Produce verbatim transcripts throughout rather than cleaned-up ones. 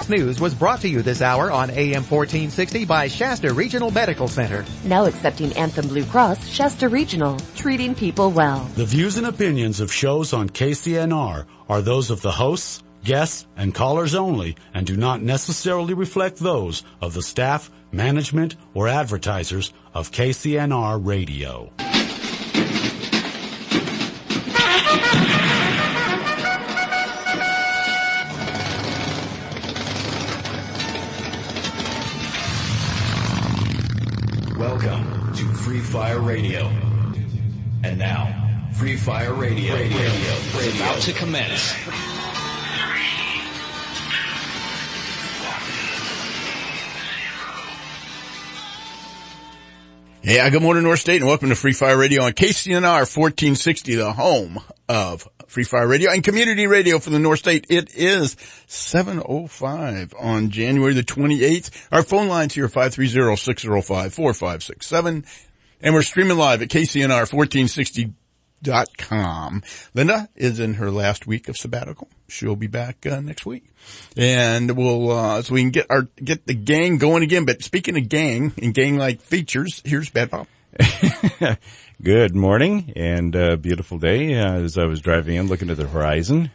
Fox News was brought to you this hour on A M fourteen sixty by Shasta Regional Medical Center. Now accepting Anthem Blue Cross, Shasta Regional, treating people well. The views and opinions of shows on K C N R are those of the hosts, guests, and callers only and do not necessarily reflect those of the staff, management, or advertisers of K C N R Radio. Welcome to Free Fire Radio. And now, Free Fire Radio, radio, radio, radio is about to commence. Yeah, good morning, North State, and welcome to Free Fire Radio on K C N R fourteen sixty, the home of Free Fire Radio and Community Radio for the North State. It is seven oh five on January the twenty-eighth. Our phone lines here are five three zero, six zero five, four five six seven, and we're streaming live at K C N R fourteen sixty dot com. Linda is in her last week of sabbatical. She'll be back uh, next week. And we'll, uh, so we can get our, get the gang going again. But speaking of gang and gang-like features, here's Bad Bob. Good morning and uh beautiful day. Uh, as I was driving in, looking at the horizon.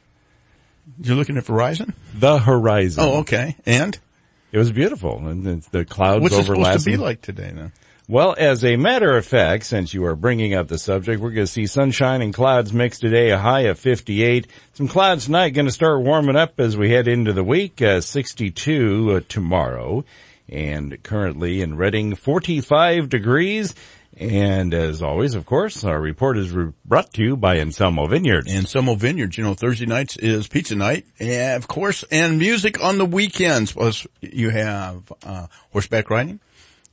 You're looking at Verizon? The horizon. Oh, okay. And? It was beautiful. And the, the clouds What's overlapping. What's it supposed to be like today then? Well, as a matter of fact, since you are bringing up the subject, we're going to see sunshine and clouds mixed today, a high of fifty-eight. Some clouds tonight, going to start warming up as we head into the week, uh, sixty-two uh, tomorrow. And currently in Reading, forty-five degrees. And as always, of course, our report is re- brought to you by Anselmo Vineyards. Anselmo Vineyards, you know, Thursday nights is pizza night, and of course, and music on the weekends. Plus, you have uh horseback riding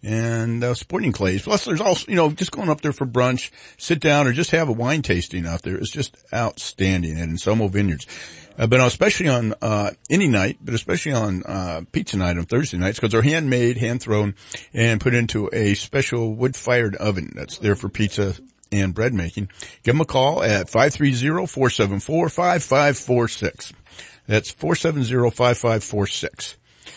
and uh, sporting clays. Plus, there's also, you know, just going up there for brunch, sit down, or just have a wine tasting out there. It's just outstanding at Anselmo Vineyards. Uh, but especially on uh any night, but especially on uh pizza night on Thursday nights, because they're handmade, hand-thrown, and put into a special wood-fired oven that's there for pizza and bread making. Give them a call at five three zero, four seven four, five five four six. That's four seven zero, five five four six.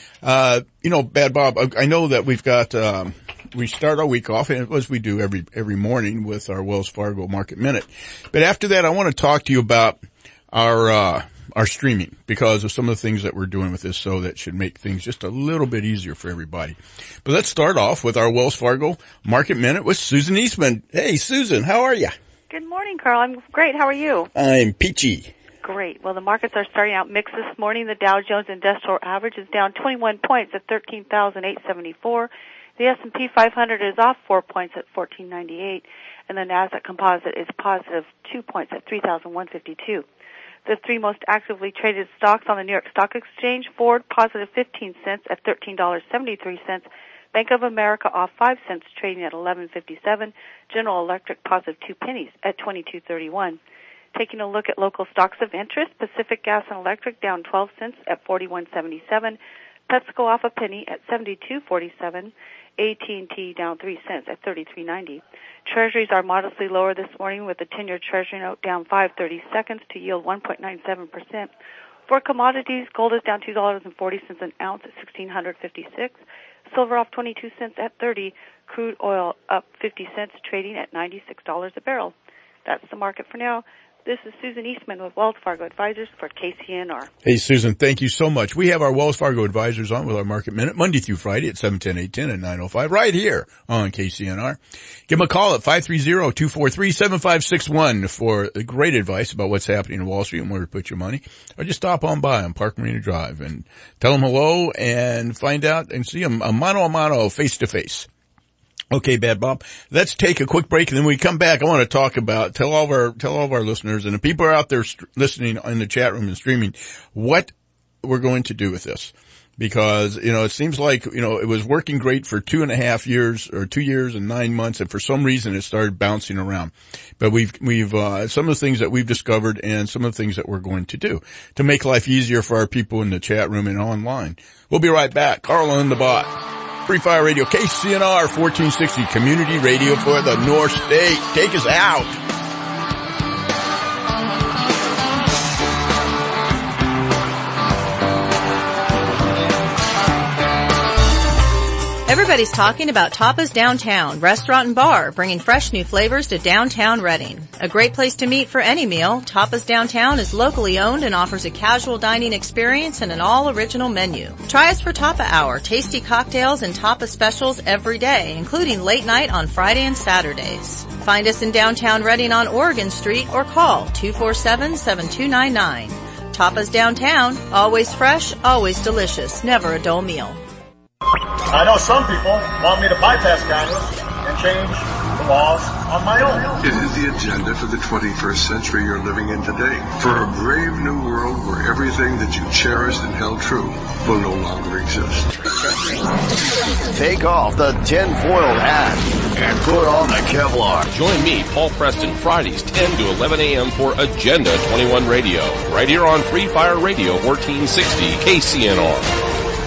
Uh, you know, Bad Bob, I, I know that we've got, um, we start our week off, and as we do every, every morning with our Wells Fargo Market Minute. But after that, I want to talk to you about our, uh, our streaming, because of some of the things that we're doing with this, so that should make things just a little bit easier for everybody. But let's start off with our Wells Fargo Market Minute with Susan Eastman. Hey, Susan, how are you? Good morning, Carl. I'm great. How are you? I'm peachy. Great. Well, the markets are starting out mixed this morning. The Dow Jones Industrial Average is down twenty-one points at thirteen thousand eight hundred seventy-four. The S and P five hundred is off four points at fourteen ninety-eight, and the Nasdaq Composite is positive two points at three thousand one hundred fifty-two. The three most actively traded stocks on the New York Stock Exchange: Ford positive fifteen cents at thirteen dollars and seventy-three cents. Bank of America off five cents, trading at eleven fifty-seven. General Electric positive two pennies at twenty-two thirty-one. Taking a look at local stocks of interest: Pacific Gas and Electric down twelve cents at forty-one seventy-seven. PepsiCo off a penny at seventy-two forty-seven. A T and T down three cents at thirty-three ninety. Treasuries are modestly lower this morning, with the ten-year Treasury note down five thirty-seconds to yield one point nine seven percent. For commodities, gold is down two dollars and forty cents an ounce at sixteen fifty-six. Silver off twenty-two cents at thirty. Crude oil up fifty cents, trading at ninety-six dollars a barrel. That's the market for now. This is Susan Eastman with Wells Fargo Advisors for K C N R. Hey, Susan, thank you so much. We have our Wells Fargo Advisors on with our Market Minute Monday through Friday at seven ten, eight ten, and nine oh five right here on K C N R. Give them a call at five three zero, two four three, seven five six one for great advice about what's happening in Wall Street and where to put your money. Or just stop on by on Park Marina Drive and tell them hello and find out and see them a mano a mano, face to face. Okay, Bad Bob, let's take a quick break, and then when we come back, I want to talk about, tell all of our, tell all of our listeners, and the people are out there st- listening in the chat room and streaming, what we're going to do with this. Because, you know, it seems like, you know, it was working great for two and a half years, or two years and nine months, and for some reason it started bouncing around. But we've, we've, uh, some of the things that we've discovered and some of the things that we're going to do to make life easier for our people in the chat room and online. We'll be right back. Carl on the bot. Free Fire Radio, K C N R fourteen sixty, community radio for the North State. Take us out. Everybody's talking about Tapas Downtown, restaurant and bar, bringing fresh new flavors to downtown Reading. A great place to meet for any meal, Tapas Downtown is locally owned and offers a casual dining experience and an all-original menu. Try us for Tapa Hour, tasty cocktails and Tapa specials every day, including late night on Friday and Saturdays. Find us in downtown Reading on Oregon Street or call two four seven, seven two nine nine. Tapas Downtown, always fresh, always delicious, never a dull meal. I know some people want me to bypass Congress and change the laws on my own. It is the agenda for the twenty-first century you're living in today. For a brave new world where everything that you cherished and held true will no longer exist. Take off the tinfoil hat and put on the Kevlar. Join me, Paul Preston, Fridays ten to eleven a.m. for Agenda twenty-one Radio, right here on Free Fire Radio fourteen sixty K C N R.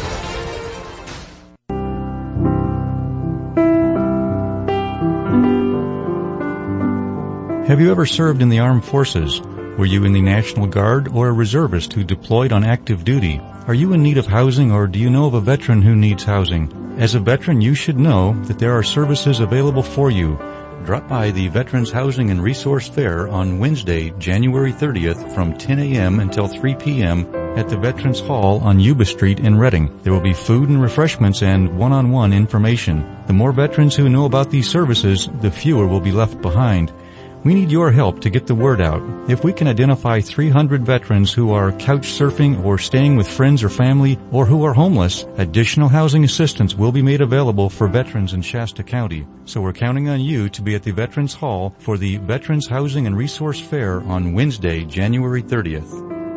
Have you ever served in the armed forces? Were you in the National Guard or a reservist who deployed on active duty? Are you in need of housing, or do you know of a veteran who needs housing? As a veteran, you should know that there are services available for you. Drop by the Veterans Housing and Resource Fair on Wednesday, January thirtieth from ten a.m. until three p.m. at the Veterans Hall on Yuba Street in Reading. There will be food and refreshments and one-on-one information. The more veterans who know about these services, the fewer will be left behind. We need your help to get the word out. If we can identify three hundred veterans who are couch surfing or staying with friends or family or who are homeless, additional housing assistance will be made available for veterans in Shasta County. So we're counting on you to be at the Veterans Hall for the Veterans Housing and Resource Fair on Wednesday, January thirtieth.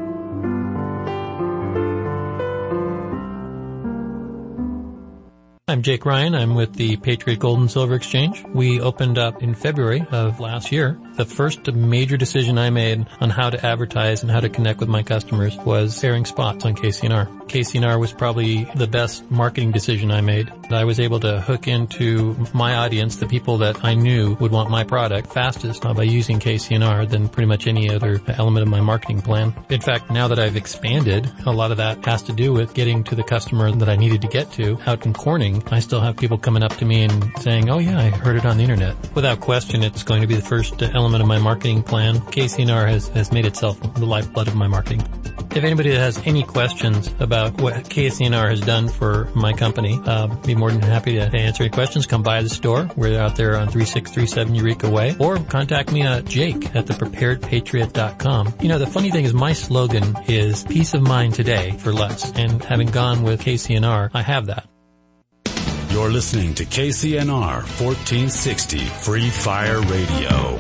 I'm Jake Ryan. I'm with the Patriot Gold and Silver Exchange. We opened up in February of last year. The first major decision I made on how to advertise and how to connect with my customers was airing spots on K C N R. K C N R was probably the best marketing decision I made. I was able to hook into my audience, the people that I knew would want my product, fastest by using K C N R than pretty much any other element of my marketing plan. In fact, now that I've expanded, a lot of that has to do with getting to the customer that I needed to get to out in Corning. I still have people coming up to me and saying, oh yeah, I heard it on the internet. Without question, it's going to be the first element of my marketing plan. K C N R has, has made itself the lifeblood of my marketing. If anybody has any questions about what K C N R has done for my company, uh, be more than happy to answer any questions. Come by the store. We're out there on three six three seven Eureka Way. Or contact me at Jake at the prepared patriot dot com. You know, the funny thing is my slogan is peace of mind today for less. And having gone with K C N R, I have that. You're listening to K C N R fourteen sixty Free Fire Radio.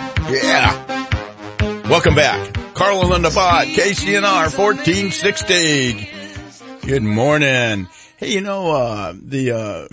Yeah. Welcome back. Carl and Linda Bott, K C N R fourteen sixty. Good morning. Hey, you know, uh, the, uh,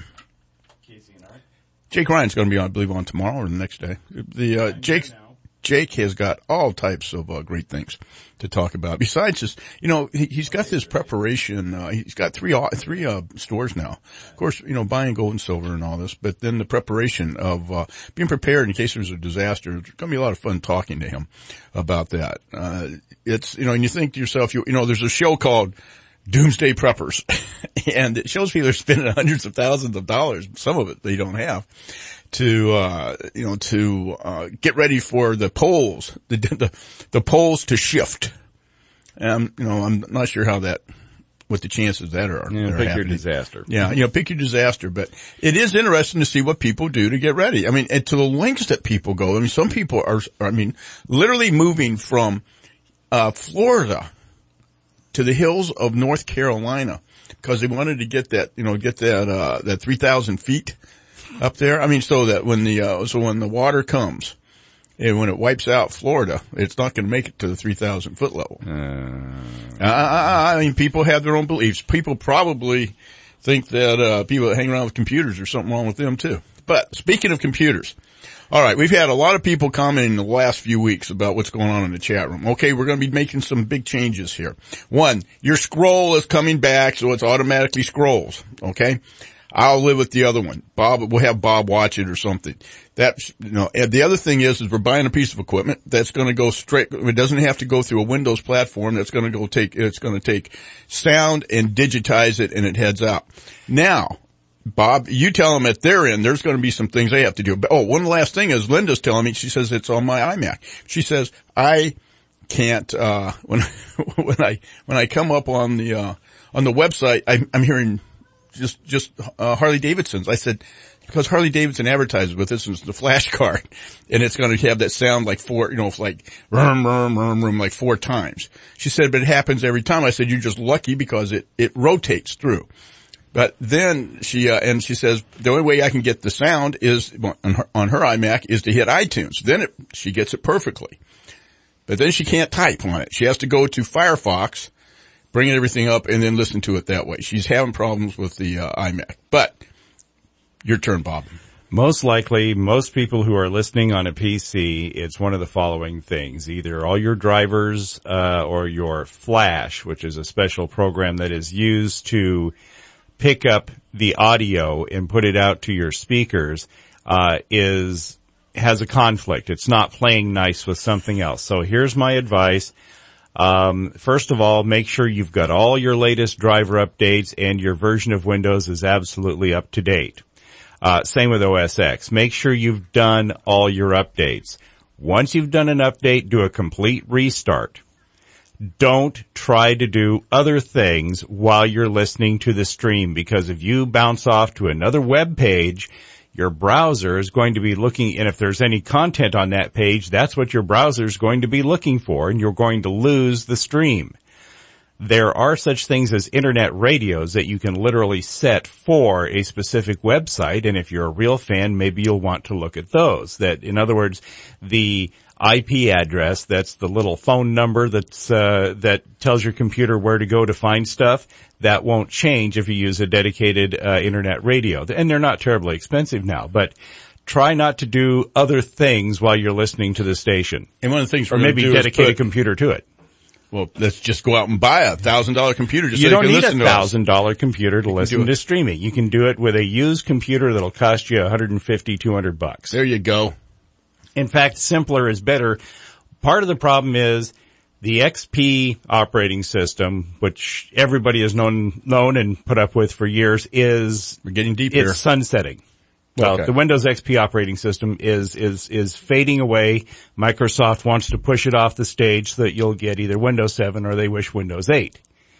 Jake Ryan's going to be on, I believe, on tomorrow or the next day. The, uh, Jake, Jake has got all types of, uh, great things to talk about. Besides just, you know, he, he's got this preparation, uh, he's got three, three, uh, stores now. Of course, you know, buying gold and silver and all this, but then the preparation of, uh, being prepared in case there's a disaster. It's going to be a lot of fun talking to him about that. Uh, it's, you know, and you think to yourself, you, you know, there's a show called Doomsday Preppers, and it shows people are spending hundreds of thousands of dollars, some of it they don't have, to, uh, you know, to, uh, get ready for the poles, the, the, the poles to shift. Um, you know, I'm not sure how that, what the chances that are. Yeah, pick happening. Your disaster. Yeah, you know, pick your disaster, but it is interesting to see what people do to get ready. I mean, and to the lengths that people go. I mean, some people are, I mean, literally moving from, uh, Florida to the hills of North Carolina because they wanted to get that, you know, get that, uh, that three thousand feet up there. I mean, so that when the, uh, so when the water comes and when it wipes out Florida, it's not going to make it to the three thousand foot level. Uh, I, I mean, people have their own beliefs. People probably think that, uh, people that hang around with computers, there's something wrong with them too. But speaking of computers, all right, we've had a lot of people commenting in the last few weeks about what's going on in the chat room. Okay, we're going to be making some big changes here. One, your scroll is coming back, so it's automatically scrolls. Okay, I'll live with the other one. Bob, we'll have Bob watch it or something. That's, you know, and the other thing is, is we're buying a piece of equipment that's going to go straight. It doesn't have to go through a Windows platform. That's going to go take. It's going to take sound and digitize it, and it heads out. Now, Bob, you tell them at their end, there's going to be some things they have to do. Oh, one last thing is Linda's telling me, she says it's on my iMac. She says, I can't, uh, when, when I, when I come up on the, uh, on the website, I'm, I'm hearing just, just, uh, Harley Davidson's. I said, because Harley Davidson advertises with this, and it's the flash card, and it's going to have that sound like four, you know, it's like, rum, rum, rum, rum, like four times. She said, but it happens every time. I said, you're just lucky because it, it rotates through. But then she, uh, and she says, the only way I can get the sound is, on her, on her iMac, is to hit iTunes. Then it, she gets it perfectly. But then she can't type on it. She has to go to Firefox, bring everything up, and then listen to it that way. She's having problems with the, uh, iMac. But, your turn, Bob. Most likely, most people who are listening on a P C, it's one of the following things. Either all your drivers, uh, or your Flash, which is a special program that is used to pick up the audio and put it out to your speakers, uh, is, has a conflict. It's not playing nice with something else. So here's my advice. Um, first of all, make sure you've got all your latest driver updates and your version of Windows is absolutely up to date. Uh, same with O S X. Make sure you've done all your updates. Once you've done an update, do a complete restart. Don't try to do other things while you're listening to the stream, because if you bounce off to another web page, your browser is going to be looking, and if there's any content on that page, that's what your browser is going to be looking for, and you're going to lose the stream. There are such things as internet radios that you can literally set for a specific website, and if you're a real fan, maybe you'll want to look at those. That, in other words, the I P address, that's the little phone number that's, uh, that tells your computer where to go to find stuff, that won't change if you use a dedicated, uh, internet radio. And they're not terribly expensive now, but try not to do other things while you're listening to the station. And one of the things or we're maybe do dedicate put, a computer to it. Well, let's just go out and buy a thousand dollar computer just you so don't you can need listen a to us. thousand dollar computer to listen to streaming. You can do it with a used computer that'll cost you one hundred fifty, two hundred bucks. There you go. In fact, simpler is better. Part of the problem is the X P operating system, which everybody has known, known and put up with for years, is we're getting deep it's here. sunsetting. Well, okay. The Windows X P operating system is, is, is fading away. Microsoft wants to push it off the stage so that you'll get either Windows seven or they wish Windows eight.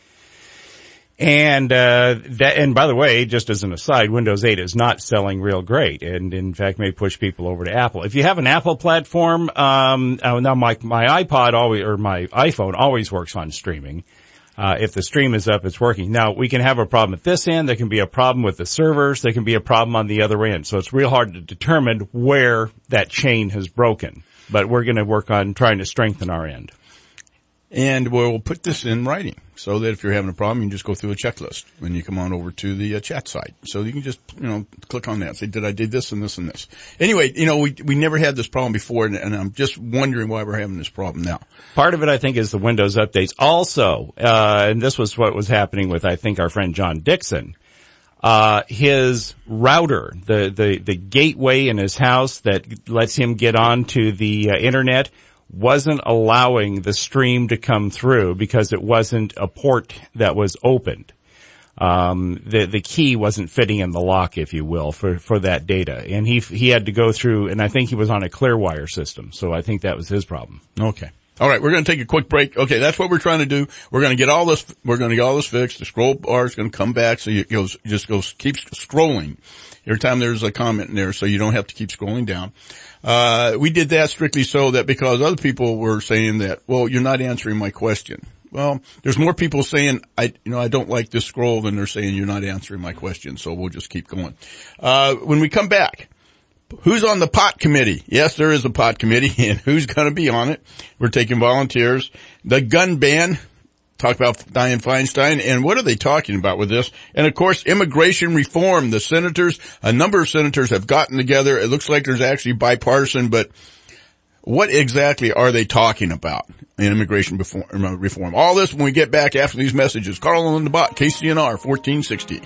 And, uh, that, and by the way, just as an aside, Windows eight is not selling real great and in fact may push people over to Apple. If you have an Apple platform, um, uh, now my, my iPod always, or my iPhone always works on streaming. Uh, if the stream is up, it's working. Now, we can have a problem at this end. There can be a problem with the servers. There can be a problem on the other end. So it's real hard to determine where that chain has broken. But we're going to work on trying to strengthen our end. And we'll put this in writing so that if you're having a problem, you can just go through a checklist when you come on over to the uh, chat site. So you can just, you know, click on that. Say, did I do this and this and this? Anyway, you know, we we never had this problem before, and, and I'm just wondering why we're having this problem now. Part of it, I think, is the Windows updates. Also, uh, and this was what was happening with, I think, our friend John Dixon. Uh, his router, the, the, the gateway in his house that lets him get onto the uh, internet, wasn't allowing the stream to come through because it wasn't a port that was opened. Um, the, the key wasn't fitting in the lock, if you will, for, for that data. And he, he had to go through, and I think he was on a Clearwire system. So I think that was his problem. Okay. All right. We're going to take a quick break. Okay. That's what we're trying to do. We're going to get all this, we're going to get all this fixed. The scroll bar is going to come back. So you goes, just goes, keeps scrolling every time there's a comment in there. So you don't have to keep scrolling down. Uh, we did that strictly so that because other people were saying that, well, you're not answering my question. Well, there's more people saying, I, you know, I don't like this scroll than they're saying you're not answering my question. So we'll just keep going. Uh, when we come back, who's on the pot committee? Yes, there is a pot committee, and who's going to be on it? We're taking volunteers. The gun ban. Talk about Dianne Feinstein, and what are they talking about with this? And of course, immigration reform. The senators, a number of senators have gotten together. It looks like there's actually bipartisan, but what exactly are they talking about in immigration reform? All this when we get back after these messages. Carl on the Bot, K C N R fourteen sixty.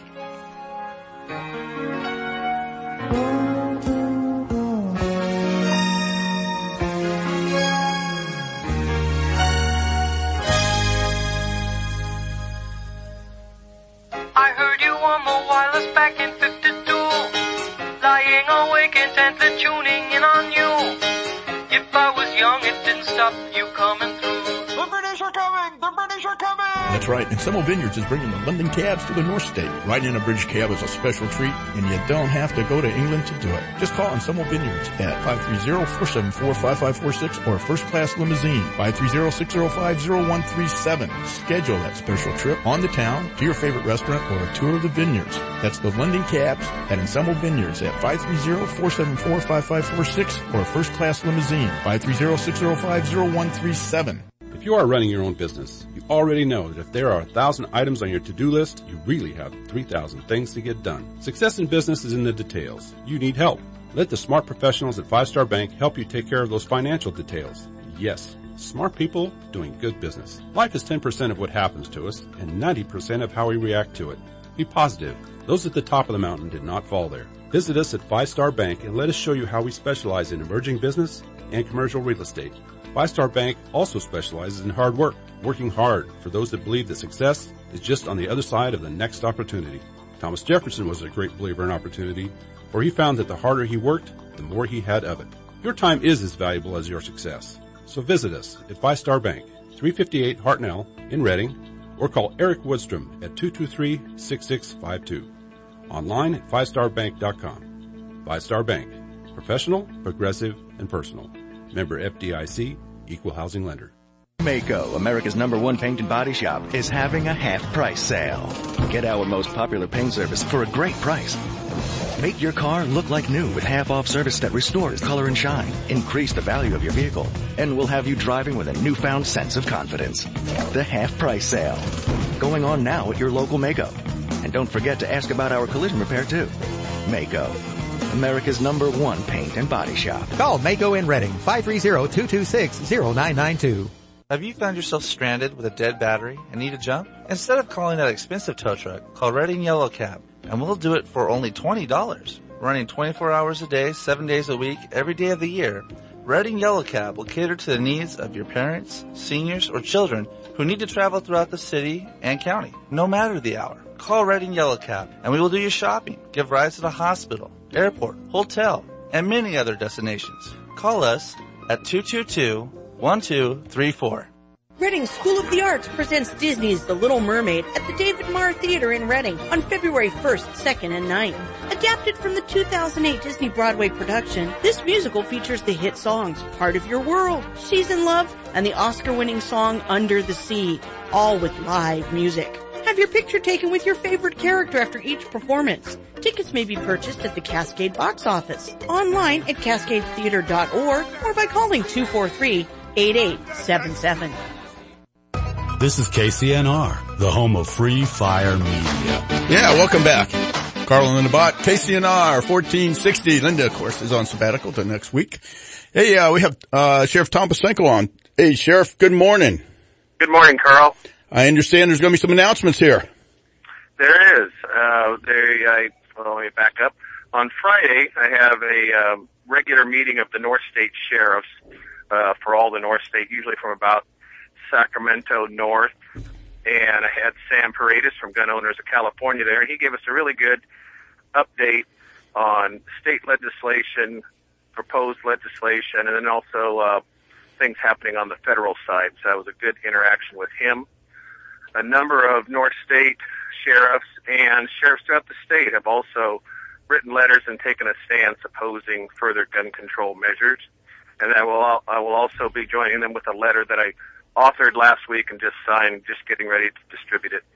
I heard you on the wireless back in fifty-two. awake intently tuning in on you. If I was young, it didn't stop you coming through. The British are coming! The British are coming! That's right. And Ensemble Vineyards is bringing the London cabs to the North State. Riding in a British cab is a special treat, and you don't have to go to England to do it. Just call Ensemble Vineyards at five three zero, four seven four, five five four six or First Class Limousine, five three zero, six zero five, zero one three seven. Schedule that special trip on the town to your favorite restaurant or a tour of the vineyards. That's the London cabs at Ensemble Vineyards at five three zero, four seven four, five five four six or First Class Limousine, five three zero, six zero five, zero one three seven. If you are running your own business, you already know that if there are a thousand items on your to-do list, you really have three thousand things to get done. Success in business is in the details. You need help. Let the smart professionals at Five Star Bank help you take care of those financial details. Yes, smart people doing good business. Life is ten percent of what happens to us and ninety percent of how we react to it. Be positive. Those at the top of the mountain did not fall there. Visit us at Five Star Bank and let us show you how we specialize in emerging business and commercial real estate. Five Star Bank also specializes in hard work, working hard for those that believe that success is just on the other side of the next opportunity. Thomas Jefferson was a great believer in opportunity, for he found that the harder he worked, the more he had of it. Your time is as valuable as your success. So visit us at Five Star Bank, three fifty-eight Hartnell in Reading, or call Eric Woodstrom at two two three, six six five two. Online at five star bank dot com. Five Star Bank. Professional, progressive, and personal. Member F D I C, Equal Housing Lender. Maaco, America's number one paint and body shop, is having a half-price sale. Get our most popular paint service for a great price. Make your car look like new with half-off service that restores color and shine. Increase the value of your vehicle, and we'll have you driving with a newfound sense of confidence. The half-price sale. Going on now at your local Maaco. And don't forget to ask about our collision repair, too. Maaco, America's number one paint and body shop. Call Maaco in Reading, five three zero, two two six, zero nine nine two. Have you found yourself stranded with a dead battery and need a jump? Instead of calling that expensive tow truck, call Reading Yellow Cab, and we'll do it for only twenty dollars. Running twenty-four hours a day, seven days a week, every day of the year, Reading Yellow Cab will cater to the needs of your parents, seniors, or children who need to travel throughout the city and county, no matter the hour. Call Reading Yellow Cab, and we will do your shopping, give rides to the hospital, airport, hotel, and many other destinations. Call us at two two two, one two three four. Reading School of the Arts presents Disney's The Little Mermaid at the David Marr Theater in Reading on February first, second, and ninth. Adapted from the two thousand eight Disney Broadway production, this musical features the hit songs Part of Your World, She's in Love, and the Oscar-winning song Under the Sea, all with live music. Have your picture taken with your favorite character after each performance. Tickets may be purchased at the Cascade box office, online at cascade theater dot org, or by calling two four three, eight eight seven seven. This is K C N R, the home of Free Fire Media. Yeah, welcome back. Carl and Linda Bott, K C N R fourteen sixty. Linda, of course, is on sabbatical till next week. Hey, uh, we have, uh, Sheriff Tom Pasenko on. Hey, Sheriff, good morning. Good morning, Carl. I understand there's going to be some announcements here. There is. Uh, they, I, well, let me back up. On Friday, I have a uh, regular meeting of the North State Sheriffs uh, for all the North State, usually from about Sacramento north. And I had Sam Paredes from Gun Owners of California there, and he gave us a really good update on state legislation, proposed legislation, and then also uh, things happening on the federal side. So that was a good interaction with him. A number of North State sheriffs and sheriffs throughout the state have also written letters and taken a stance opposing further gun control measures. And I will, I will also be joining them with a letter that I authored last week and just signed, just getting ready to distribute it.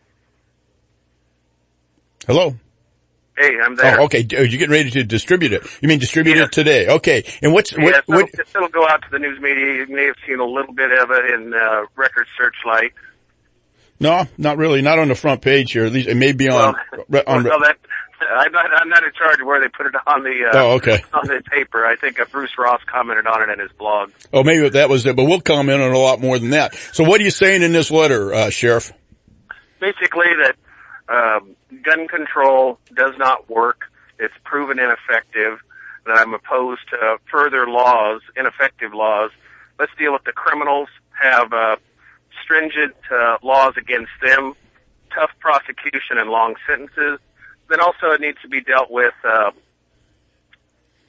Hello? Hey, I'm there. Oh, okay. You're getting ready to distribute it. You mean distribute yeah. it today? Okay. And what's, yeah, what, it'll, what? it'll go out to the news media. You may have seen a little bit of it in, uh, Record Searchlight. No, not really. Not on the front page here. At least it may be on, well, on, well, that, I'm not, I'm not in charge of where they put it on the, uh, oh, okay. on the paper. I think uh, Bruce Ross commented on it in his blog. Oh, maybe that was it, but we'll comment on a lot more than that. So what are you saying in this letter, uh, Sheriff? Basically that, um, gun control does not work. It's proven ineffective. That I'm opposed to further laws, ineffective laws. Let's deal with the criminals, have, uh, stringent, uh, laws against them, tough prosecution and long sentences. Then also it needs to be dealt with, uh,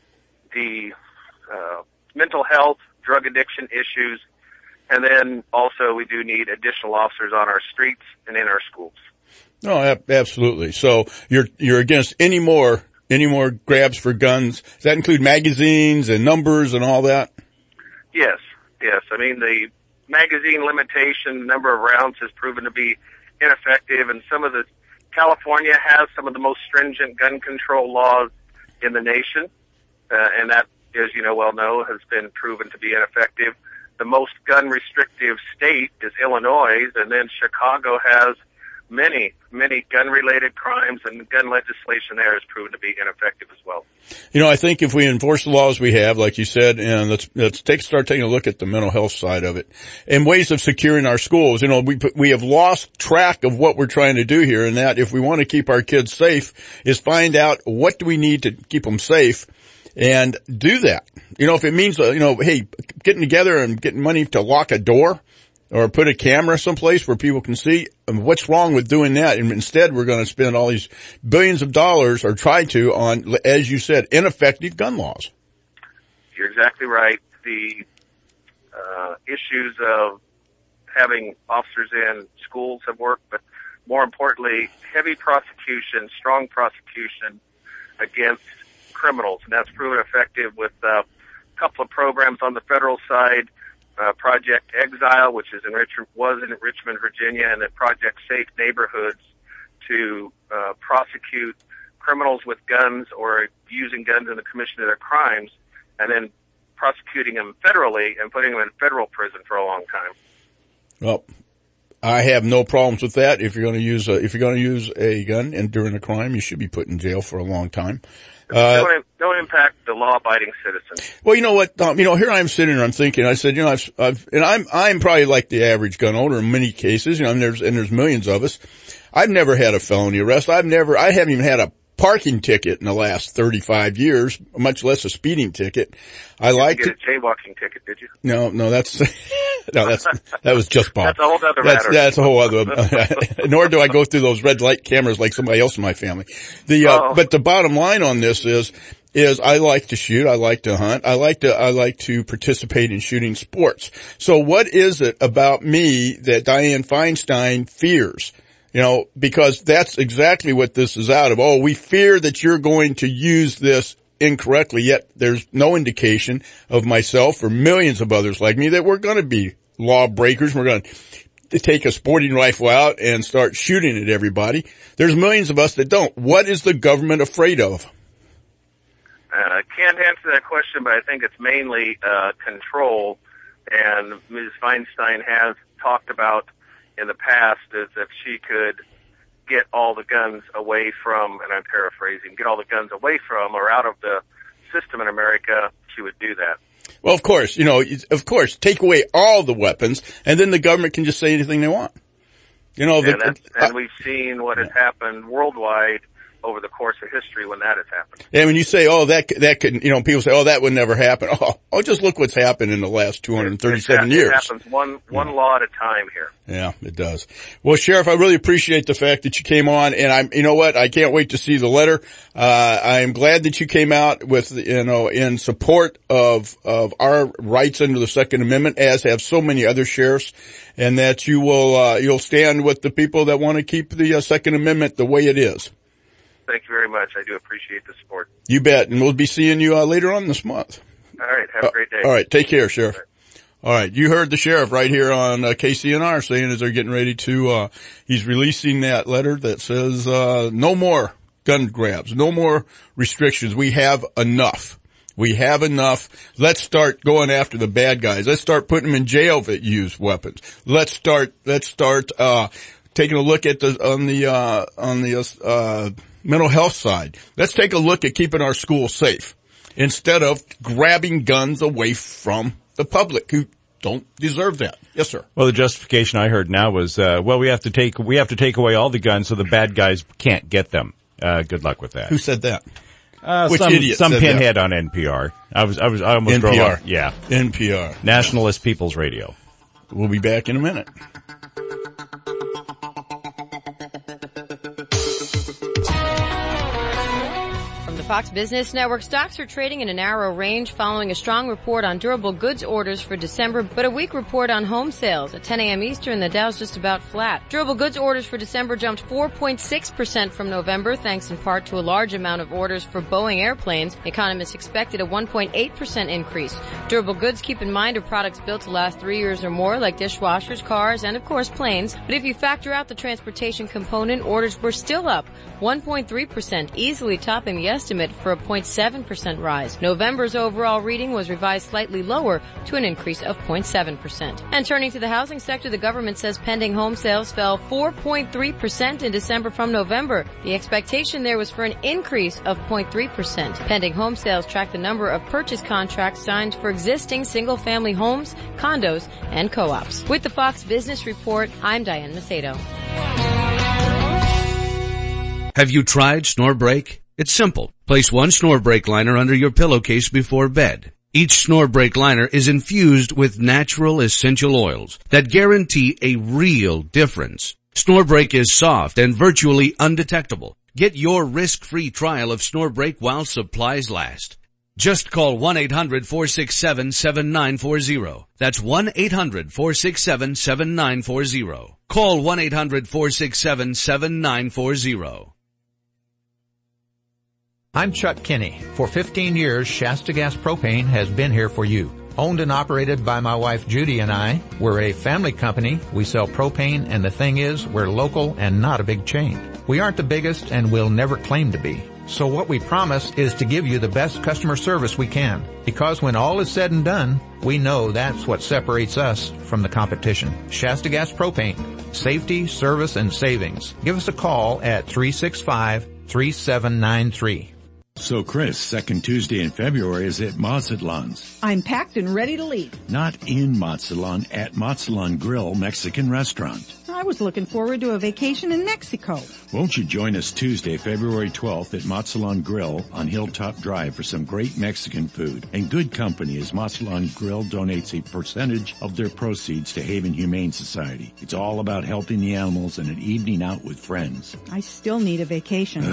the uh, mental health, drug addiction issues, and then also we do need additional officers on our streets and in our schools. No, ab- absolutely. So you're you're against any more any more grabs for guns? Does that include magazines and numbers and all that? Yes, yes. I mean, the magazine limitation, number of rounds, has proven to be ineffective, and some of the California has some of the most stringent gun control laws in the nation, uh, and that, as you know well know, has been proven to be ineffective. The most gun restrictive state is Illinois, and then Chicago has many, many gun-related crimes, and gun legislation there has proven to be ineffective as well. You know, I think if we enforce the laws we have, like you said, and let's let's take start taking a look at the mental health side of it, and ways of securing our schools. You know, we we have lost track of what we're trying to do here, and that if we want to keep our kids safe, is find out what do we need to keep them safe, and do that. You know, if it means, uh, you know, hey, getting together and getting money to lock a door, or put a camera someplace where people can see, what's wrong with doing that? And instead we're going to spend all these billions of dollars, or try to, on, as you said, ineffective gun laws. You're exactly right. The uh, issues of having officers in schools have worked, but more importantly, heavy prosecution, strong prosecution against criminals. And that's proven effective with uh, a couple of programs on the federal side. Uh, Project Exile, which is in Rich- was in Richmond, Virginia, and then Project Safe Neighborhoods to uh, prosecute criminals with guns or using guns in the commission of their crimes, and then prosecuting them federally and putting them in federal prison for a long time. Well, I have no problems with that. If you're going to use a, if you're going to use a gun and during a crime, you should be put in jail for a long time. Uh, don't, don't impact the law-abiding citizen. Well, you know what, Tom, you know, here I'm sitting and I'm thinking, I said, you know, I've, I've, and I'm, I'm probably like the average gun owner in many cases, you know, and there's, and there's millions of us. I've never had a felony arrest. I've never, I haven't even had a parking ticket in the last thirty-five years, much less a speeding ticket. I like to get a jaywalking ticket, did you? No, no, that's, no, that's, that was just Bob. That's a whole other that's, matter. That's a whole other, nor do I go through those red light cameras like somebody else in my family. The, uh, oh. but the bottom line on this is, is I like to shoot, I like to hunt, I like to, I like to participate in shooting sports. So what is it about me that Dianne Feinstein fears? You know, because that's exactly what this is out of. Oh, we fear that you're going to use this incorrectly, yet there's no indication of myself or millions of others like me that we're going to be lawbreakers. We're going to take a sporting rifle out and start shooting at everybody. There's millions of us that don't. What is the government afraid of? I uh, can't answer that question, but I think it's mainly uh, control. And Miz Feinstein has talked about in the past is if she could get all the guns away from, and I'm paraphrasing, get all the guns away from or out of the system in America, she would do that. Well, of course, you know, of course, take away all the weapons, and then the government can just say anything they want. You know, and, the, that's, and uh, we've seen what has happened worldwide over the course of history when that has happened. And when you say, oh, that, that could, you know, people say, oh, that would never happen. Oh, oh just look what's happened in the last two hundred thirty-seven it, it years. It happens one, one yeah. law at a time here. Yeah, it does. Well, Sheriff, I really appreciate the fact that you came on, and I'm, you know what, I can't wait to see the letter. Uh, I am glad that you came out with, you know, in support of, of our rights under the Second Amendment, as have so many other sheriffs, and that you will, uh, you'll stand with the people that want to keep the uh, Second Amendment the way it is. Thank you very much. I do appreciate the support. You bet. And we'll be seeing you uh, later on this month. All right. Have a great day. Uh, all right. Take care, Sheriff. All right. You heard the sheriff right here on uh, K C N R saying as they're getting ready to, uh, he's releasing that letter that says, uh, no more gun grabs, no more restrictions. We have enough. We have enough. Let's start going after the bad guys. Let's start putting them in jail that use weapons. Let's start, let's start, uh, taking a look at the, on the, uh, on the, uh, mental health side. Let's take a look at keeping our schools safe instead of grabbing guns away from the public who don't deserve that. Yes, sir. Well, the justification I heard now was, uh, well, we have to take, we have to take away all the guns so the bad guys can't get them. Uh, good luck with that. Who said that? Uh, Which some, idiot some said pinhead that? On N P R. I was, I was, I almost N P R. drove on. Yeah. N P R. Nationalist People's Radio. We'll be back in a minute. Fox Business Network. Stocks are trading in a narrow range following a strong report on durable goods orders for December, but a weak report on home sales. At ten a.m. Eastern, the Dow's just about flat. Durable goods orders for December jumped four point six percent from November, thanks in part to a large amount of orders for Boeing airplanes. Economists expected a one point eight percent increase. Durable goods, keep in mind, are products built to last three years or more, like dishwashers, cars, and of course planes. But if you factor out the transportation component, orders were still up one point three percent, easily topping the estimate for a zero point seven percent rise. November's overall reading was revised slightly lower to an increase of zero point seven percent. And turning to the housing sector, the government says pending home sales fell four point three percent in December from November. The expectation there was for an increase of zero point three percent. Pending home sales track the number of purchase contracts signed for existing single-family homes, condos, and co-ops. With the Fox Business Report, I'm Diane Macedo. Have you tried Snore Break? It's simple. Place one Snore Break liner under your pillowcase before bed. Each Snore Break liner is infused with natural essential oils that guarantee a real difference. Snore Break is soft and virtually undetectable. Get your risk-free trial of Snore Break while supplies last. Just call one eight hundred four six seven seven nine four zero. That's one eight hundred four six seven seven nine four zero. Call one eight hundred four six seven seven nine four zero. I'm Chuck Kinney. For fifteen years, Shasta Gas Propane has been here for you. Owned and operated by my wife Judy and I, we're a family company. We sell propane, and the thing is, we're local and not a big chain. We aren't the biggest and will never claim to be. So what we promise is to give you the best customer service we can. Because when all is said and done, we know that's what separates us from the competition. Shasta Gas Propane. Safety, service, and savings. Give us a call at three six five, three seven nine three. So Chris, second Tuesday in February is at Mazatlan's. I'm packed and ready to leave. Not in Mazatlan, at Mazatlan Grill Mexican Restaurant. I was looking forward to a vacation in Mexico. Won't you join us Tuesday, February twelfth at Mazatlan Grill on Hilltop Drive for some great Mexican food and good company as Mazatlan Grill donates a percentage of their proceeds to Haven Humane Society. It's all about helping the animals and an evening out with friends. I still need a vacation.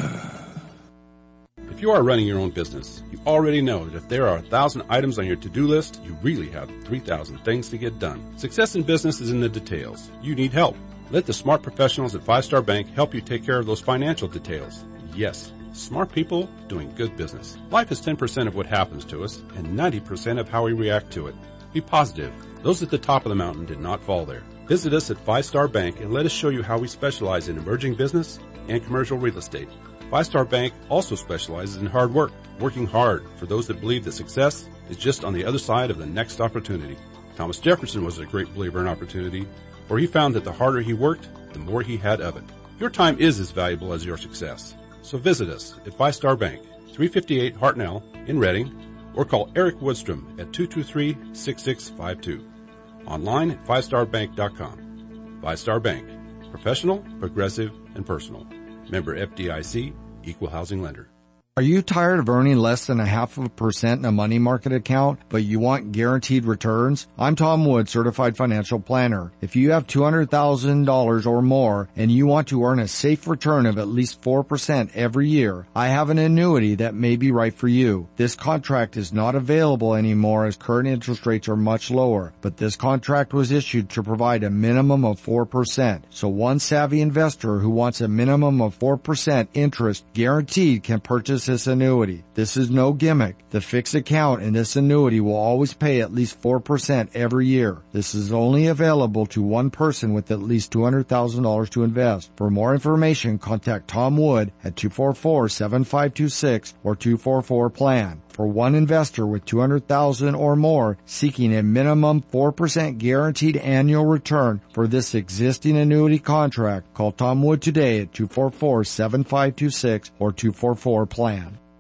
If you are running your own business, you already know that if there are a thousand items on your to-do list, you really have three thousand things to get done. Success in business is in the details. You need help. Let the smart professionals at Five Star Bank help you take care of those financial details. Yes, smart people doing good business. Life is ten percent of what happens to us and ninety percent of how we react to it. Be positive. Those at the top of the mountain did not fall there. Visit us at Five Star Bank and let us show you how we specialize in emerging business and commercial real estate. Five Star Bank also specializes in hard work, working hard for those that believe that success is just on the other side of the next opportunity. Thomas Jefferson was a great believer in opportunity, for he found that the harder he worked, the more he had of it. Your time is as valuable as your success. So visit us at Five Star Bank, three fifty-eight Hartnell in Reading, or call Eric Woodstrom at two two three, six six five two. Online at five star bank dot com. Five Star Bank. Professional, progressive, and personal. Member F D I C, Equal Housing Lender. Are you tired of earning less than a half of a percent in a money market account, but you want guaranteed returns? I'm Tom Wood, Certified Financial Planner. If you have two hundred thousand dollars or more and you want to earn a safe return of at least four percent every year, I have an annuity that may be right for you. This contract is not available anymore as current interest rates are much lower, but this contract was issued to provide a minimum of four percent. So one savvy investor who wants a minimum of four percent interest guaranteed can purchase this annuity. This is no gimmick. The fixed account in this annuity will always pay at least four percent every year. This is only available to one person with at least two hundred thousand dollars to invest. For more information, contact Tom Wood at two four four, seven five two six or two four four plan. For one investor with two hundred thousand dollars or more seeking a minimum four percent guaranteed annual return for this existing annuity contract, call Tom Wood today at two four four, seven five two six or two four four plan.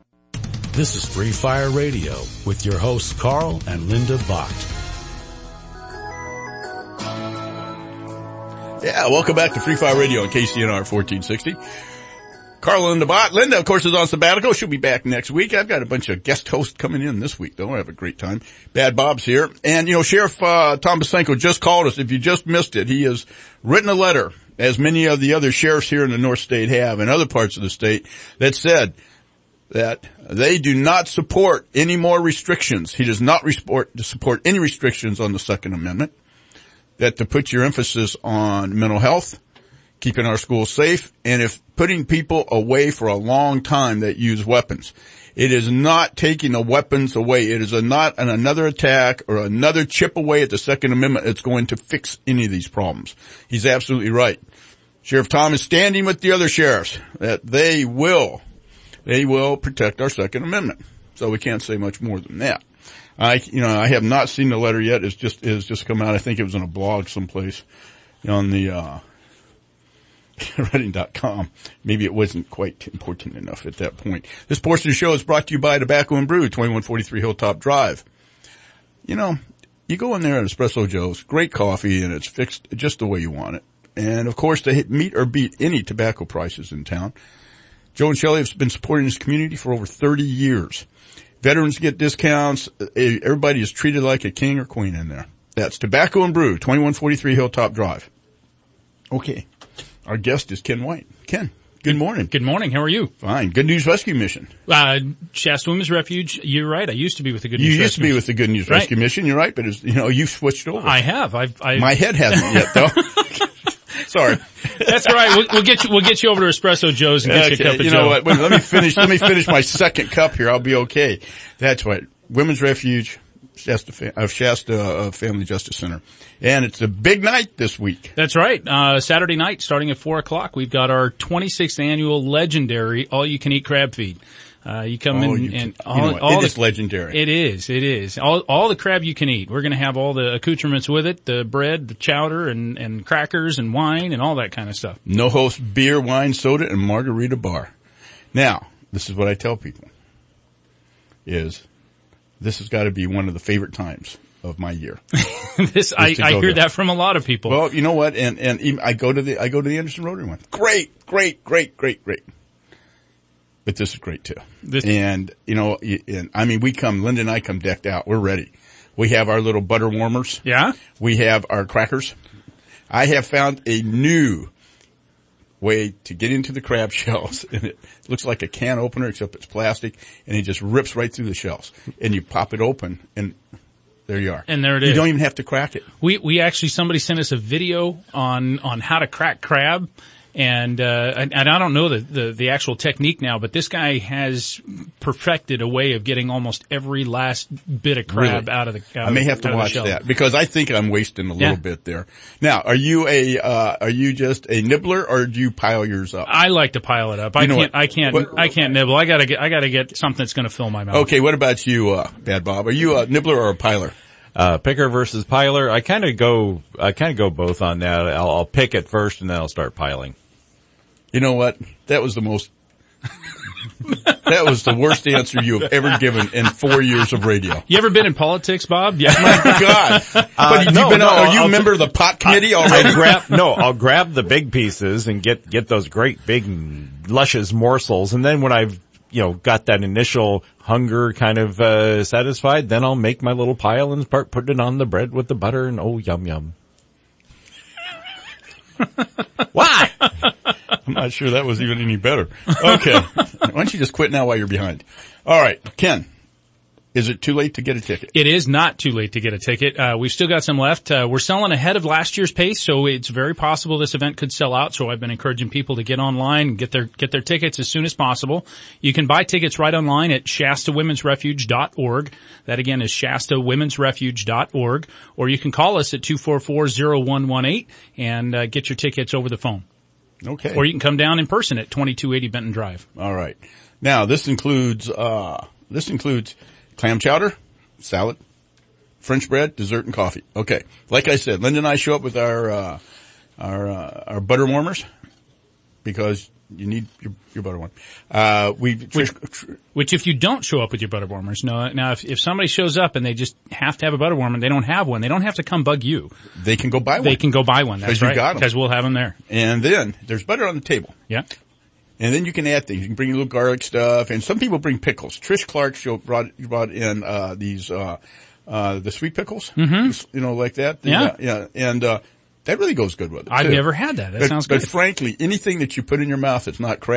This is Free Fire Radio with your hosts Carl and Linda Bott. Yeah, welcome back to Free Fire Radio on K C N R fourteen sixty. Carl and Linda Bott. Linda, of course, is on sabbatical. She'll be back next week. I've got a bunch of guest hosts coming in this week, though. I have a great time. Bad Bob's here. And, you know, Sheriff uh, Tom Bosenko just called us. If you just missed it, he has written a letter, as many of the other sheriffs here in the North State have, and other parts of the state, that said, that they do not support any more restrictions. He does not support, support any restrictions on the Second Amendment. That to put your emphasis on mental health, keeping our schools safe, and if putting people away for a long time that use weapons. It is not taking the weapons away. It is a, not an, another attack or another chip away at the Second Amendment that's going to fix any of these problems. He's absolutely right. Sheriff Tom is standing with the other sheriffs that they will, they will protect our Second Amendment. So we can't say much more than that. I, you know, I have not seen the letter yet. It's just, it's just come out. I think it was in a blog someplace on the, uh, Reading dot com. Maybe it wasn't quite important enough at that point. This portion of the show is brought to you by Tobacco and Brew, twenty-one forty-three Hilltop Drive. You know, you go in there at Espresso Joe's, great coffee, and it's fixed just the way you want it. And of course, they meet or beat any tobacco prices in town. Joe and Shelley have been supporting this community for over thirty years. Veterans get discounts. Everybody is treated like a king or queen in there. That's Tobacco and Brew, twenty-one forty-three Hilltop Drive. Okay. Our guest is Ken White. Ken, good morning. Good morning. How are you? Fine. Good News Rescue Mission. Uh, Shasta Women's Refuge. You're right. I used to be with the Good News You Rescue used to be with the Good News right. Rescue Mission. You're right, but it's, you know, you've switched over. I have. I've, I've My head hasn't yet, though. Sorry. That's all right. We'll, we'll get you. We'll get you over to Espresso Joe's and get okay, you a cup of you Joe. know what? Wait, let me finish. Let me finish my second cup here. I'll be okay. That's right. Women's Refuge, Shasta, of Shasta uh, Family Justice Center, and it's a big night this week. That's right. Uh, Saturday night, starting at four o'clock, we've got our twenty-sixth annual legendary all-you-can-eat crab feed. Uh, you come oh, in you and can, all, you know what? all it the, is legendary. It is. It is. All, all the crab you can eat. We're going to have all the accoutrements with it, the bread, the chowder, and, and crackers and wine and all that kind of stuff. No host beer, wine, soda, and margarita bar. Now, this is what I tell people, is this has got to be one of the favorite times of my year. this, I, I hear there. that from a lot of people. Well, you know what? And, and even I go to the, I go to the Anderson Rotary one. Great, great, great, great, great. But this is great too. This and, you know, and I mean, we come, Linda and I come decked out. We're ready. We have our little butter warmers. Yeah. We have our crackers. I have found a new way to get into the crab shells, and it looks like a can opener except it's plastic, and it just rips right through the shells. And you pop it open, and there you are. And there it you is. You don't even have to crack it. We we actually, somebody sent us a video on on how to crack crab. And, uh, and, and I don't know the, the, the actual technique now, but this guy has perfected a way of getting almost every last bit of crab really? out of the out I may of, have to watch that because I think I'm wasting a yeah. little bit there. Now, are you a, uh, are you just a nibbler or do you pile yours up? I like to pile it up. I you know can't, what? I can't, what? I can't nibble. I gotta get, I gotta get something that's gonna fill my mouth. Okay, what about you, uh, Bad Bob? Are you a nibbler or a piler? Uh, picker versus piler. I kind of go, I kind of go both on that. I'll, I'll pick it first and then I'll start piling. You know what? That was the most, that was the worst answer you have ever given in four years of radio. You ever been in politics, Bob? Yeah. My God. But Uh, have no, you been, no, are you I'll a member t- of the pot committee I, already? I'll grab, no, I'll grab the big pieces and get, get those great big luscious morsels. And then when I've, you know, got that initial hunger kind of, uh, satisfied, then I'll make my little pile and start putting it on the bread with the butter and oh, yum, yum. Why? I'm not sure that was even any better. Okay. Why don't you just quit now while you're behind? All right. Ken, is it too late to get a ticket? It is not too late to get a ticket. Uh, we've still got some left. Uh, we're selling ahead of last year's pace, so it's very possible this event could sell out. So I've been encouraging people to get online and get their, get their tickets as soon as possible. You can buy tickets right online at Shasta Women's Refuge dot org. That again is Shasta Women's Refuge dot org. Or you can call us at two four four, zero one one eight and uh, get your tickets over the phone. Okay. Or you can come down in person at twenty-two eighty Benton Drive. All right. Now this includes, uh, this includes clam chowder, salad, French bread, dessert, and coffee. Okay. Like I said, Linda and I show up with our, uh, our, uh, our butter warmers because you need your, your butter warmer. Uh, we, which, which if you don't show up with your butter warmers, no, now if, if somebody shows up and they just have to have a butter warmer and they don't have one, they don't have to come bug you. They can go buy one. They can go buy one. That's you right. got 'em. Because we'll have them there. And then there's butter on the table. Yeah. And then you can add things. You can bring a little garlic stuff, and some people bring pickles. Trish Clark show brought brought in uh these uh uh the sweet pickles, mm-hmm. you know, like that. Yeah, uh, yeah, and uh that really goes good with it. I've too. never had that. That but, sounds but good. frankly, anything that you put in your mouth that's not crab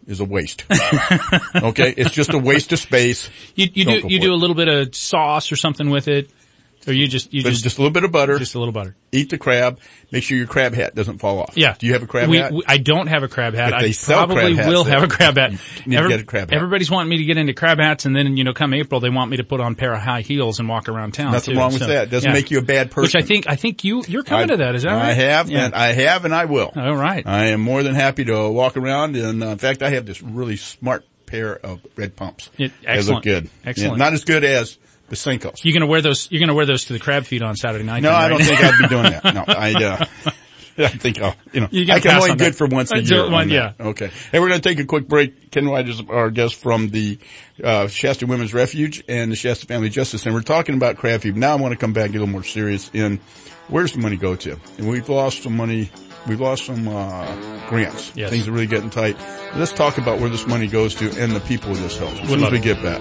is a waste. Okay? It's just a waste of space. You, you Don't do, go you for do it. a little bit of sauce or something with it? Or you just, you But just, just a little bit of butter. Just a little butter. Eat the crab. Make sure your crab hat doesn't fall off. Yeah. Do you have a crab we, hat? We, I don't have a crab hat. But they I sell probably crab hats will there. have a crab hat. You need to get a crab hat. Everybody's wanting me to get into crab hats, and then, you know, come April, they want me to put on a pair of high heels and walk around town. Nothing too. wrong with So, that. Doesn't yeah. make you a bad person. Which I think, I think you, you're coming I, to that. Is that right? I have, Yeah. and I have, and I will. All right. I am more than happy to walk around, and uh, in fact, I have this really smart pair of red pumps. It, They excellent. look good. Excellent. Yeah, not as good as the Senkos. You're gonna wear those, you're gonna wear those to the crab feed on Saturday night. No, then, I right? don't think I'd be doing that. No, I'd, uh, I think I'll, you know, You gotta I can pass only on good that. for once a That's year. one, on that. yeah. Okay. Hey, we're going to take a quick break. Ken White is our guest from the, uh, Shasta Women's Refuge and the Shasta Family Justice Center. We're talking about crab feed. Now I want to come back and get a little more serious in where's the money go to? And we've lost some money. We've lost some, uh, grants. Yes. Things are really getting tight. Let's talk about where this money goes to and the people this helps. As Would soon as love we it. get back.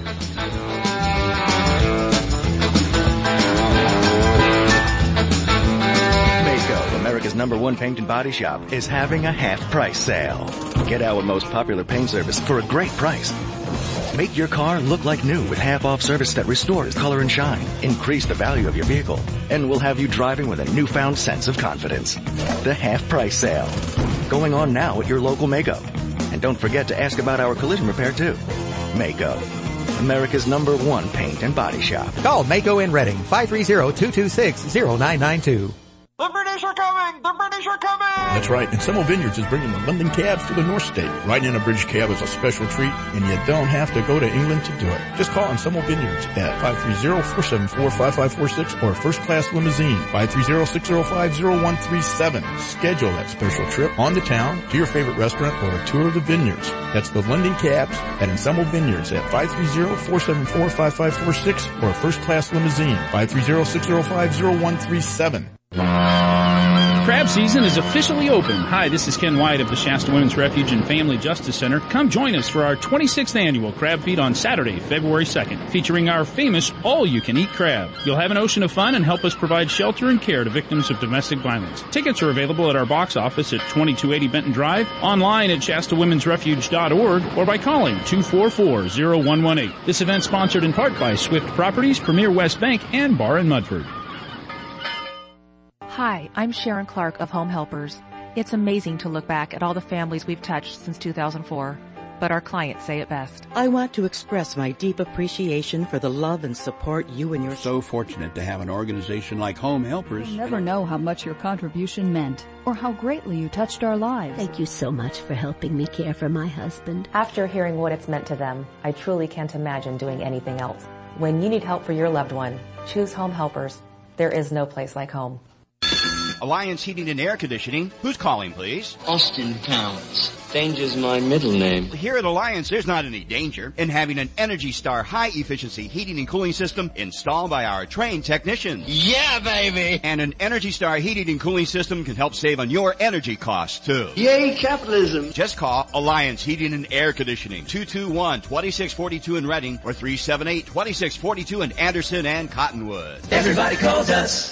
Maaco, America's number one paint and body shop, is having a half price sale. Get our most popular paint service for a great price. Make your car look like new with half off service that restores color and shine. Increase the value of your vehicle, and we'll have you driving with a newfound sense of confidence. The half price sale. Going on now at your local Maaco. And don't forget to ask about our collision repair too. Maaco, America's number one paint and body shop. Call Mako in Reading, five three zero, two two six, zero nine nine two. The British are coming! The British are coming! That's right, and Semmel Vineyards is bringing the London cabs to the North State. Riding in a British cab is a special treat, and you don't have to go to England to do it. Just call on Semmel Vineyards at five three zero, four seven four, five five four six or First Class Limousine, five three zero, six zero five, zero one three seven. Schedule that special trip on to town, to your favorite restaurant, or a tour of the vineyards. That's the London cabs at Ensemble Vineyards at five three zero, four seven four, five five four six or First Class Limousine, five three zero, six zero five, zero one three seven. Crab season is officially open. Hi, this is Ken White of the Shasta Women's Refuge and Family Justice Center. Come join us for our twenty-sixth annual crab feed on Saturday, February second, featuring our famous all-you-can-eat crab. You'll have an ocean of fun and help us provide shelter and care to victims of domestic violence. Tickets are available at our box office at twenty-two eighty Benton Drive, online at shasta women's refuge dot org, or by calling two four four, zero one one eight. This event sponsored in part by Swift Properties, Premier West Bank, and Bar in Mudford. Hi, I'm Sharon Clark of Home Helpers. It's amazing to look back at all the families we've touched since two thousand four, but our clients say it best. I want to express my deep appreciation for the love and support you and your... So fortunate to have an organization like Home Helpers. You'll never know how much your contribution meant or how greatly you touched our lives. Thank you so much for helping me care for my husband. After hearing what it's meant to them, I truly can't imagine doing anything else. When you need help for your loved one, choose Home Helpers. There is no place like home. Alliance Heating and Air Conditioning. Who's calling, please? Austin Towns. Danger's my middle name. Here at Alliance, there's not any danger in having an Energy Star high-efficiency heating and cooling system installed by our trained technicians. Yeah, baby! And an Energy Star heating and cooling system can help save on your energy costs, too. Yay, capitalism! Just call Alliance Heating and Air Conditioning, two two one, two six four two in Reading, or three seven eight, two six four two in Anderson and Cottonwood. Everybody calls us.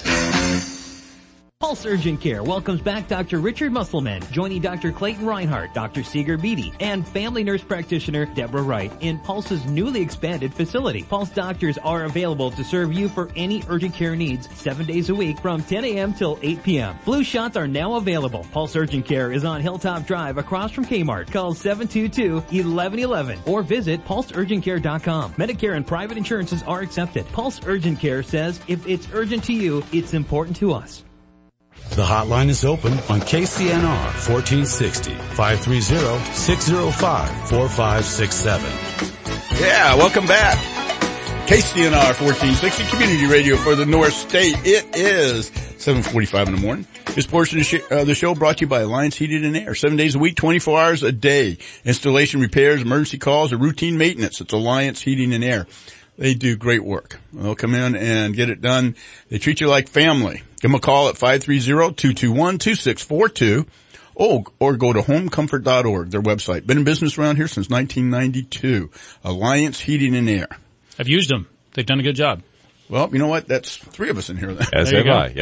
Pulse Urgent Care welcomes back Doctor Richard Musselman, joining Doctor Clayton Reinhardt, Doctor Seeger Beatty, and family nurse practitioner Deborah Wright in Pulse's newly expanded facility. Pulse doctors are available to serve you for any urgent care needs seven days a week from ten a.m. till eight p.m. Flu shots are now available. Pulse Urgent Care is on Hilltop Drive across from Kmart. Call seven two two, one one one one or visit pulse urgent care dot com. Medicare and private insurances are accepted. Pulse Urgent Care says if it's urgent to you, it's important to us. The hotline is open on K C N R fourteen sixty, five three zero, six zero five, four five six seven. Yeah, welcome back. K C N R fourteen sixty Community Radio for the North State. It is seven forty-five in the morning. This portion of the, sh- uh, the show brought to you by Alliance Heating and Air. Seven days a week, twenty-four hours a day. Installation, repairs, emergency calls, or routine maintenance. It's Alliance Heating and Air. They do great work. They'll come in and get it done. They treat you like family. Give them a call at five three zero, two two one, two six four two. Oh, or go to home comfort dot org, their website. Been in business around here since nineteen ninety-two. Alliance Heating and Air. I've used them. They've done a good job. Well, you know what? That's three of us in here then. As There have you go. I, yep.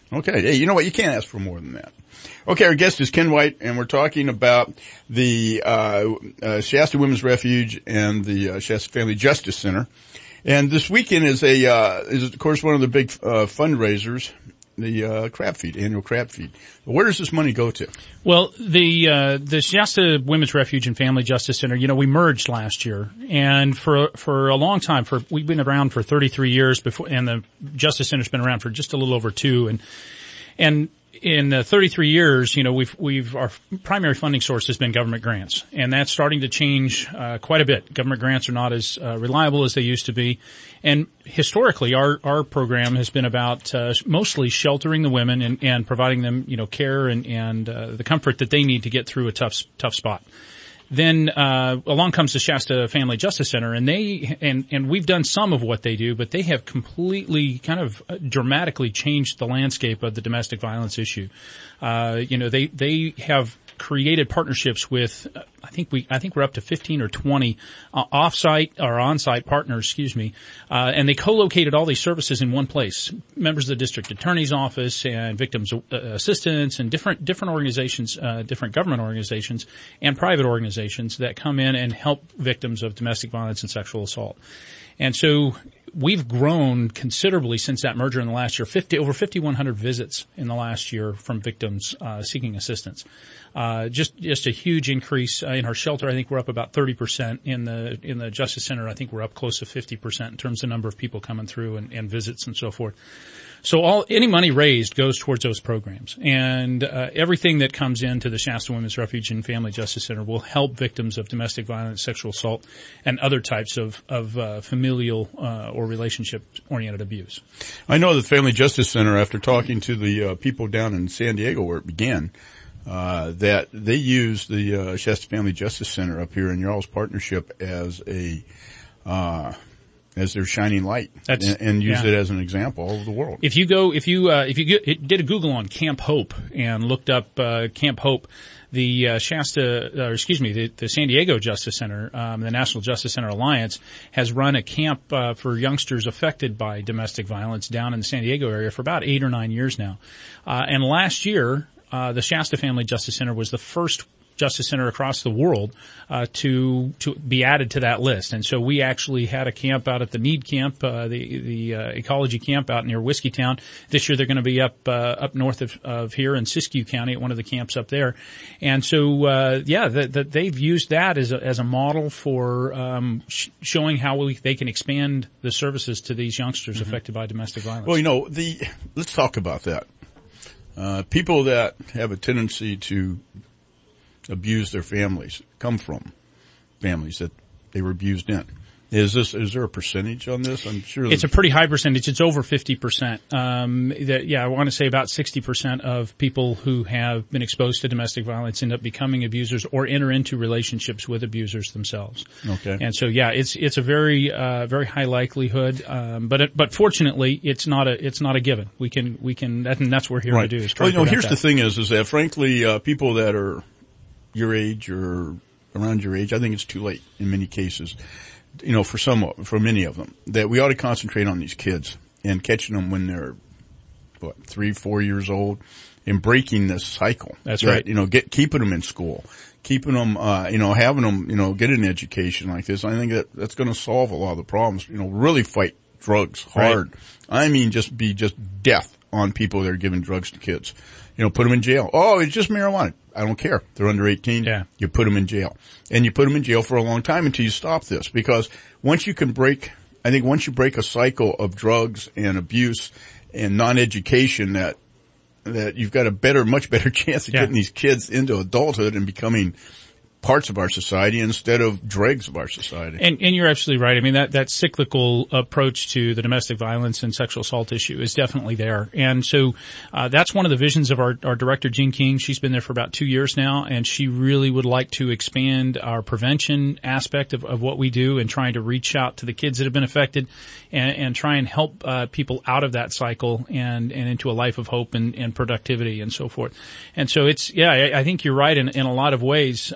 Okay. Hey, you know what? You can't ask for more than that. Okay, our guest is Ken White, and we're talking about the uh, uh Shasta Women's Refuge and the uh, Shasta Family Justice Center. And this weekend is a uh is of course one of the big uh fundraisers, the uh crab feed, annual crab feed. Where does this money go to? Well, the uh the Shasta Women's Refuge and Family Justice Center, you know, we merged last year, and for for a long time, for we've been around for thirty-three years before, and the Justice Center's been around for just a little over two, and and in uh, thirty-three years, you know, we've, we've, our primary funding source has been government grants, and that's starting to change, uh, quite a bit. Government grants are not as, uh, reliable as they used to be. And historically, our, our program has been about, uh, mostly sheltering the women and, and providing them, you know, care and, and, uh, the comfort that they need to get through a tough, tough spot. Then, uh, along comes the Shasta Family Justice Center, and they, and, and we've done some of what they do, but they have completely kind of dramatically changed the landscape of the domestic violence issue. Uh, you know, they, they have created partnerships with, uh, I think we, I think we're up to fifteen or twenty, uh, off-site or on-site partners, excuse me, uh, and they co-located all these services in one place. Members of the district attorney's office and victims uh, assistance and different, different organizations, uh, different government organizations and private organizations that come in and help victims of domestic violence and sexual assault. And so we've grown considerably since that merger in the last year. fifty over fifty-one hundred visits in the last year from victims uh, seeking assistance. Uh, just just a huge increase uh, in our shelter. I think we're up about thirty percent in the in the Justice Center. I think we're up close to fifty percent in terms of number of people coming through and, and visits and so forth. So all any money raised goes towards those programs, and uh, everything that comes into the Shasta Women's Refuge and Family Justice Center will help victims of domestic violence, sexual assault, and other types of of uh, familial uh, or relationship-oriented abuse. I know the Family Justice Center, after talking to the uh, people down in San Diego where it began, uh, that they use the uh, Shasta Family Justice Center up here in your all's partnership as a uh as their shining light, and, and use yeah. it as an example all over the world. If you go, if you, uh, if you get, did a Google on Camp Hope and looked up, uh, Camp Hope, the, uh, Shasta, or excuse me, the, the San Diego Justice Center, um, the National Justice Center Alliance has run a camp, uh, for youngsters affected by domestic violence down in the San Diego area for about eight or nine years now. Uh, and last year, uh, the Shasta Family Justice Center was the first Justice Center across the world uh to to be added to that list. And so we actually had a camp out at the Mead Camp, uh the the uh, ecology camp out near Whiskeytown. This year they're going to be up uh up north of, of here in Siskiyou County at one of the camps up there. And so uh yeah, that the, they've used that as a as a model for um sh- showing how we, they can expand the services to these youngsters mm-hmm. affected by domestic violence. Well, you know, the let's talk about that. Uh people that have a tendency to abuse their families, come from families that they were abused in. Is this, is there a percentage on this? I'm sure it's a pretty high percentage. It's over fifty percent. Um, that, yeah, I want to say about sixty percent of people who have been exposed to domestic violence end up becoming abusers or enter into relationships with abusers themselves. Okay. And so, yeah, it's, it's a very, uh, very high likelihood. Um, but, it, but fortunately, it's not a, it's not a given. We can, we can, that, and that's what we're here right. to do is try well, to you know, here's that. the thing is, is that frankly, uh, people that are your age or around your age, I think it's too late in many cases. You know, for some, for many of them, that we ought to concentrate on these kids and catching them when they're, what, three, four years old and breaking this cycle. That's that, right. You know, get, keeping them in school, keeping them, uh, you know, having them, you know, get an education like this. I think that that's going to solve a lot of the problems. You know, really fight drugs hard. Right. I mean, just be just death on people that are giving drugs to kids. You know, put them in jail. Oh, it's just marijuana. I don't care. They're under eighteen. Yeah. You put them in jail. And you put them in jail for a long time until you stop this. Because once you can break, I think once you break a cycle of drugs and abuse and non-education, that, that you've got a better, much better chance of yeah. getting these kids into adulthood and becoming parts of our society instead of dregs of our society. And, and you're absolutely right. I mean, that, that cyclical approach to the domestic violence and sexual assault issue is definitely there. And so, uh, that's one of the visions of our, our director, Jean King. She's been there for about two years now, and she really would like to expand our prevention aspect of, of what we do and trying to reach out to the kids that have been affected and, and try and help, uh, people out of that cycle and, and into a life of hope and, and productivity and so forth. And so it's, yeah, I, I think you're right in, in a lot of ways. Um,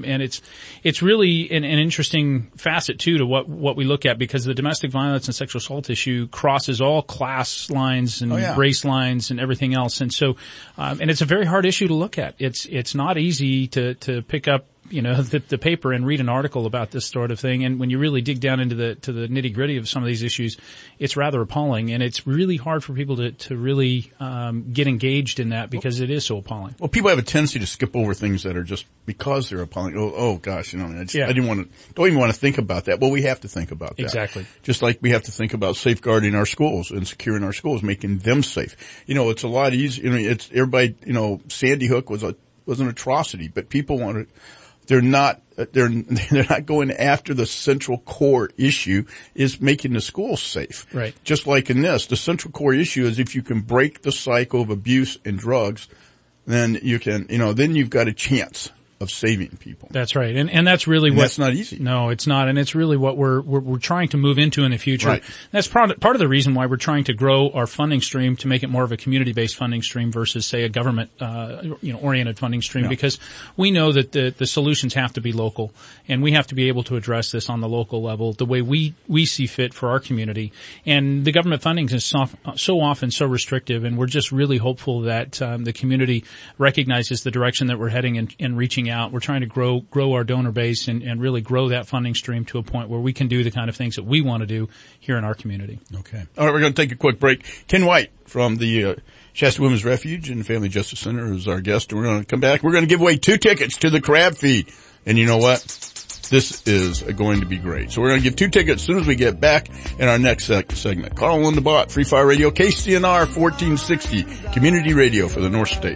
Um, and it's, it's really an, an interesting facet too to what, what we look at, because the domestic violence and sexual assault issue crosses all class lines and Oh, yeah. race lines and everything else. And so, um, and it's a very hard issue to look at. It's, it's not easy to, to pick up, you know, the, the paper and read an article about this sort of thing. And when you really dig down into the, to the nitty gritty of some of these issues, it's rather appalling. And it's really hard for people to, to really, um, get engaged in that because it is so appalling. Well, people have a tendency to skip over things that are just because they're appalling. Oh, oh gosh, you know, I, just, Yeah. I didn't want to, don't even want to think about that. Well, we have to think about that. Exactly. Just like we have to think about safeguarding our schools and securing our schools, making them safe. You know, it's a lot easier. You know, it's everybody, you know, Sandy Hook was a, was an atrocity, but people want to, they're not, they're, they're not going after the central core issue is making the schools safe. Right. Just like in this, the central core issue is if you can break the cycle of abuse and drugs, then you can, you know, then you've got a chance of saving people. That's right. And, and that's really And what, that's not easy. No, it's not. And it's really what we're, we're, we're trying to move into in the future. Right. That's part of, part of the reason why we're trying to grow our funding stream to make it more of a community-based funding stream versus, say, a government, uh, you know, oriented funding stream, Yeah. because we know that the, the solutions have to be local, and we have to be able to address this on the local level the way we, we see fit for our community. And the government funding is so, so often so restrictive, and we're just really hopeful that, um, the community recognizes the direction that we're heading and, and reaching out. We're trying to grow grow our donor base and, and really grow that funding stream to a point where we can do the kind of things that we want to do here in our community. Okay. All right, we're going to take a quick break. Ken White from the uh, Shasta Women's Refuge and Family Justice Center is our guest, and we're going to come back. We're going to give away two tickets to the Crab Feed. And you know what? This is going to be great. So we're going to give two tickets as soon as we get back in our next seg- segment. Carl and the Bot, Free Fire Radio, K C N R fourteen sixty, Community Radio for the North State.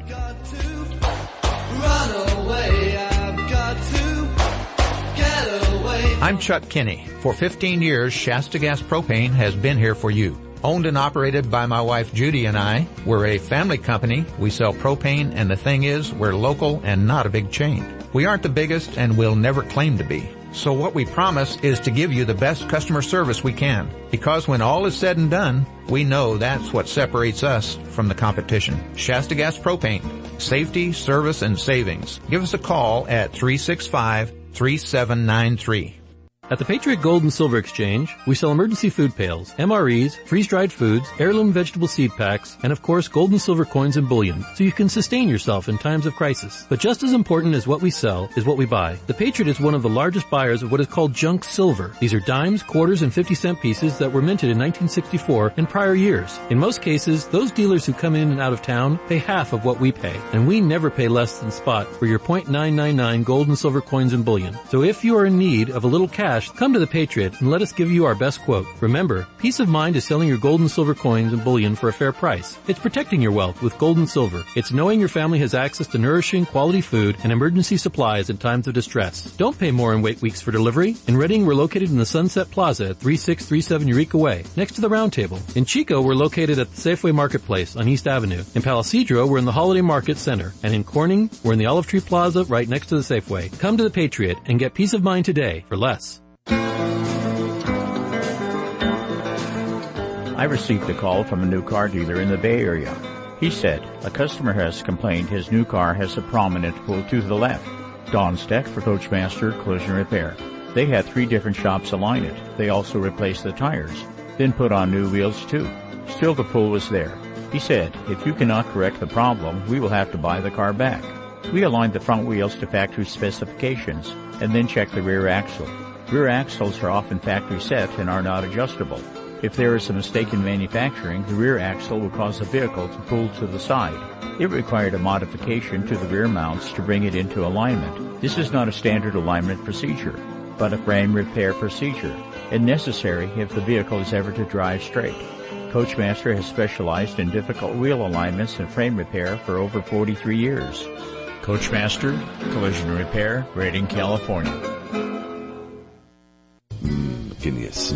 I'm Chuck Kinney. For fifteen years, Shasta Gas Propane has been here for you. Owned and operated by my wife Judy and I, we're a family company. We sell propane, and the thing is, we're local and not a big chain. We aren't the biggest and will never claim to be. So what we promise is to give you the best customer service we can. Because when all is said and done, we know that's what separates us from the competition. Shasta Gas Propane. Safety, service, and savings. Give us a call at three six five, three seven nine three. At the Patriot Gold and Silver Exchange, we sell emergency food pails, M R Es, freeze-dried foods, heirloom vegetable seed packs, and of course gold and silver coins and bullion, so you can sustain yourself in times of crisis. But just as important as what we sell is what we buy. The Patriot is one of the largest buyers of what is called junk silver. These are dimes, quarters, and fifty cent pieces that were minted in nineteen sixty-four and prior years. In most cases, those dealers who come in and out of town pay half of what we pay, and we never pay less than spot for your point nine nine nine gold and silver coins and bullion. So if you are in need of a little cash, come to the Patriot and let us give you our best quote. Remember, peace of mind is selling your gold and silver coins and bullion for a fair price. It's protecting your wealth with gold and silver. It's knowing your family has access to nourishing, quality food and emergency supplies in times of distress. Don't pay more and wait weeks for delivery. In Reading, we're located in the Sunset Plaza at three six three seven Eureka Way, next to the Round Table. In Chico, we're located at the Safeway Marketplace on East Avenue. In Palisadro, we're in the Holiday Market Center. And in Corning, we're in the Olive Tree Plaza right next to the Safeway. Come to the Patriot and get peace of mind today for less. I received a call from a new car dealer in the Bay Area. He said, a customer has complained his new car has a prominent pull to the left. Don's Tech for Coachmaster Collision Repair. They had three different shops align it. They also replaced the tires, then put on new wheels too. Still the pull was there. He said, if you cannot correct the problem, we will have to buy the car back. We aligned the front wheels to factory specifications and then checked the rear axle. Rear axles are often factory set and are not adjustable. If there is a mistake in manufacturing, the rear axle will cause the vehicle to pull to the side. It required a modification to the rear mounts to bring it into alignment. This is not a standard alignment procedure, but a frame repair procedure, and necessary if the vehicle is ever to drive straight. Coachmaster has specialized in difficult wheel alignments and frame repair for over forty-three years. Coachmaster Collision Repair, Redding, California. Mm, can you smell it?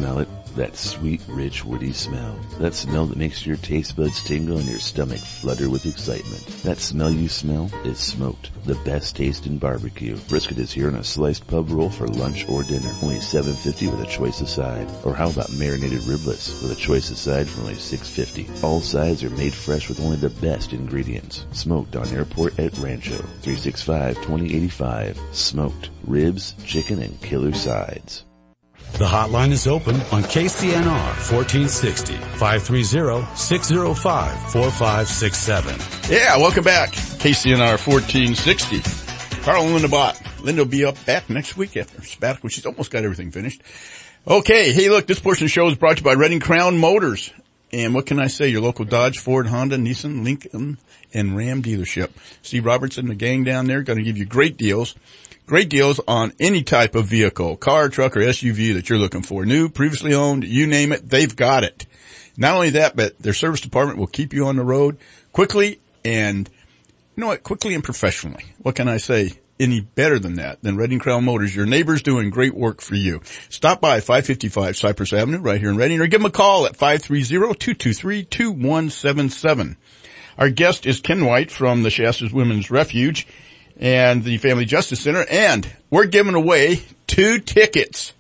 That sweet, rich, woody smell. That smell that makes your taste buds tingle and your stomach flutter with excitement. That smell you smell is smoked. The best taste in barbecue. Brisket is here on a sliced pub roll for lunch or dinner. Only seven fifty with a choice of side. Or how about marinated riblets with a choice of side for only six fifty. All sides are made fresh with only the best ingredients. Smoked on Airport at Rancho. three six five, two oh eight five. Smoked. Ribs, chicken, and killer sides. The hotline is open on K C N R fourteen sixty, five three zero, six zero five, four five six seven. Yeah, welcome back. K C N R fourteen sixty. Carl and Linda Bott. Linda will be up back next week after sabbatical. She's almost got everything finished. Okay, hey look, this portion of the show is brought to you by Redding Crown Motors. And what can I say? Your local Dodge, Ford, Honda, Nissan, Lincoln, and Ram dealership. Steve Robertson and the gang down there going to give you great deals. Great deals on any type of vehicle, car, truck, or S U V that you're looking for. New, previously owned, you name it, they've got it. Not only that, but their service department will keep you on the road quickly and, you know what, quickly and professionally. What can I say? Any better than that, than Redding Crown Motors. Your neighbor's doing great work for you. Stop by five fifty-five Cypress Avenue right here in Redding, or give them a call at five three zero, two two three, two one seven seven. Our guest is Ken White from the Shasta's Women's Refuge and the Family Justice Center, and we're giving away two tickets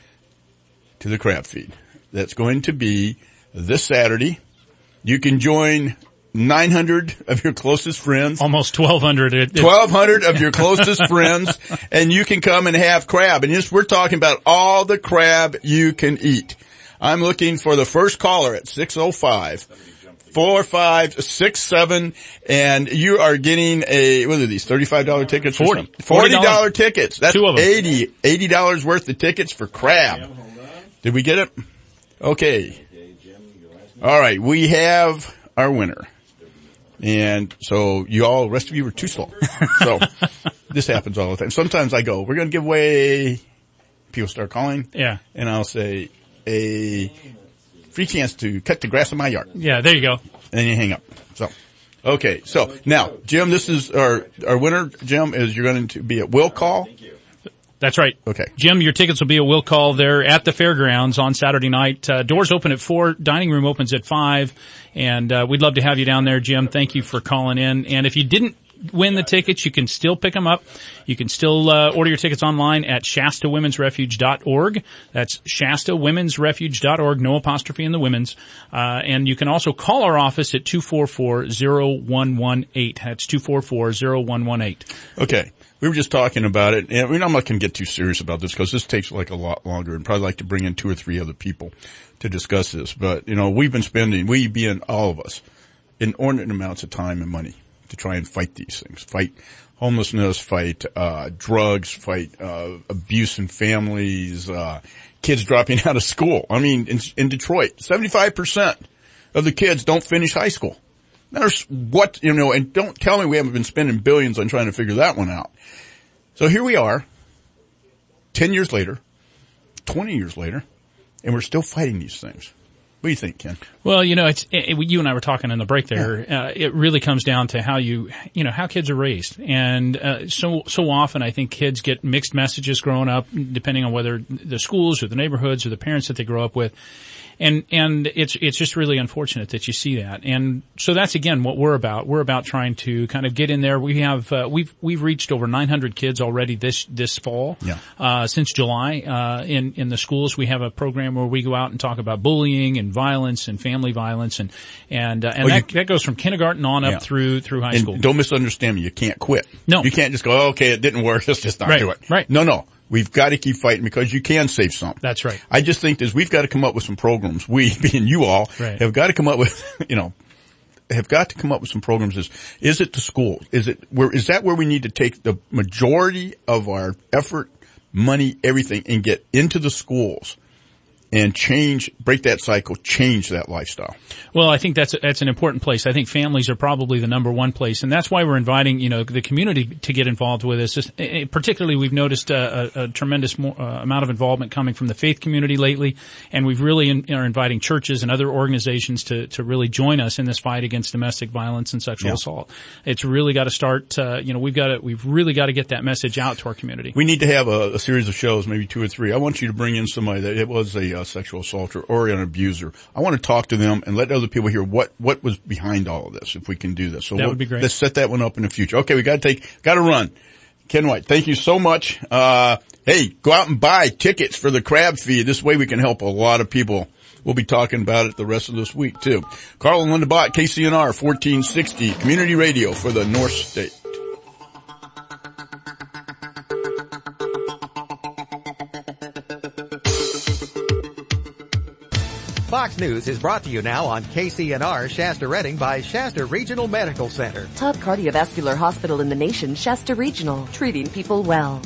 to the Crab Feed. That's going to be this Saturday. You can join nine hundred of your closest friends. Almost twelve hundred. twelve hundred of your closest friends, and you can come and have crab. And just, we're talking about all the crab you can eat. I'm looking for the first caller at six oh five, four five six seven, and you are getting a, what are these, thirty-five dollar tickets? forty. forty dollar tickets. That's Two of them. eighty, eighty dollars worth of tickets for crab. Did we get it? Okay. All right, we have our winner. And so you all, rest of you were too slow. So this happens all the time. Sometimes I go, we're going to give away, people start calling. Yeah. And I'll say, a free chance to cut the grass in my yard. Yeah, there you go. And then you hang up. So, okay. So now, Jim, this is our, our winner, Jim, is you're going to be at Will Call. That's right. Okay. Jim, your tickets will be a will call there at the fairgrounds on Saturday night. Uh, doors open at four, dining room opens at five, and uh, we'd love to have you down there, Jim. Thank you for calling in. And if you didn't win the tickets, you can still pick them up. You can still uh, order your tickets online at Shasta Women's Refuge dot org. That's Shasta Women's Refuge dot org, no apostrophe in the women's. Uh, and you can also call our office at two four four, zero one one eight. That's two four four, zero one one eight. Okay. We were just talking about it, and I'm not going to get too serious about this because this takes like a lot longer, and probably like to bring in two or three other people to discuss this. But, you know, we've been spending, we being all of us, inordinate amounts of time and money to try and fight these things. Fight homelessness, fight uh drugs, fight uh abuse in families, uh kids dropping out of school. I mean, in, in Detroit, seventy-five percent of the kids don't finish high school. There's what, you know, and don't tell me we haven't been spending billions on trying to figure that one out. So here we are, ten years later, twenty years later, and we're still fighting these things. What do you think, Ken? Well, you know, it's, it, you and I were talking in the break there. Yeah. Uh, it really comes down to how you, you know, how kids are raised. And, uh, so, so often I think kids get mixed messages growing up, depending on whether the schools or the neighborhoods or the parents that they grow up with. And, and it's, it's just really unfortunate that you see that. And so that's again what we're about. We're about trying to kind of get in there. We have, uh, we've, we've reached over nine hundred kids already this, this fall. Yeah. Uh, since July, uh, in, in the schools, we have a program where we go out and talk about bullying and violence and family violence. And, and, uh, and well, that, you, that goes from kindergarten on up yeah. through, through high and school. Don't misunderstand me. You can't quit. No. You can't just go, oh, okay, it didn't work. Let's just not right. do it. Right. No, no. We've got to keep fighting because you can save some. That's right. I just think is we've got to come up with some programs. We, being you all, right. have got to come up with, you know, have got to come up with some programs. Is, is it the school? Is it where, is that where we need to take the majority of our effort, money, everything and get into the schools and change, break that cycle, change that lifestyle? Well, I think that's that's an important place. I think families are probably the number one place, and that's why we're inviting, you know, the community to get involved with us. Just, uh, particularly, we've noticed a, a, a tremendous more, uh, amount of involvement coming from the faith community lately, and we've really in, are inviting churches and other organizations to to really join us in this fight against domestic violence and sexual yeah. assault. It's really got to start. Uh, you know, we've got to we've really got to get that message out to our community. We need to have a, a series of shows, maybe two or three. I want you to bring in somebody that it was a uh, sexual assaulter or an abuser. I want to talk to them and let other people hear what, what was behind all of this, if we can do this. So that we'll, would be great. Let's set that one up in the future. Okay, we gotta take, gotta run. Ken White, thank you so much. Uh, hey, go out and buy tickets for the crab feed. This way we can help a lot of people. We'll be talking about it the rest of this week too. Carl and Linda Bott, K C N R fourteen sixty, Community Radio for the North State. Fox News is brought to you now on K C N R Shasta Redding by Shasta Regional Medical Center. Top cardiovascular hospital in the nation, Shasta Regional, treating people well.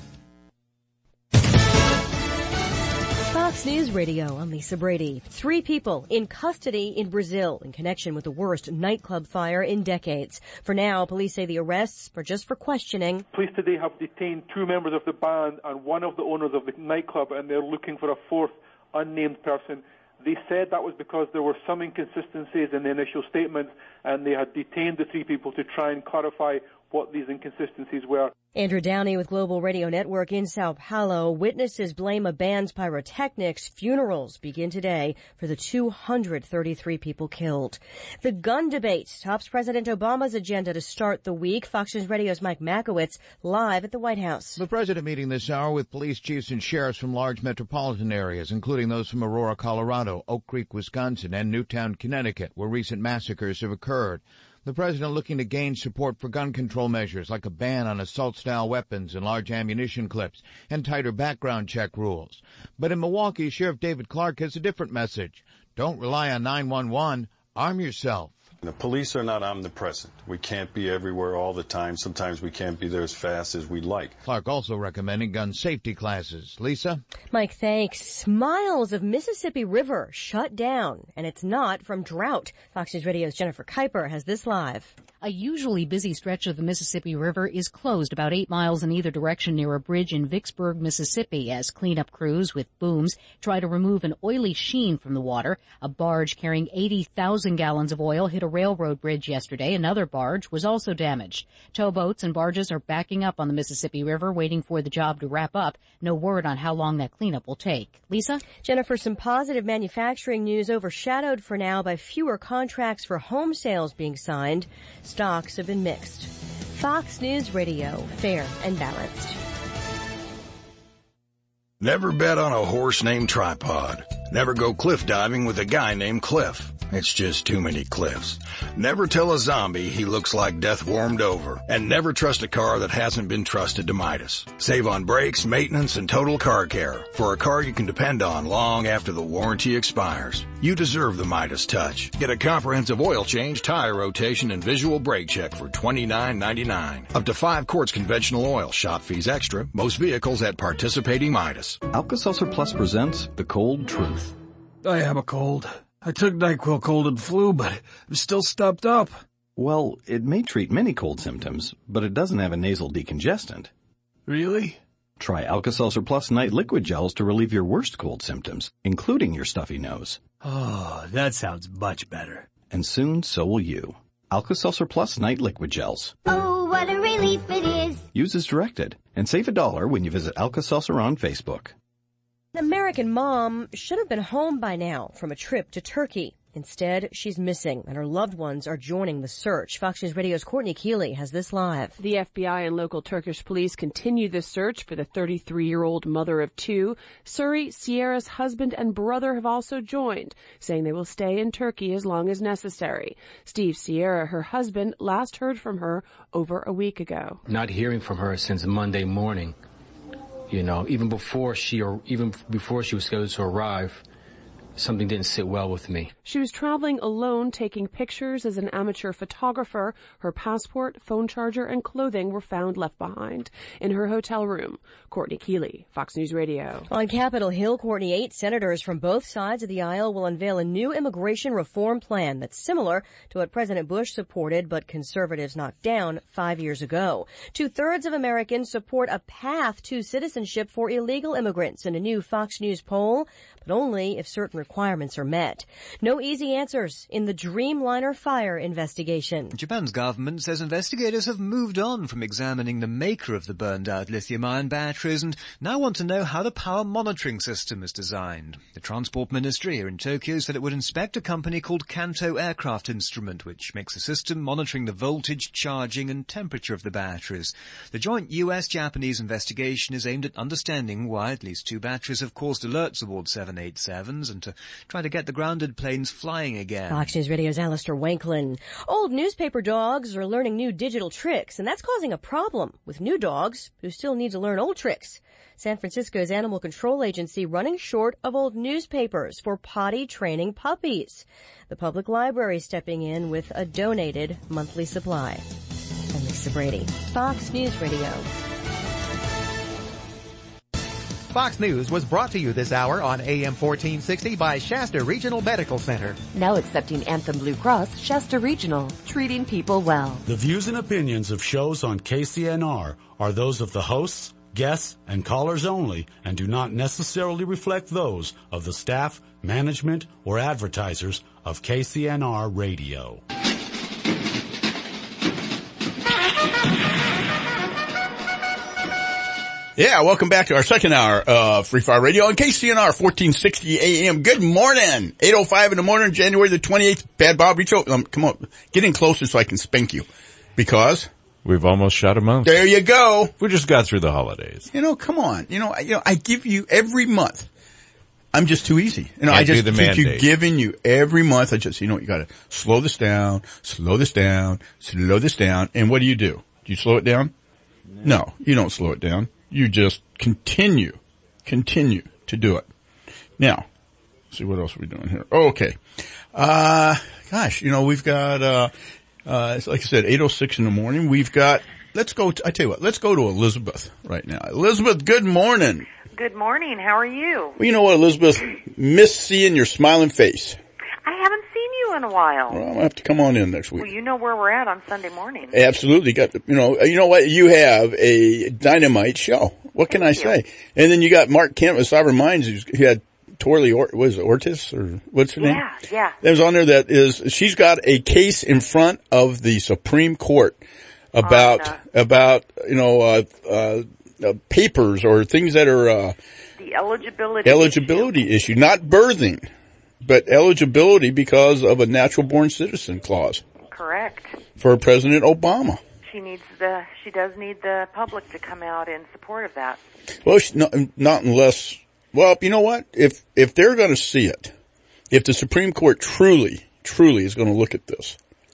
Fox News Radio, I'm Lisa Brady. Three people in custody in Brazil in connection with the worst nightclub fire in decades. For now, police say the arrests are just for questioning. Police today have detained two members of the band and one of the owners of the nightclub, and they're looking for a fourth unnamed person. They said that was because there were some inconsistencies in the initial statements, and they had detained the three people to try and clarify what these inconsistencies were. Andrew Downey with Global Radio Network in Sao Paulo. Witnesses blame a band's pyrotechnics. Funerals begin today for the two hundred thirty-three people killed. The gun debate tops President Obama's agenda to start the week. Fox News Radio's Mike Makowitz live at the White House. The president meeting this hour with police chiefs and sheriffs from large metropolitan areas, including those from Aurora, Colorado, Oak Creek, Wisconsin, and Newtown, Connecticut, where recent massacres have occurred. The president looking to gain support for gun control measures like a ban on assault-style weapons and large ammunition clips and tighter background check rules. But in Milwaukee, Sheriff David Clark has a different message. Don't rely on nine one one. Arm yourself. The police are not omnipresent. We can't be everywhere all the time. Sometimes we can't be there as fast as we'd like. Clark also recommending gun safety classes. Lisa? Mike, thanks. Miles of Mississippi River shut down, and it's not from drought. Fox News Radio's Jennifer Kuiper has this live. A usually busy stretch of the Mississippi River is closed about eight miles in either direction near a bridge in Vicksburg, Mississippi, as cleanup crews with booms try to remove an oily sheen from the water. A barge carrying eighty thousand gallons of oil hit a railroad bridge yesterday. Another barge was also damaged. Towboats and barges are backing up on the Mississippi River, waiting for the job to wrap up. No word on how long that cleanup will take. Lisa? Jennifer, some positive manufacturing news overshadowed for now by fewer contracts for home sales being signed. Stocks have been mixed. Fox News Radio, fair and balanced. Never bet on a horse named Tripod. Never go cliff diving with a guy named Cliff. It's just too many cliffs. Never tell a zombie he looks like death warmed over. And never trust a car that hasn't been trusted to Midas. Save on brakes, maintenance, and total car care for a car you can depend on long after the warranty expires. You deserve the Midas touch. Get a comprehensive oil change, tire rotation, and visual brake check for twenty-nine ninety-nine. Up to five quarts conventional oil. Shop fees extra. Most vehicles at participating Midas. Alka-Seltzer Plus presents The Cold Truth. I have a cold. I took NyQuil cold and flu, but I'm still stuffed up. Well, it may treat many cold symptoms, but it doesn't have a nasal decongestant. Really? Try Alka-Seltzer Plus Night Liquid Gels to relieve your worst cold symptoms, including your stuffy nose. Oh, that sounds much better. And soon, so will you. Alka-Seltzer Plus Night Liquid Gels. Oh, what a relief it is. Use as directed, and save a dollar when you visit Alka-Seltzer on Facebook. An American mom should have been home by now from a trip to Turkey. Instead, she's missing, and her loved ones are joining the search. Fox News Radio's Courtney Keeley has this live. The F B I and local Turkish police continue the search for the thirty-three-year-old mother of two. Suri, Sierra's husband and brother have also joined, saying they will stay in Turkey as long as necessary. Steve Sierra, her husband, last heard from her over a week ago. Not hearing from her since Monday morning. You know, even before she, or even before she was scheduled to arrive, something didn't sit well with me. She was traveling alone, taking pictures as an amateur photographer. Her passport, phone charger, and clothing were found left behind in her hotel room. Courtney Keeley, Fox News Radio. On Capitol Hill, Courtney, eight senators from both sides of the aisle will unveil a new immigration reform plan that's similar to what President Bush supported but conservatives knocked down five years ago. Two-thirds of Americans support a path to citizenship for illegal immigrants in a new Fox News poll, but only if certain requirements are met. No easy answers in the Dreamliner fire investigation. Japan's government says investigators have moved on from examining the maker of the burned-out lithium-ion batteries and now want to know how the power monitoring system is designed. The Transport Ministry here in Tokyo said it would inspect a company called Kanto Aircraft Instrument, which makes a system monitoring the voltage, charging and temperature of the batteries. The joint U S Japanese investigation is aimed at understanding why at least two batteries have caused alerts aboard seven eighty-sevens and to try to get the grounded planes flying again. Fox News Radio's Alistair Wanklin. Old newspaper dogs are learning new digital tricks, and that's causing a problem with new dogs who still need to learn old tricks. San Francisco's Animal Control Agency running short of old newspapers for potty training puppies. The public library stepping in with a donated monthly supply. I'm Lisa Brady, Fox News Radio. Fox News was brought to you this hour on A M fourteen sixty by Shasta Regional Medical Center. Now accepting Anthem Blue Cross, Shasta Regional, treating people well. The views and opinions of shows on K C N R are those of the hosts, guests, and callers only and do not necessarily reflect those of the staff, management, or advertisers of K C N R Radio. Yeah, welcome back to our second hour of Free Fire Radio on K C N R fourteen sixty A M. Good morning. eight oh five in the morning, January the twenty-eighth. Bad Bob, reach out. Um, come on, get in closer so I can spank you. Because we've almost shot a month. There you go. We just got through the holidays. You know, come on. You know, I, you know, I give you every month. I'm just too easy. You know, Can't I just do the keep you mandate. giving you every month. I just, you know, you gotta slow this down, slow this down, slow this down. And what do you do? Do you slow it down? No, no you don't slow it down. You just continue, continue to do it. Now, let's see what else are we doing here. Oh, okay. Uh, gosh, you know, we've got, uh, uh, it's like I said, eight oh six in the morning. We've got, let's go, to, I tell you what, let's go to Elizabeth right now. Elizabeth, good morning. Good morning. How are you? Well, you know what, Elizabeth? Miss seeing your smiling face. I haven't seen you in a while. Well, I'm gonna have to come on in next week. Well, you know where we're at on Sunday morning. Absolutely. Got the, you know, you know what? You have a dynamite show. What can Thank I you. say? And then you got Mark Kent with Sovereign Minds, who's, he had Torley, or, what is it, Ortiz, or what's her name? Yeah, yeah. That was on there that is, she's got a case in front of the Supreme Court about, On, uh, about, you know, uh, uh, uh, papers or things that are, uh, the eligibility eligibility issue. issue, not birthing, but eligibility because of a natural born citizen clause. Correct. For President Obama. She needs the, she does need the public to come out in support of that. Well, she, not, not unless, well, you know what? If, if they're going to see it, if the Supreme Court truly, truly is going to look at this,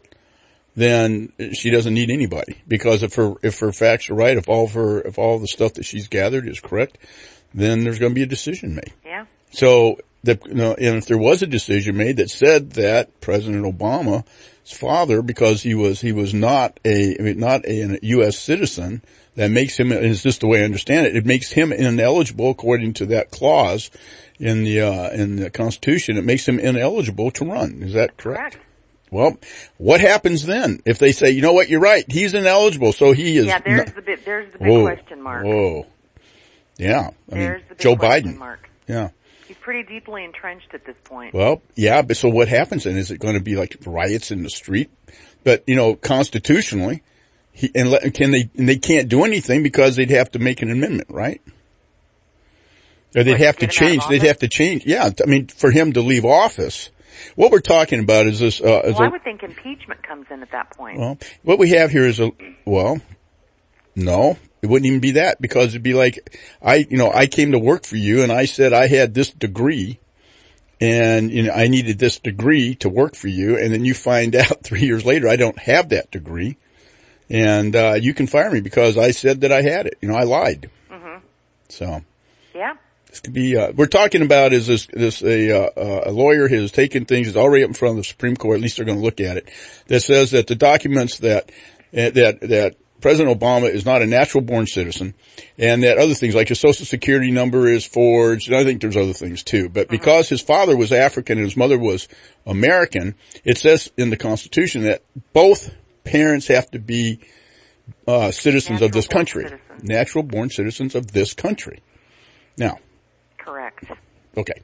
then she doesn't need anybody. Because if her, if her facts are right, if all of her, if all the stuff that she's gathered is correct, then there's going to be a decision made. Yeah. So, the, you know, and if there was a decision made that said that President Obama's father, because he was, he was not a, I mean, not a, a U S citizen, that makes him, and it's just the way I understand it, it makes him ineligible according to that clause in the, uh, in the Constitution. It makes him ineligible to run. Is that correct? Correct. Well, what happens then if they say, you know what, you're right, he's ineligible, so he is. Yeah, there's not, the big, there's the big whoa, question mark. Whoa. Yeah. I There's mean, the big Joe question Biden. mark. Yeah. He's pretty deeply entrenched at this point. Well, yeah, but so what happens then? Is it going to be like riots in the street? But, you know, constitutionally, he, and let, can they, and they can't do anything because they'd have to make an amendment, right? Or they'd What, have to get him out of change, they'd office? have to change, yeah, I mean, for him to leave office. What we're talking about is this, uh, is Well, I a, would think impeachment comes in at that point. well, what we have here is a, well, no, it wouldn't even be that because it'd be like, I, you know, I came to work for you and I said I had this degree and, you know, I needed this degree to work for you. And then you find out three years later I don't have that degree and, uh, you can fire me because I said that I had it. You know, I lied. Mm-hmm. So. Yeah. This could be, uh, we're talking about is this, this, a, uh, a lawyer has taken things, is already up in front of the Supreme Court, at least they're going to look at it, that says that the documents that, uh, that, that President Obama is not a natural born citizen and that other things like his social security number is forged, and I think there's other things too, but because his father was African and his mother was American, it says in the Constitution that both parents have to be, uh, citizens Natural of this born country. Natural born citizens of this country. Now, Correct. okay.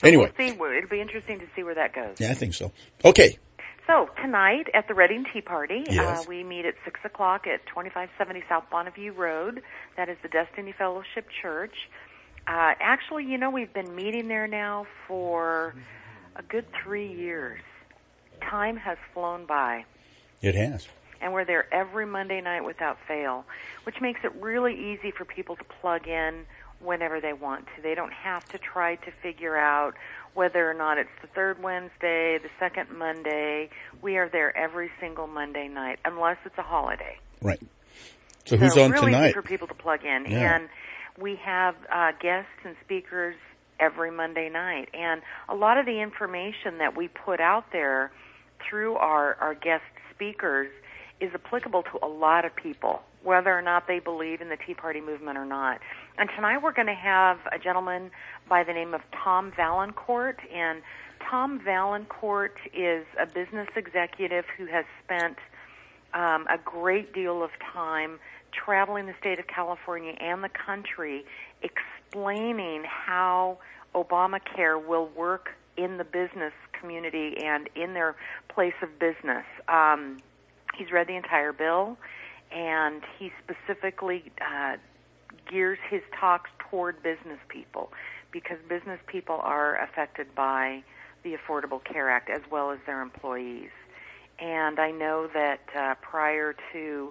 So Anyway. We'll see. It'll be interesting to see where that goes. Yeah, I think so. Okay. So tonight at the Reading Tea Party, Yes. uh, we meet at six o'clock at twenty-five seventy South Bonneview Road. That is the Destiny Fellowship Church. Uh, actually, you know, we've been meeting there now for a good three years. Time has flown by. It has. And we're there every Monday night without fail, which makes it really easy for people to plug in whenever they want to. They don't have to try to figure out whether or not it's the third Wednesday, the second Monday. We are there every single Monday night, unless it's a holiday. Right. So who's so on really tonight? Easy for people to plug in. Yeah. And we have uh, guests and speakers every Monday night. And a lot of the information that we put out there through our, our guest speakers is applicable to a lot of people, whether or not they believe in the Tea Party movement or not. And tonight we're going to have a gentleman by the name of Tom Valancourt. And Tom Valancourt is a business executive who has spent um, a great deal of time traveling the state of California and the country explaining how Obamacare will work in the business community and in their place of business. Um, he's read the entire bill, and he specifically uh, gears his talks toward business people, because business people are affected by the Affordable Care Act as well as their employees. And I know that uh, prior to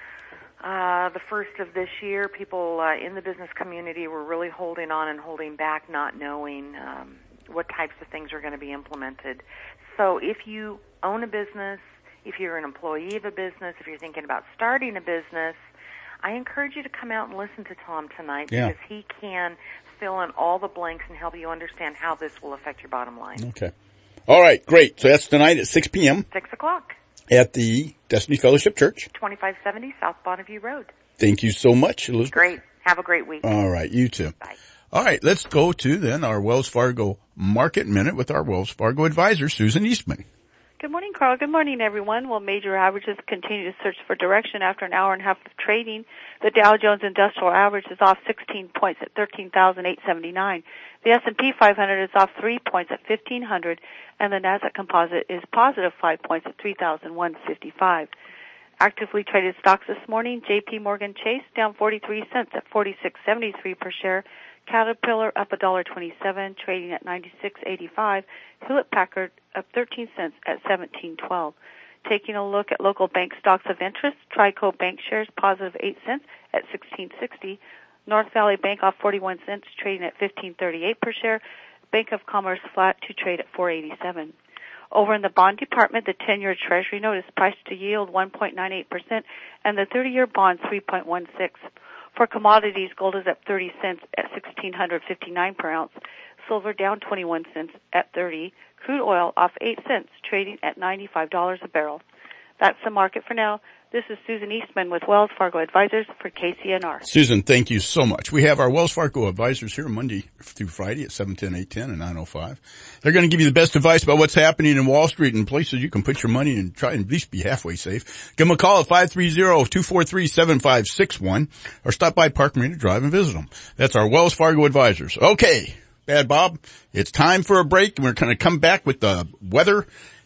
uh, the first of this year, people uh, in the business community were really holding on and holding back, not knowing um, what types of things are going to be implemented. So if you own a business, if you're an employee of a business, if you're thinking about starting a business, I encourage you to come out and listen to Tom tonight, Yeah. because he can fill in all the blanks and help you understand how this will affect your bottom line. Okay. All right, great. So that's tonight at six p.m. Six o'clock, at the Destiny Fellowship Church. twenty-five seventy South Bonneview Road. Thank you so much, Elizabeth. Great. Have a great week. All right, you too. Bye. All right, let's go to then our Wells Fargo Market Minute with our Wells Fargo advisor, Susan Eastman. Good morning, Carl. Good morning, everyone. Well, major averages continue to search for direction after an hour and a half of trading. The Dow Jones Industrial Average is off sixteen points at thirteen thousand eight hundred seventy-nine. The S and P five hundred is off three points at fifteen hundred, and the Nasdaq Composite is positive five points at three thousand one hundred fifty-five. Actively traded stocks this morning: J P Morgan Chase down forty-three cents at forty-six seventy-three per share. Caterpillar up one dollar twenty-seven, trading at ninety-six eighty-five. Hewlett Packard up thirteen cents at seventeen twelve. Taking a look at local bank stocks of interest: Trico Bank shares positive eight cents at sixteen sixty. North Valley Bank off forty-one cents, trading at fifteen thirty-eight per share. Bank of Commerce flat to trade at four eighty-seven. Over in the bond department, the ten-year Treasury note is priced to yield one point nine eight percent, and the thirty-year bond three point one six. For commodities, gold is up thirty cents at sixteen fifty-nine per ounce. Silver down twenty-one cents at thirty. Crude oil off eight cents, trading at ninety-five dollars a barrel. That's the market for now. This is Susan Eastman with Wells Fargo Advisors for K C N R. Susan, thank you so much. We have our Wells Fargo advisors here Monday through Friday at seven ten, eight ten, and nine oh five. They're going to give you the best advice about what's happening in Wall Street and places you can put your money and try and at least be halfway safe. Give them a call at five three zero, two four three, seven five six one or stop by Park Marina Drive and visit them. That's our Wells Fargo advisors. Okay, Bad Bob, it's time for a break. We're going to come back with the weather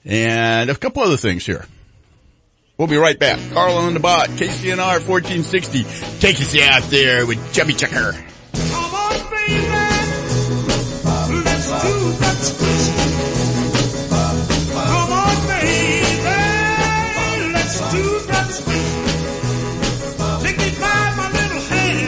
and a couple other things here. We'll be right back. Carl on the bot, K C N R fourteen sixty. Take us out there with Chubby Checker. Come on, baby. Let's do that squeeze. Come on, baby. Let's do that squeeze. Take me by my little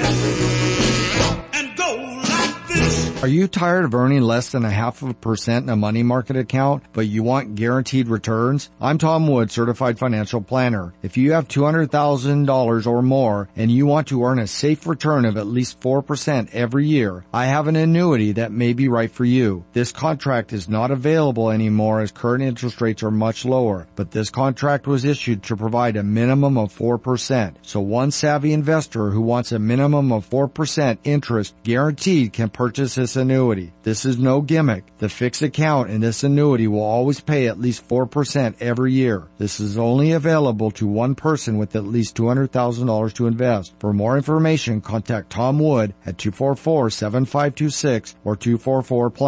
hand and go like this. Are you tired of earning less than a half of a percent in a money market account, but you want guaranteed returns? I'm Tom Wood, Certified Financial Planner. If you have two hundred thousand dollars or more and you want to earn a safe return of at least four percent every year, I have an annuity that may be right for you. This contract is not available anymore as current interest rates are much lower, but this contract was issued to provide a minimum of four percent. So one savvy investor who wants a minimum of four percent interest guaranteed can purchase this annuity. This is no gimmick. The fixed account in this annuity will always pay at least four percent every year. This is only available to one person with at least two hundred thousand dollars to invest. For more information, contact Tom Wood at two four four, seven five two six or two four four, plan.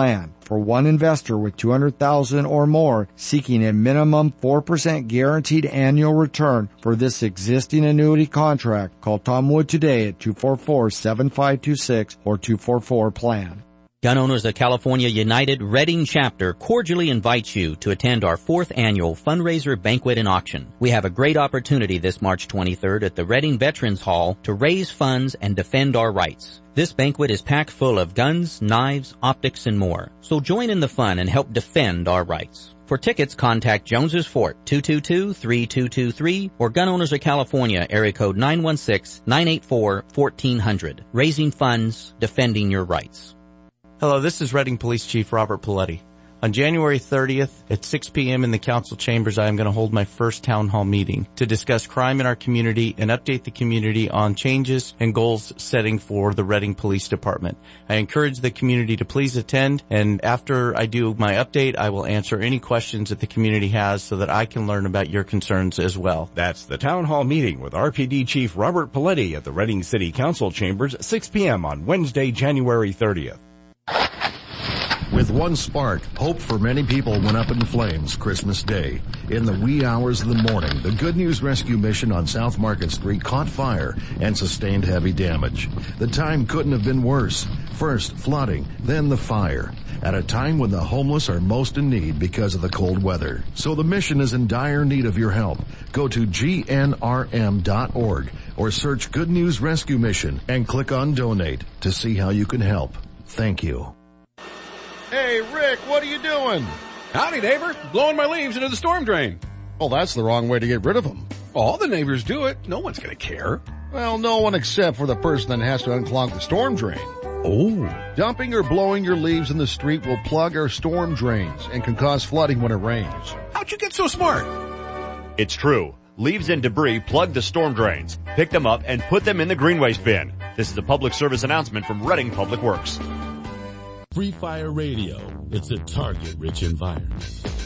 for one investor with two hundred thousand dollars or more seeking a minimum four percent guaranteed annual return for this existing annuity contract. Call Tom Wood today at two four four, seven five two six or two four four plan. Gun Owners of California United Reading Chapter cordially invites you to attend our fourth annual fundraiser banquet and auction. We have a great opportunity this March twenty-third at the Reading Veterans Hall to raise funds and defend our rights. This banquet is packed full of guns, knives, optics, and more. So join in the fun and help defend our rights. For tickets, contact Jones's Fort, two two two, three two two three, or Gun Owners of California, area code nine one six, nine eight four, one four zero zero. Raising funds, defending your rights. Hello, this is Reading Police Chief Robert Paletti. On January thirtieth at six p.m. in the council chambers, I am going to hold my first town hall meeting to discuss crime in our community and update the community on changes and goals setting for the Reading Police Department. I encourage the community to please attend, and after I do my update, I will answer any questions that the community has so that I can learn about your concerns as well. That's the town hall meeting with R P D Chief Robert Paletti at the Reading City Council chambers at six p.m. on Wednesday, January thirtieth. With one spark, hope for many people went up in flames Christmas Day. In the wee hours of the morning, the Good News Rescue Mission on South Market Street caught fire and sustained heavy damage. The time couldn't have been worse. First flooding, then the fire, at a time when the homeless are most in need because of the cold weather. So the mission is in dire need of your help. Go to G N R M dot org or search Good News Rescue Mission and click on Donate to see how you can help. Thank you. Hey, Rick, what are you doing? Howdy, neighbor. Blowing my leaves into the storm drain. Well, that's the wrong way to get rid of them. All the neighbors do it. No one's going to care. Well, no one except for the person that has to unclog the storm drain. Oh. Dumping or blowing your leaves in the street will plug our storm drains and can cause flooding when it rains. How'd you get so smart? It's true. Leaves and debris plug the storm drains. Pick them up and put them in the green waste bin. This is a public service announcement from Reading Public Works. Free Fire Radio. It's a target-rich environment.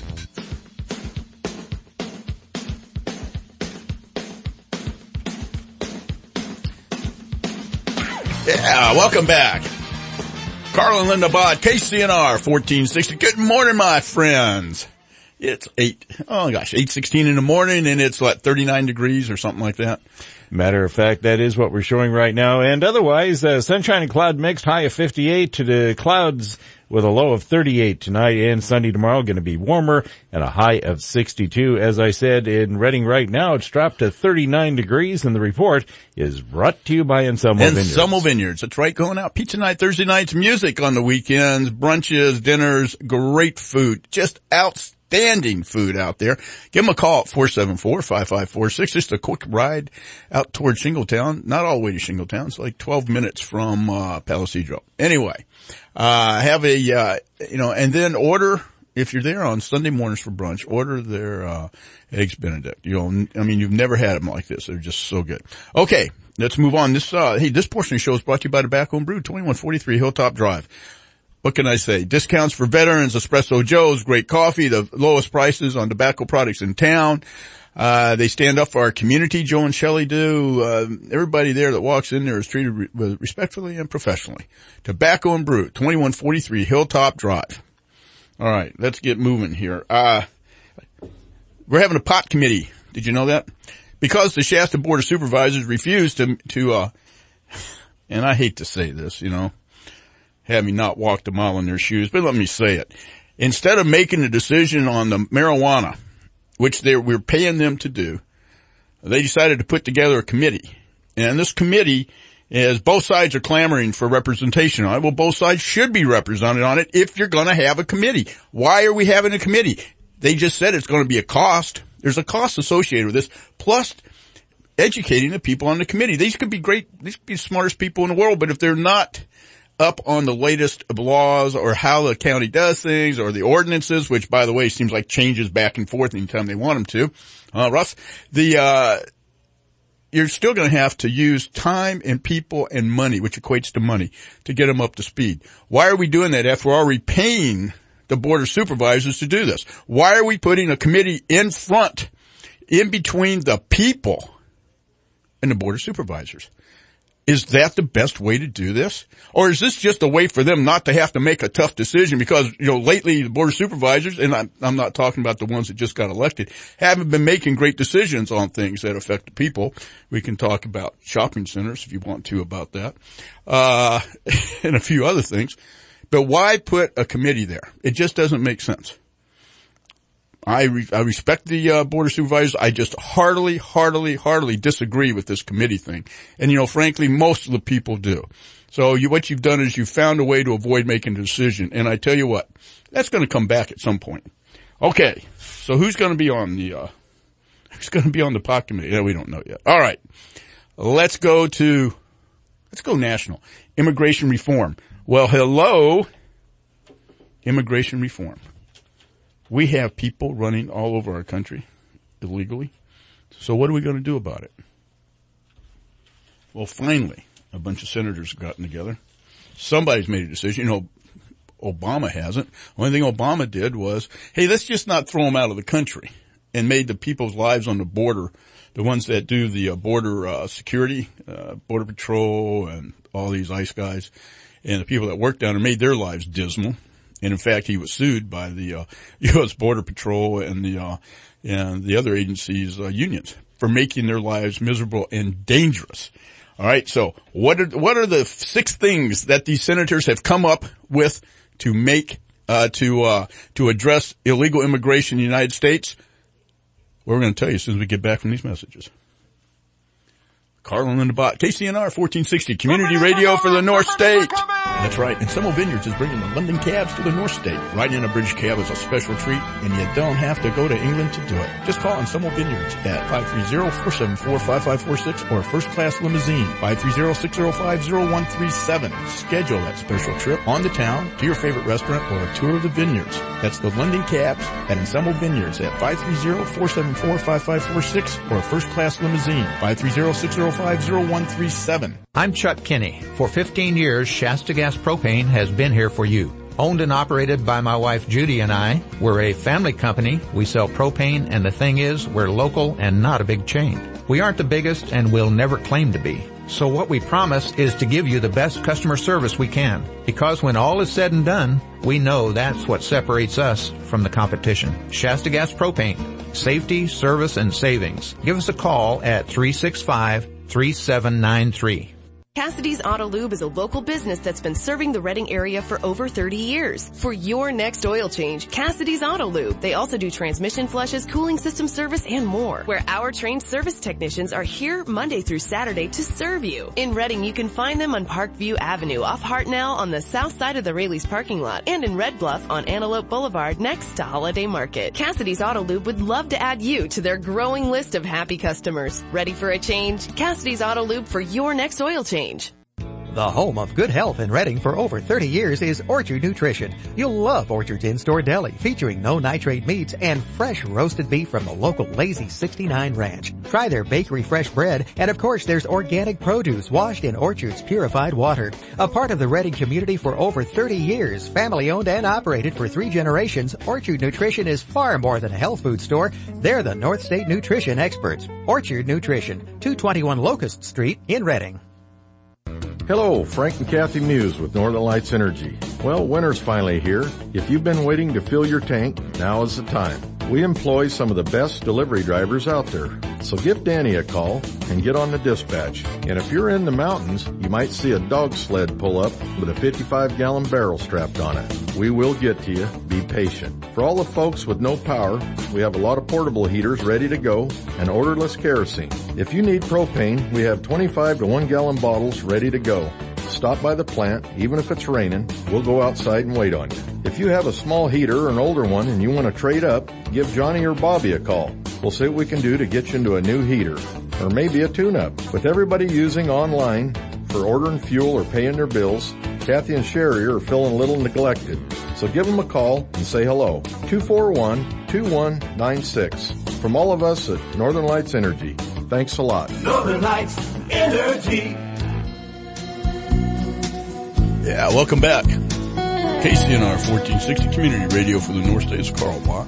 Yeah, welcome back. Carl and Linda Bott, K C N R fourteen sixty. Good morning, my friends. It's eight, oh gosh, eight sixteen in the morning, and it's what, thirty-nine degrees or something like that. Matter of fact, that is what we're showing right now. And otherwise, uh, sunshine and cloud mixed, high of fifty-eight to the clouds with a low of thirty-eight tonight, and Sunday tomorrow going to be warmer and a high of sixty-two. As I said, in Reading right now, it's dropped to thirty-nine degrees, and the report is brought to you by Anselmo Vineyards. Anselmo Vineyards. That's right, going out pizza night, Thursday nights, music on the weekends, brunches, dinners, great food, just outstanding. Standing food out there. Give them a call at four seven four, five five four six. Just a quick ride out towards Shingletown. Not all the way to Shingletown. It's like twelve minutes from, uh, Palisadro. Anyway, uh, have a, uh, you know, and then order, if you're there on Sunday mornings for brunch, order their, uh, Eggs Benedict. You know, I mean, you've never had them like this. They're just so good. Okay. Let's move on. This, uh, hey, this portion of the show is brought to you by Tobacco and Brew, twenty-one forty-three Hilltop Drive. What can I say? Discounts for veterans, Espresso Joe's, great coffee, the lowest prices on tobacco products in town. Uh, they stand up for our community. Joe and Shelley do. Uh, everybody there that walks in there is treated re- respectfully and professionally. Tobacco and Brew, twenty-one forty-three Hilltop Drive. All right, let's get moving here. Uh, we're having a pot committee. Did you know that? Because the Shasta Board of Supervisors refused to, to, uh, and I hate to say this, you know, having not walked a mile in their shoes, but let me say it. Instead of making a decision on the marijuana, which they we're paying them to do, they decided to put together a committee. And this committee is, both sides are clamoring for representation on it. Well, both sides should be represented on it if you're going to have a committee. Why are we having a committee? They just said it's going to be a cost. There's a cost associated with this, plus educating the people on the committee. These could be great, these could be the smartest people in the world, but if they're not up on the latest laws or how the county does things or the ordinances, which, by the way, seems like changes back and forth anytime they want them to, uh, Russ, the, uh, you're still going to have to use time and people and money, which equates to money, to get them up to speed. Why are we doing that after we're already paying the Board of Supervisors to do this? Why are we putting a committee in front, in between the people and the Board of Supervisors? Is that the best way to do this? Or is this just a way for them not to have to make a tough decision? Because, you know, lately the board of supervisors, and I'm, I'm not talking about the ones that just got elected, haven't been making great decisions on things that affect the people. We can talk about shopping centers if you want to about that, uh, and a few other things. But why put a committee there? It just doesn't make sense. I, re- I respect the uh, board of supervisors. I just heartily, heartily, heartily disagree with this committee thing. And, you know, frankly, most of the people do. So you, what you've done is you've found a way to avoid making a decision. And I tell you what, that's going to come back at some point. Okay, so who's going to be on the uh, who's going to be on the P O C committee? Yeah, we don't know yet. All right, let's go to let's go national immigration reform. Well, hello, immigration reform. We have people running all over our country illegally. So what are we going to do about it? Well, finally, a bunch of senators have gotten together. Somebody's made a decision. You know, Obama hasn't. The only thing Obama did was, hey, let's just not throw them out of the country, and made the people's lives on the border, the ones that do the uh, border uh, security, uh, border patrol and all these ICE guys, and the people that work down there, made their lives dismal. And in fact, he was sued by the uh, U S Border Patrol and the uh, and the other agencies' uh, unions for making their lives miserable and dangerous. All right. So what are what are the six things that these senators have come up with to make uh, to uh, to address illegal immigration in the United States? We're going to tell you as soon as we get back from these messages. Carlin and the Bot, K C N R fourteen sixty, community radio for the North State. That's right, and Semmel Vineyards is bringing the London cabs to the North State. Riding in a bridge cab is a special treat, and you don't have to go to England to do it. Just call on Semmel Vineyards at five three zero, four seven four, five five four six or First Class Limousine, five three zero, six zero five, zero one three seven. Schedule that special trip on the town to your favorite restaurant or a tour of the vineyards. That's the London cabs at Semmel Vineyards at five three zero, four seven four, five five four six or First Class Limousine, five three zero, six zero five, zero one three seven. I'm Chuck Kinney. For fifteen years, Shasta Gas Propane has been here for you. Owned and operated by my wife Judy and I, we're a family company. We sell propane, and the thing is, we're local and not a big chain. We aren't the biggest and will never claim to be. So what we promise is to give you the best customer service we can. Because when all is said and done, we know that's what separates us from the competition. Shasta Gas Propane. Safety, service, and savings. Give us a call at three six five, three seven nine three. Cassidy's Auto Lube is a local business that's been serving the Reading area for over thirty years. For your next oil change, Cassidy's Auto Lube. They also do transmission flushes, cooling system service, and more. Where our trained service technicians are here Monday through Saturday to serve you. In Reading, you can find them on Parkview Avenue off Hartnell on the south side of the Raley's parking lot, and in Red Bluff on Antelope Boulevard next to Holiday Market. Cassidy's Auto Lube would love to add you to their growing list of happy customers. Ready for a change? Cassidy's Auto Lube for your next oil change. The home of good health in Reading for over thirty years is Orchard Nutrition. You'll love Orchard's in-store deli featuring no nitrate meats and fresh roasted beef from the local Lazy sixty-nine Ranch. Try their bakery fresh bread, and of course there's organic produce washed in Orchard's purified water. A part of the Reading community for over thirty years, family owned and operated for three generations, Orchard Nutrition is far more than a health food store. They're the North State nutrition experts. Orchard Nutrition, two twenty-one Locust Street in Reading. Hello, Frank and Kathy Muse with Northern Lights Energy. Well, winter's finally here. If you've been waiting to fill your tank, now is the time. We employ some of the best delivery drivers out there. So give Danny a call and get on the dispatch. And if you're in the mountains, you might see a dog sled pull up with a fifty-five gallon barrel strapped on it. We will get to you. Be patient. For all the folks with no power, we have a lot of portable heaters ready to go and orderless kerosene. If you need propane, we have twenty-five to one gallon bottles ready to go. Stop by the plant, even if it's raining. We'll go outside and wait on you. If you have a small heater or an older one and you want to trade up, give Johnny or Bobby a call. We'll see what we can do to get you into a new heater, or maybe a tune-up. With everybody using online for ordering fuel or paying their bills, Kathy and Sherry are feeling a little neglected. So give them a call and say hello. two four one, two one nine six. From all of us at Northern Lights Energy, thanks a lot. Northern Lights Energy. Yeah, welcome back. K C N R fourteen sixty Community Radio for the North State's Carl Bach.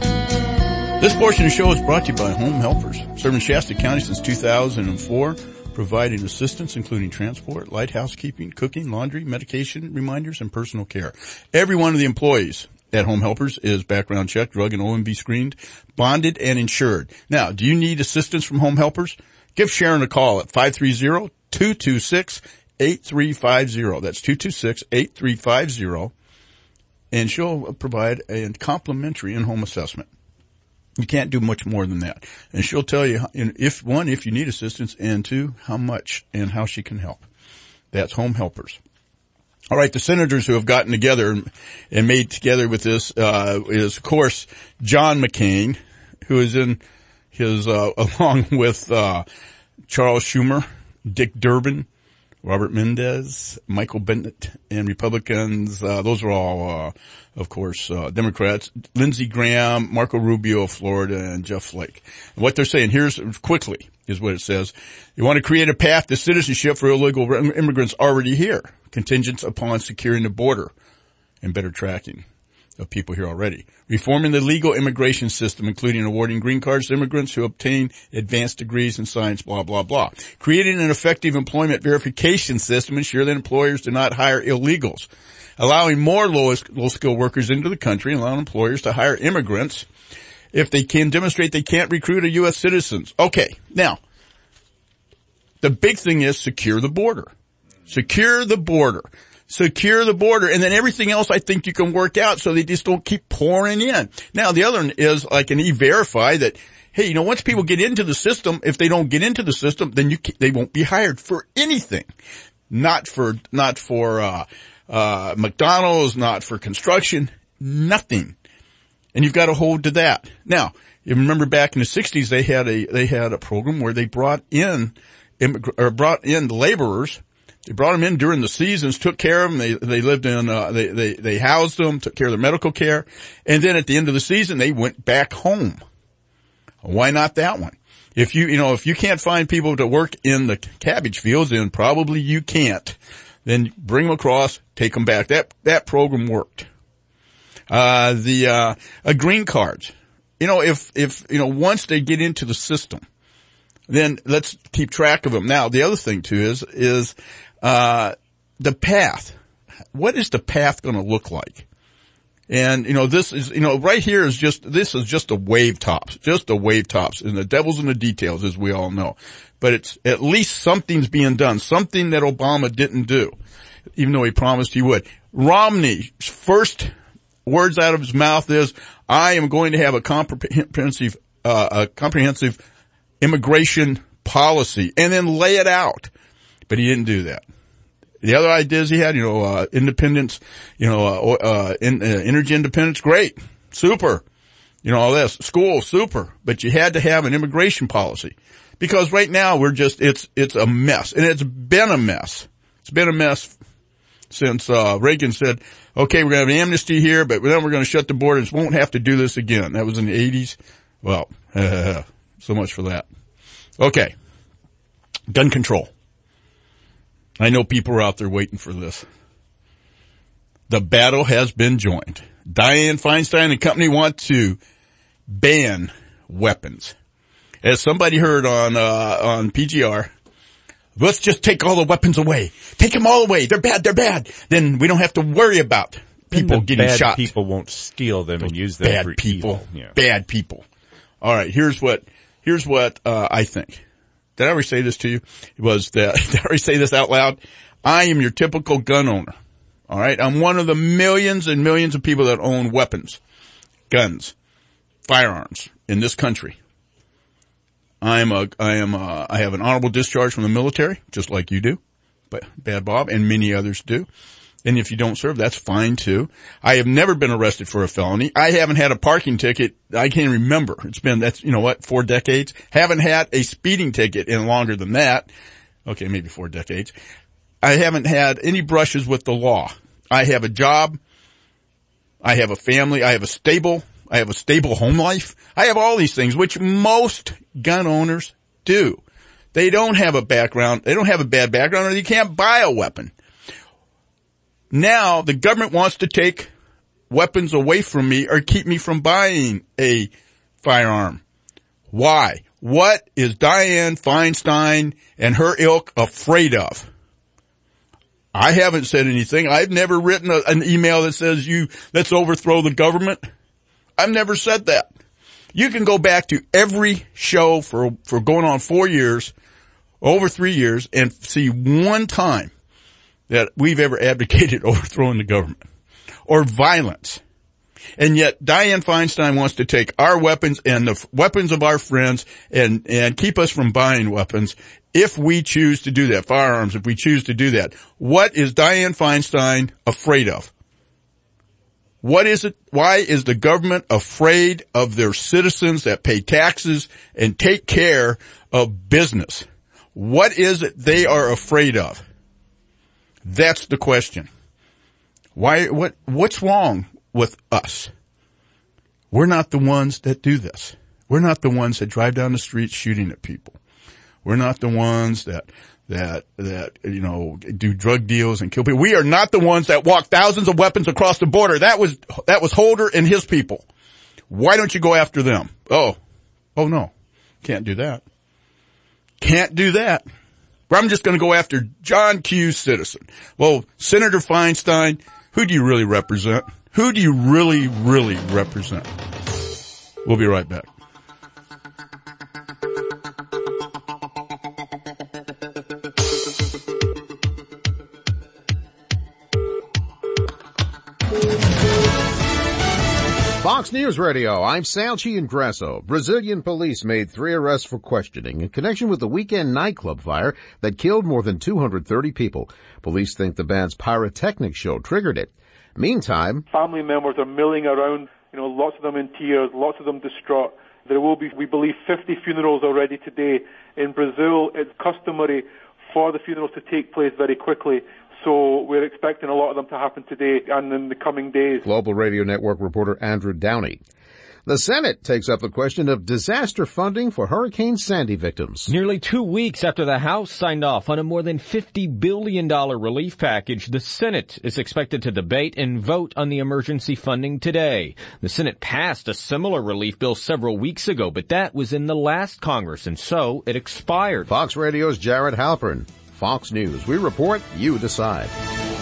This portion of the show is brought to you by Home Helpers, serving Shasta County since two thousand four, providing assistance including transport, light housekeeping, cooking, laundry, medication reminders, and personal care. Every one of the employees at Home Helpers is background checked, drug and O M V screened, bonded, and insured. Now, do you need assistance from Home Helpers? Give Sharon a call at five three zero, two two six, eight three five zero. That's two two six, eight three five zero. And she'll provide a complimentary in-home assessment. You can't do much more than that. And she'll tell you, if one, if you need assistance, and two, how much and how she can help. That's Home Helpers. All right, the senators who have gotten together and made together with this uh is, of course, John McCain, who is in his, uh along with uh Charles Schumer, Dick Durbin, Robert Mendez, Michael Bennet, and Republicans. Uh, those are all, uh, of course, uh, Democrats. Lindsey Graham, Marco Rubio of Florida, and Jeff Flake. And what they're saying, here's quickly, is what it says. You want to create a path to citizenship for illegal immigrants already here, contingent upon securing the border and better tracking of people here already. Reforming the legal immigration system, including awarding green cards to immigrants who obtain advanced degrees in science, blah, blah, blah. Creating an effective employment verification system, ensure that employers do not hire illegals. Allowing more low, low-skilled workers into the country and allowing employers to hire immigrants if they can demonstrate they can't recruit a U S citizens. Okay, now, the big thing is secure the border. Secure the border. Secure the border, and then everything else I think you can work out so they just don't keep pouring in. Now, the other one is like an E-Verify that, hey, you know, once people get into the system, if they don't get into the system, then you they won't be hired for anything. Not for, not for, uh, uh, McDonald's, not for construction, nothing. And you've got to hold to that. Now, you remember back in the sixties, they had a, they had a program where they brought in, immig- or brought in laborers. They brought them in during the seasons, took care of them. They, they lived in, uh, they, they, they housed them, took care of their medical care. And then at the end of the season, they went back home. Why not that one? If you, you know, if you can't find people to work in the cabbage fields, then probably you can't. Then bring them across, take them back. That, that program worked. Uh, the, uh, uh, green cards. You know, if, if, you know, once they get into the system, then let's keep track of them. Now, the other thing too is, is, Uh, the path. What is the path going to look like? And, you know, this is, you know, right here is just, this is just a wave tops, just a wave tops, and the devil's in the details, as we all know. But it's, at least something's being done, something that Obama didn't do, even though he promised he would. Romney's first words out of his mouth is, I am going to have a comprehensive, uh, a comprehensive immigration policy, and then lay it out. But he didn't do that. The other ideas he had, you know, uh, independence, you know, uh, uh, in, uh, energy independence, great, super. You know, all this, school, super. But you had to have an immigration policy. Because right now we're just, it's, it's a mess. And it's been a mess. It's been a mess since, uh, Reagan said, okay, we're going to have amnesty here, but then we're going to shut the borders. Won't have to do this again. That was in the eighties. Well, uh, so much for that. Okay. Gun control. I know people are out there waiting for this. The battle has been joined. Dianne Feinstein and company want to ban weapons. As somebody heard on, uh, on P G R, let's just take all the weapons away. Take them all away. They're bad. They're bad. Then we don't have to worry about people getting bad shot. People won't steal them and use them bad for people. evil. Yeah. Bad people. All right. Here's what, here's what, uh, I think. Did I ever say this to you? It was that, did I ever say this out loud? I am your typical gun owner. All right. I'm one of the millions and millions of people that own weapons, guns, firearms in this country. I am a, I am a, I have an honorable discharge from the military, just like you do, but Bad Bob and many others do. And if you don't serve, that's fine too. I have never been arrested for a felony. I haven't had a parking ticket. I can't remember. It's been, that's, you know what, four decades. Haven't had a speeding ticket in longer than that. Okay, maybe four decades. I haven't had any brushes with the law. I have a job. I have a family. I have a stable. I have a stable home life. I have all these things, which most gun owners do. They don't have a background. They don't have a bad background, or you can't buy a weapon. Now the government wants to take weapons away from me or keep me from buying a firearm. Why? What is Dianne Feinstein and her ilk afraid of? I haven't said anything. I've never written a, an email that says you, let's overthrow the government. I've never said that. You can go back to every show for, for going on four years, over three years, and see one time that we've ever advocated overthrowing the government or violence. And yet Dianne Feinstein wants to take our weapons and the f- weapons of our friends and, and keep us from buying weapons if we choose to do that, firearms, if we choose to do that. What is Dianne Feinstein afraid of? What is it? Why is the government afraid of their citizens that pay taxes and take care of business? What is it they are afraid of? That's the question. Why, what, what's wrong with us? We're not the ones that do this. We're not the ones that drive down the street shooting at people. We're not the ones that, that, that, you know, do drug deals and kill people. We are not the ones that walk thousands of weapons across the border. That was, that was Holder and his people. Why don't you go after them? Oh, oh no. Can't do that. Can't do that. I'm just going to go after John Q. Citizen. Well, Senator Feinstein, who do you really represent? Who do you really, really represent? We'll be right back. Fox News Radio, I'm Salchi Ingresso. Brazilian police made three arrests for questioning in connection with the weekend nightclub fire that killed more than two hundred thirty people. Police think the band's pyrotechnics show triggered it. Meantime, family members are milling around, you know, lots of them in tears, lots of them distraught. There will be, we believe, fifty funerals already today. In Brazil, it's customary for the funerals to take place very quickly. So we're expecting a lot of them to happen today and in the coming days. Global Radio Network reporter Andrew Downey. The Senate takes up the question of disaster funding for Hurricane Sandy victims. Nearly two weeks after the House signed off on a more than fifty billion dollars relief package, the Senate is expected to debate and vote on the emergency funding today. The Senate passed a similar relief bill several weeks ago, but that was in the last Congress, and so it expired. Fox Radio's Jared Halpern. Fox News. We report, you decide.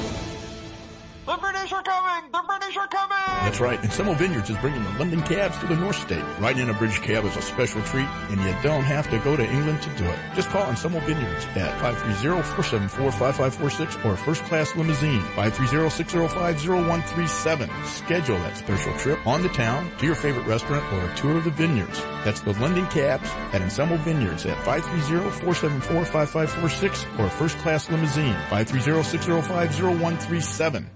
The British are coming! The British are coming! That's right, and Semmel Vineyards is bringing the London cabs to the North State. Riding in a British cab is a special treat, and you don't have to go to England to do it. Just call on Semmel Vineyards at five three zero, four seven four, five five four six or First Class Limousine, five three zero, six zero five, zero one three seven. Schedule that special trip on the town to your favorite restaurant or a tour of the vineyards. That's the London cabs at Ensemble Vineyards at five three zero, four seven four, five five four six or First Class Limousine, five three zero, six zero five, zero one three seven.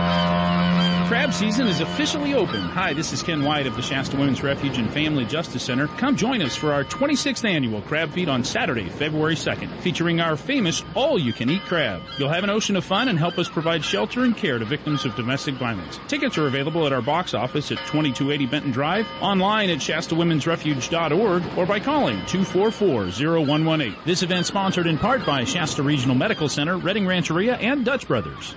Crab season is officially open. Hi, this is Ken White of the Shasta Women's Refuge and Family Justice Center. Come join us for our twenty-sixth annual Crab Feed on Saturday, February second, featuring our famous all-you-can-eat crab. You'll have an ocean of fun and help us provide shelter and care to victims of domestic violence. Tickets are available at our box office at twenty-two eighty Benton Drive, online at Shasta Women's Refuge dot org, or by calling two four four, zero one one eight. This event sponsored in part by Shasta Regional Medical Center, Redding Rancheria, and Dutch Brothers.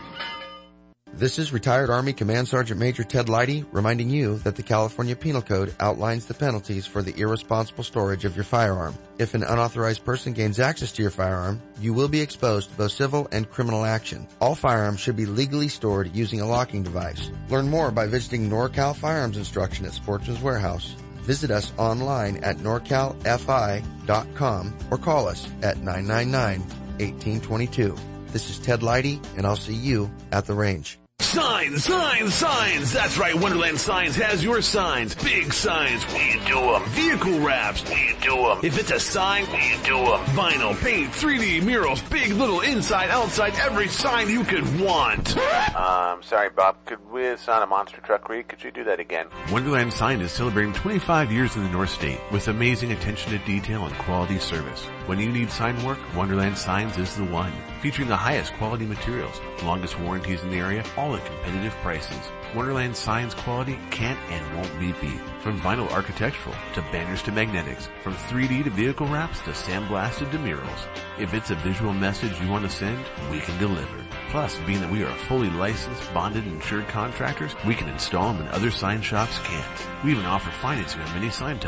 This is retired Army Command Sergeant Major Ted Leidy reminding you that the California Penal Code outlines the penalties for the irresponsible storage of your firearm. If an unauthorized person gains access to your firearm, you will be exposed to both civil and criminal action. All firearms should be legally stored using a locking device. Learn more by visiting NorCal Firearms Instruction at Sportsman's Warehouse. Visit us online at norcal f i dot com or call us at nine nine nine, one eight two two. This is Ted Leidy, and I'll see you at the range. Signs, signs, signs. That's right, Wonderland Signs has your signs. Big signs, we do them. Vehicle wraps, we do them. If it's a sign, we do them. Vinyl, paint, three D murals, big, little, inside, outside, every sign you could want. Um, sorry, Bob. Could we sign a monster truck read? Could you do that again? Wonderland Sign is celebrating twenty-five years in the North State with amazing attention to detail and quality service. When you need sign work, Wonderland Signs is the one. Featuring the highest quality materials, longest warranties in the area, all at competitive prices. Wonderland Signs quality can't and won't be beat. From vinyl architectural to banners to magnetics, from three D to vehicle wraps to sandblasted to murals. If it's a visual message you want to send, we can deliver. Plus, being that we are fully licensed, bonded, and insured contractors, we can install them and other sign shops can't. We even offer financing on many sign types.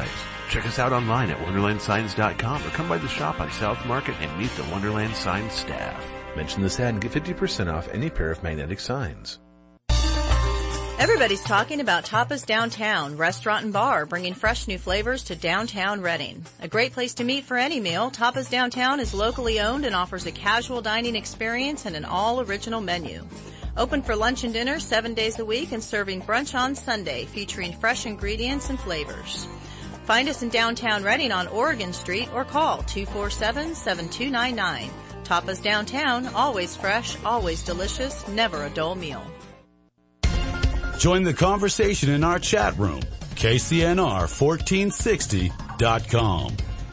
Check us out online at wonderland signs dot com or come by the shop on South Market and meet the Wonderland Signs staff. Mention this ad and get fifty percent off any pair of magnetic signs. Everybody's talking about Tapas Downtown, restaurant and bar, bringing fresh new flavors to downtown Reading. A great place to meet for any meal, Tapas Downtown is locally owned and offers a casual dining experience and an all-original menu. Open for lunch and dinner seven days a week and serving brunch on Sunday, featuring fresh ingredients and flavors. Find us in downtown Reading on Oregon Street or call two four seven, seven two nine nine. Tapas Downtown, always fresh, always delicious, never a dull meal. Join the conversation in our chat room, K C N R fourteen sixty dot com.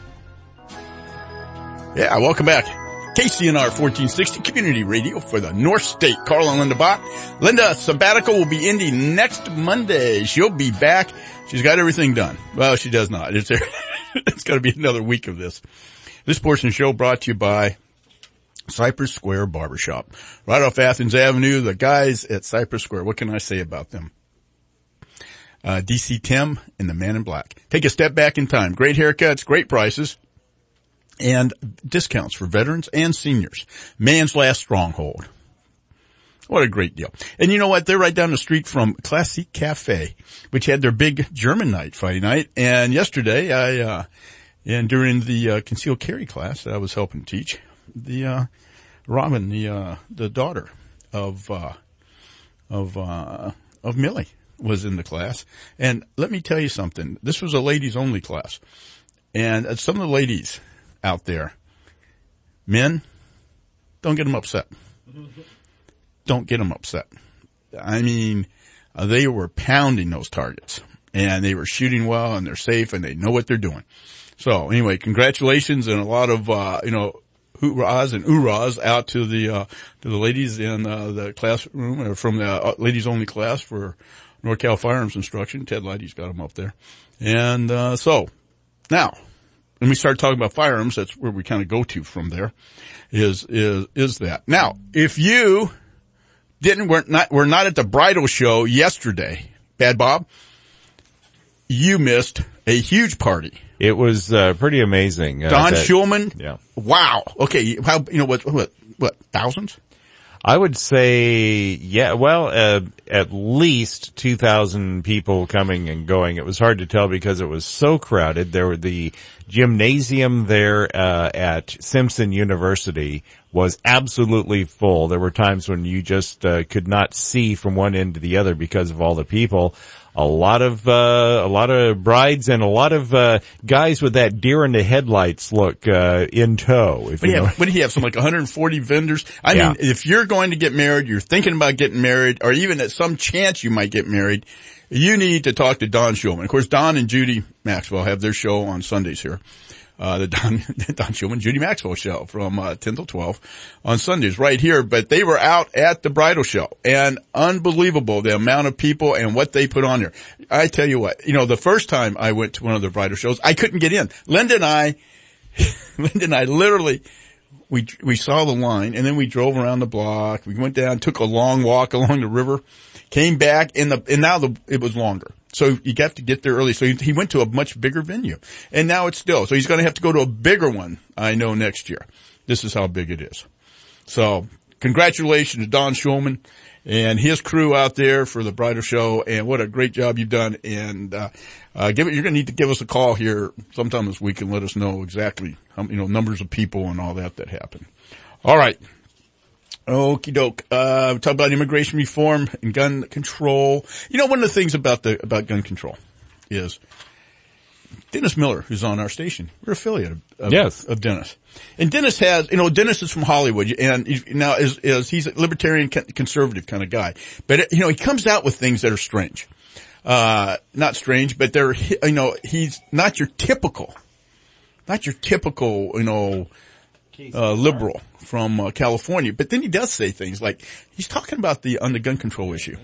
Yeah, welcome back. K C N R fourteen sixty Community Radio for the North State. Carl and Linda Bach. Linda, sabbatical will be ending next Monday. She'll be back. She's got everything done. Well, she does not. It's it's got to be another week of this. This portion of the show brought to you by Cypress Square Barbershop. Right off Athens Avenue, the guys at Cypress Square. What can I say about them? Uh, D C Tim and the Man in Black. Take a step back in time. Great haircuts, great prices, and discounts for veterans and seniors. Man's Last Stronghold. What a great deal. And you know what? They're right down the street from Classique Cafe, which had their big German night Friday night. And yesterday, I, uh, and during the, uh, concealed carry class that I was helping teach, the, uh, Robin, the, uh, the daughter of, uh, of, uh, of Millie was in the class. And let me tell you something. This was a ladies only class. And uh, some of the ladies out there, men, don't get them upset. Don't get them upset. I mean, uh, they were pounding those targets and they were shooting well and they're safe and they know what they're doing. So anyway, congratulations and a lot of, uh, you know, hoorahs and oorahs out to the, uh, to the ladies in, uh, the classroom or from the uh, ladies only class for NorCal Firearms Instruction. Ted Leidy's got them up there. And, uh, so now when we start talking about firearms, that's where we kind of go to from there is, is, is that. Now, if you didn't, we're not, we're not at the bridal show yesterday, Bad Bob, you missed a huge party. It was, uh, pretty amazing. Uh, Don that, Schulman. Yeah. Wow. Okay. How, you know what, what, what, thousands? I would say, yeah, well, uh, at least two thousand people coming and going. It was hard to tell because it was so crowded. There were the gymnasium there, uh, at Simpson University was absolutely full. There were times when you just, uh, could not see from one end to the other because of all the people. A lot of, uh, a lot of brides and a lot of, uh, guys with that deer in the headlights look, uh, in tow. If What do you you know. have, what do you have, some like one hundred forty vendors? I Yeah. mean, if you're going to get married, you're thinking about getting married, or even at some chance you might get married, you need to talk to Don Schulman. Of course, Don and Judy Maxwell have their show on Sundays here. Uh, the Don, Don Schulman, Judy Maxwell show from, uh, ten till twelve on Sundays right here. But they were out at the bridal show and unbelievable the amount of people and what they put on there. I tell you what, you know, the first time I went to one of the bridal shows, I couldn't get in. Linda and I, Linda and I literally, we, we saw the line and then we drove around the block. We went down, took a long walk along the river, came back and the, and now the, it was longer. So you have to get there early. So he, he went to a much bigger venue and now it's still, so he's going to have to go to a bigger one, I know, next year. This is how big it is. So congratulations to Don Schulman and his crew out there for the bridal show, and what a great job you've done. And, uh, uh, give it, you're going to need to give us a call here sometime this week and let us know exactly how, you know, numbers of people and all that that happened. All right. Okie doke. Uh, we talk about immigration reform and gun control. You know, one of the things about the, about gun control is Dennis Miller, who's on our station. We're affiliate of, of, Yes. of Dennis. And Dennis has, you know, Dennis is from Hollywood and he, now is, is, he's a libertarian conservative kind of guy. But, you know, he comes out with things that are strange. Uh, not strange, but they're, you know, he's not your typical, not your typical, you know, uh, liberal from uh, California. But then he does say things like, he's talking about the, on the gun control issue.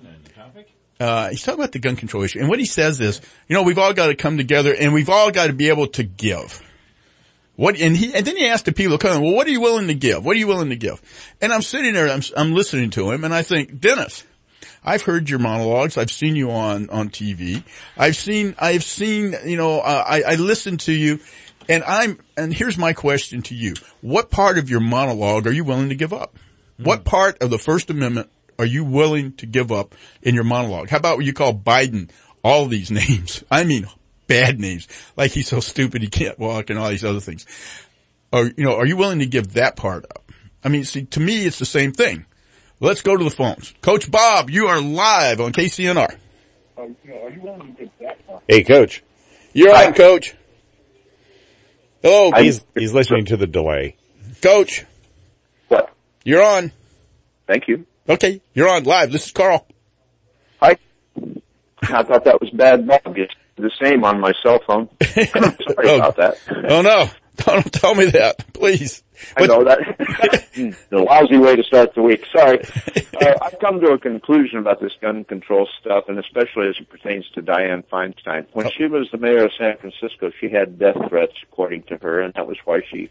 Uh, he's talking about the gun control issue. And what he says is, you know, we've all got to come together and we've all got to be able to give. What, and he, and then he asked the people coming, well, what are you willing to give? What are you willing to give? And I'm sitting there, I'm, I'm listening to him and I think, Dennis, I've heard your monologues. I've seen you on, on T V. I've seen, I've seen, you know, uh, I, I listened to you and I'm, and here's my question to you. What part of your monologue are you willing to give up? Mm. What part of the First Amendment are you willing to give up in your monologue? How about what you call Biden all these names? I mean, bad names. Like he's so stupid he can't walk and all these other things. Are, you know, are you willing to give that part up? I mean, see, to me, it's the same thing. Let's go to the phones. Coach Bob, you are live on K C N R. Are you willing to give that part? Hey, Coach. You're on, Coach. Hello. He's, he's listening to the delay. Coach. What? You're on. Thank you. Okay, you're on live. This is Carl. Hi. I thought that was bad. Bob. It's the same on my cell phone. Sorry oh, about that. Oh no. Don't tell me that, please. I know that. The lousy way to start the week. Sorry. Uh, I've come to a conclusion about this gun control stuff, and especially as it pertains to Dianne Feinstein. When she was the mayor of San Francisco, she had death threats, according to her, and that was why she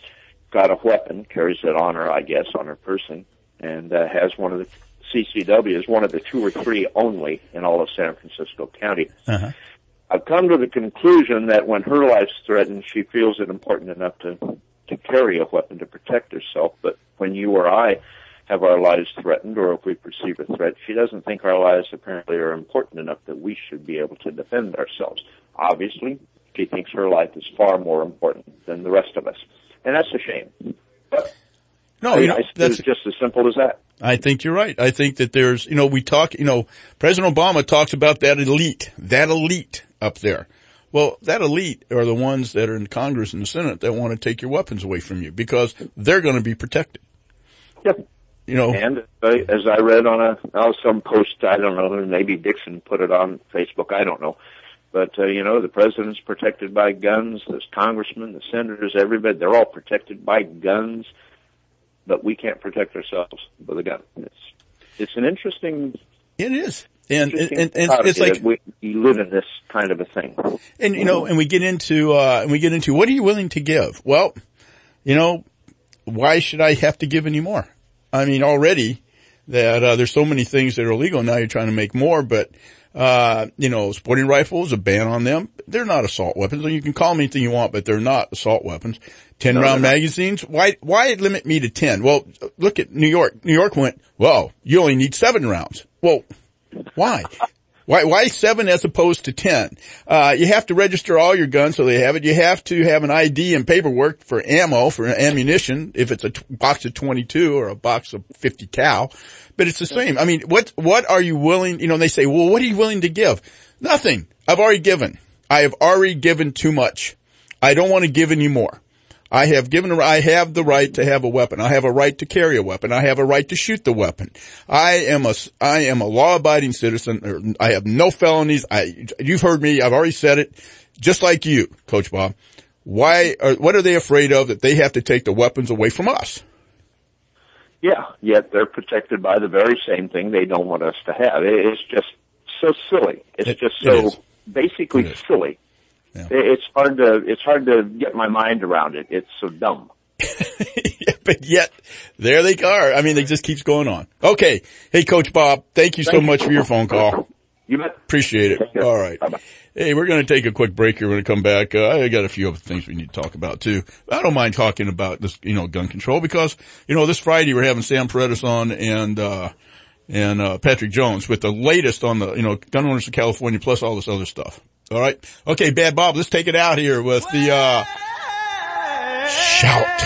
got a weapon, carries it on her, I guess, on her person, and uh, has one of the C C W is one of the two or three only in all of San Francisco County. Uh-huh. I've come to the conclusion that when her life's threatened, she feels it important enough to to carry a weapon to protect herself. But when you or I have our lives threatened, or if we perceive a threat, she doesn't think our lives apparently are important enough that we should be able to defend ourselves. Obviously, she thinks her life is far more important than the rest of us. And that's a shame. But no, I, you know, I that's it's just as simple as that. I think you're right. I think that there's, you know, we talk, you know, President Obama talks about that elite, that elite up there. Well, that elite are the ones that are in Congress and the Senate that want to take your weapons away from you because they're going to be protected. Yep. You know, and uh, as I read on a oh, some post, I don't know, maybe Dixon put it on Facebook, I don't know. But, uh, you know, the president's protected by guns, there's congressmen, the senators, everybody, they're all protected by guns, but we can't protect ourselves with a gun. It's, it's an interesting... It is. And, and, and it's, it's like we, we live in this kind of a thing. And, you know, and we get into, uh, and we get into, what are you willing to give? Well, you know, why should I have to give any more? I mean, already that, uh, there's so many things that are illegal. Now you're trying to make more, but, uh, you know, sporting rifles, a ban on them. They're not assault weapons. You can call them anything you want, but they're not assault weapons. Ten no, round magazines. Why, why limit me to ten? Well, look at New York. New York went, well, you only need seven rounds. Well, why? Why, why seven as opposed to ten? Uh, you have to register all your guns so they have it. You have to have an I D and paperwork for ammo, for ammunition, if it's a t- box of twenty-two or a box of fifty cal. But it's the same. I mean, what, what are you willing, you know, they say, well, what are you willing to give? Nothing. I've already given. I have already given too much. I don't want to give any more. I have given, I have the right to have a weapon. I have a right to carry a weapon. I have a right to shoot the weapon. I am a, I am a law-abiding citizen. I have no felonies. I, you've heard me. I've already said it. Just like you, Coach Bob. Why are, what are they afraid of that they have to take the weapons away from us? Yeah, yet they're protected by the very same thing they don't want us to have. It's just so silly. It's it, just so it basically it silly. Yeah. It's hard to, it's hard to get my mind around it. It's so dumb. Yeah, but yet, there they are. I mean, it just keeps going on. Okay. Hey, Coach Bob, thank you so thank much you. for your phone call. You bet. Appreciate it. All right. Bye-bye. Hey, we're going to take a quick break here. We're going to come back. Uh, I got a few other things we need to talk about too. I don't mind talking about this, you know, gun control because, you know, this Friday we're having Sam Paredes on and, uh, and, uh, Patrick Jones with the latest on the, you know, gun owners of California plus all this other stuff. All right. Okay, Bad Bob, let's take it out here with the, uh, shout.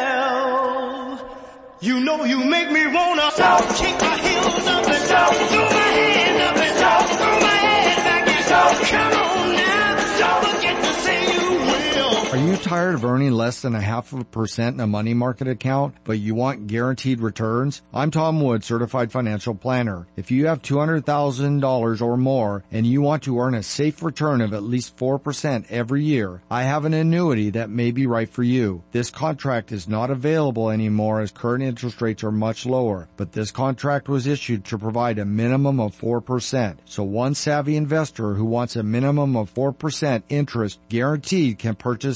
You know you make me wanna shout, kick my heels up and shout, throw my hands up and shout, throw my head back and shout, come on now, don't forget to say you will. Are you tired of earning less than a half of a percent in a money market account, but you want guaranteed returns? I'm Tom Wood, Certified Financial Planner. If you have two hundred thousand dollars or more and you want to earn a safe return of at least four percent every year, I have an annuity that may be right for you. This contract is not available anymore as current interest rates are much lower, but this contract was issued to provide a minimum of four percent. So one savvy investor who wants a minimum of four percent interest guaranteed can purchase this annuity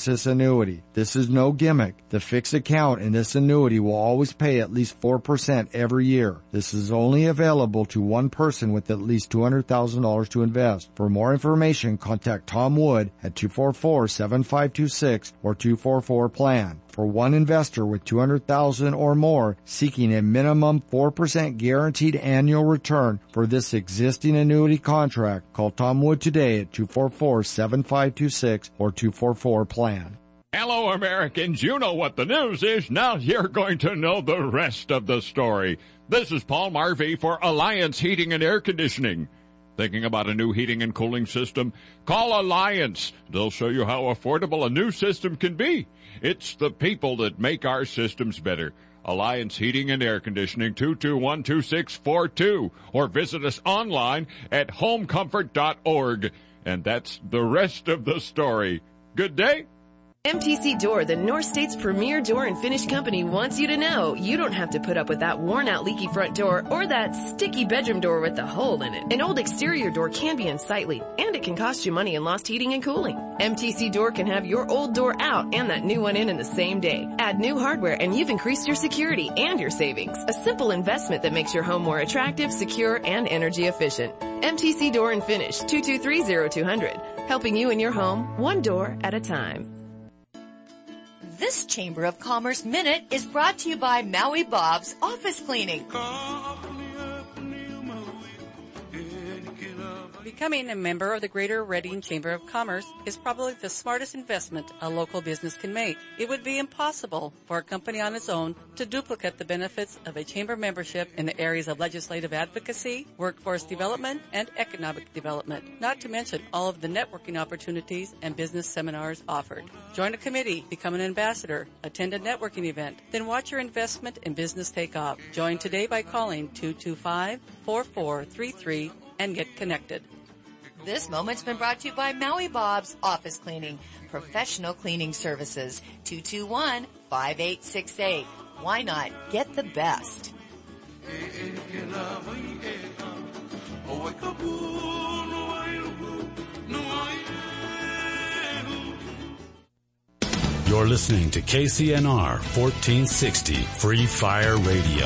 annuity. This is no gimmick. The fixed account in this annuity will always pay at least four percent every year. This is only available to one person with at least two hundred thousand dollars to invest. For more information, contact Tom Wood at two four four, seven five two six or two four four plan. For one investor with two hundred thousand dollars or more seeking a minimum four percent guaranteed annual return for this existing annuity contract, call Tom Wood today at two four four, seven five two six or two four four plan. Hello, Americans. You know what the news is. Now you're going to know the rest of the story. This is Paul Marvey for Alliance Heating and Air Conditioning. Thinking about a new heating and cooling system? Call Alliance. They'll show you how affordable a new system can be. It's the people that make our systems better. Alliance Heating and Air Conditioning, two two one, two six four two. Or visit us online at home comfort dot org. And that's the rest of the story. Good day. M T C Door, the North State's premier door and finish company, wants you to know you don't have to put up with that worn-out leaky front door or that sticky bedroom door with the hole in it. An old exterior door can be unsightly, and it can cost you money in lost heating and cooling. M T C Door can have your old door out and that new one in in the same day. Add new hardware and you've increased your security and your savings. A simple investment that makes your home more attractive, secure, and energy efficient. M T C Door and Finish, two two three, zero two hundred. Helping you in your home, one door at a time. This Chamber of Commerce Minute is brought to you by Maui Bob's Office Cleaning. Becoming a member of the Greater Reading Chamber of Commerce is probably the smartest investment a local business can make. It would be impossible for a company on its own to duplicate the benefits of a chamber membership in the areas of legislative advocacy, workforce development, and economic development, not to mention all of the networking opportunities and business seminars offered. Join a committee, become an ambassador, attend a networking event, then watch your investment in business take off. Join today by calling two two five, four four three three and get connected. This moment's been brought to you by Maui Bob's Office Cleaning, professional cleaning services, two two one, five eight six eight. Why not get the best? You're listening to K C N R fourteen sixty Free Fire Radio.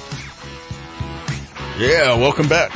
Yeah, welcome back.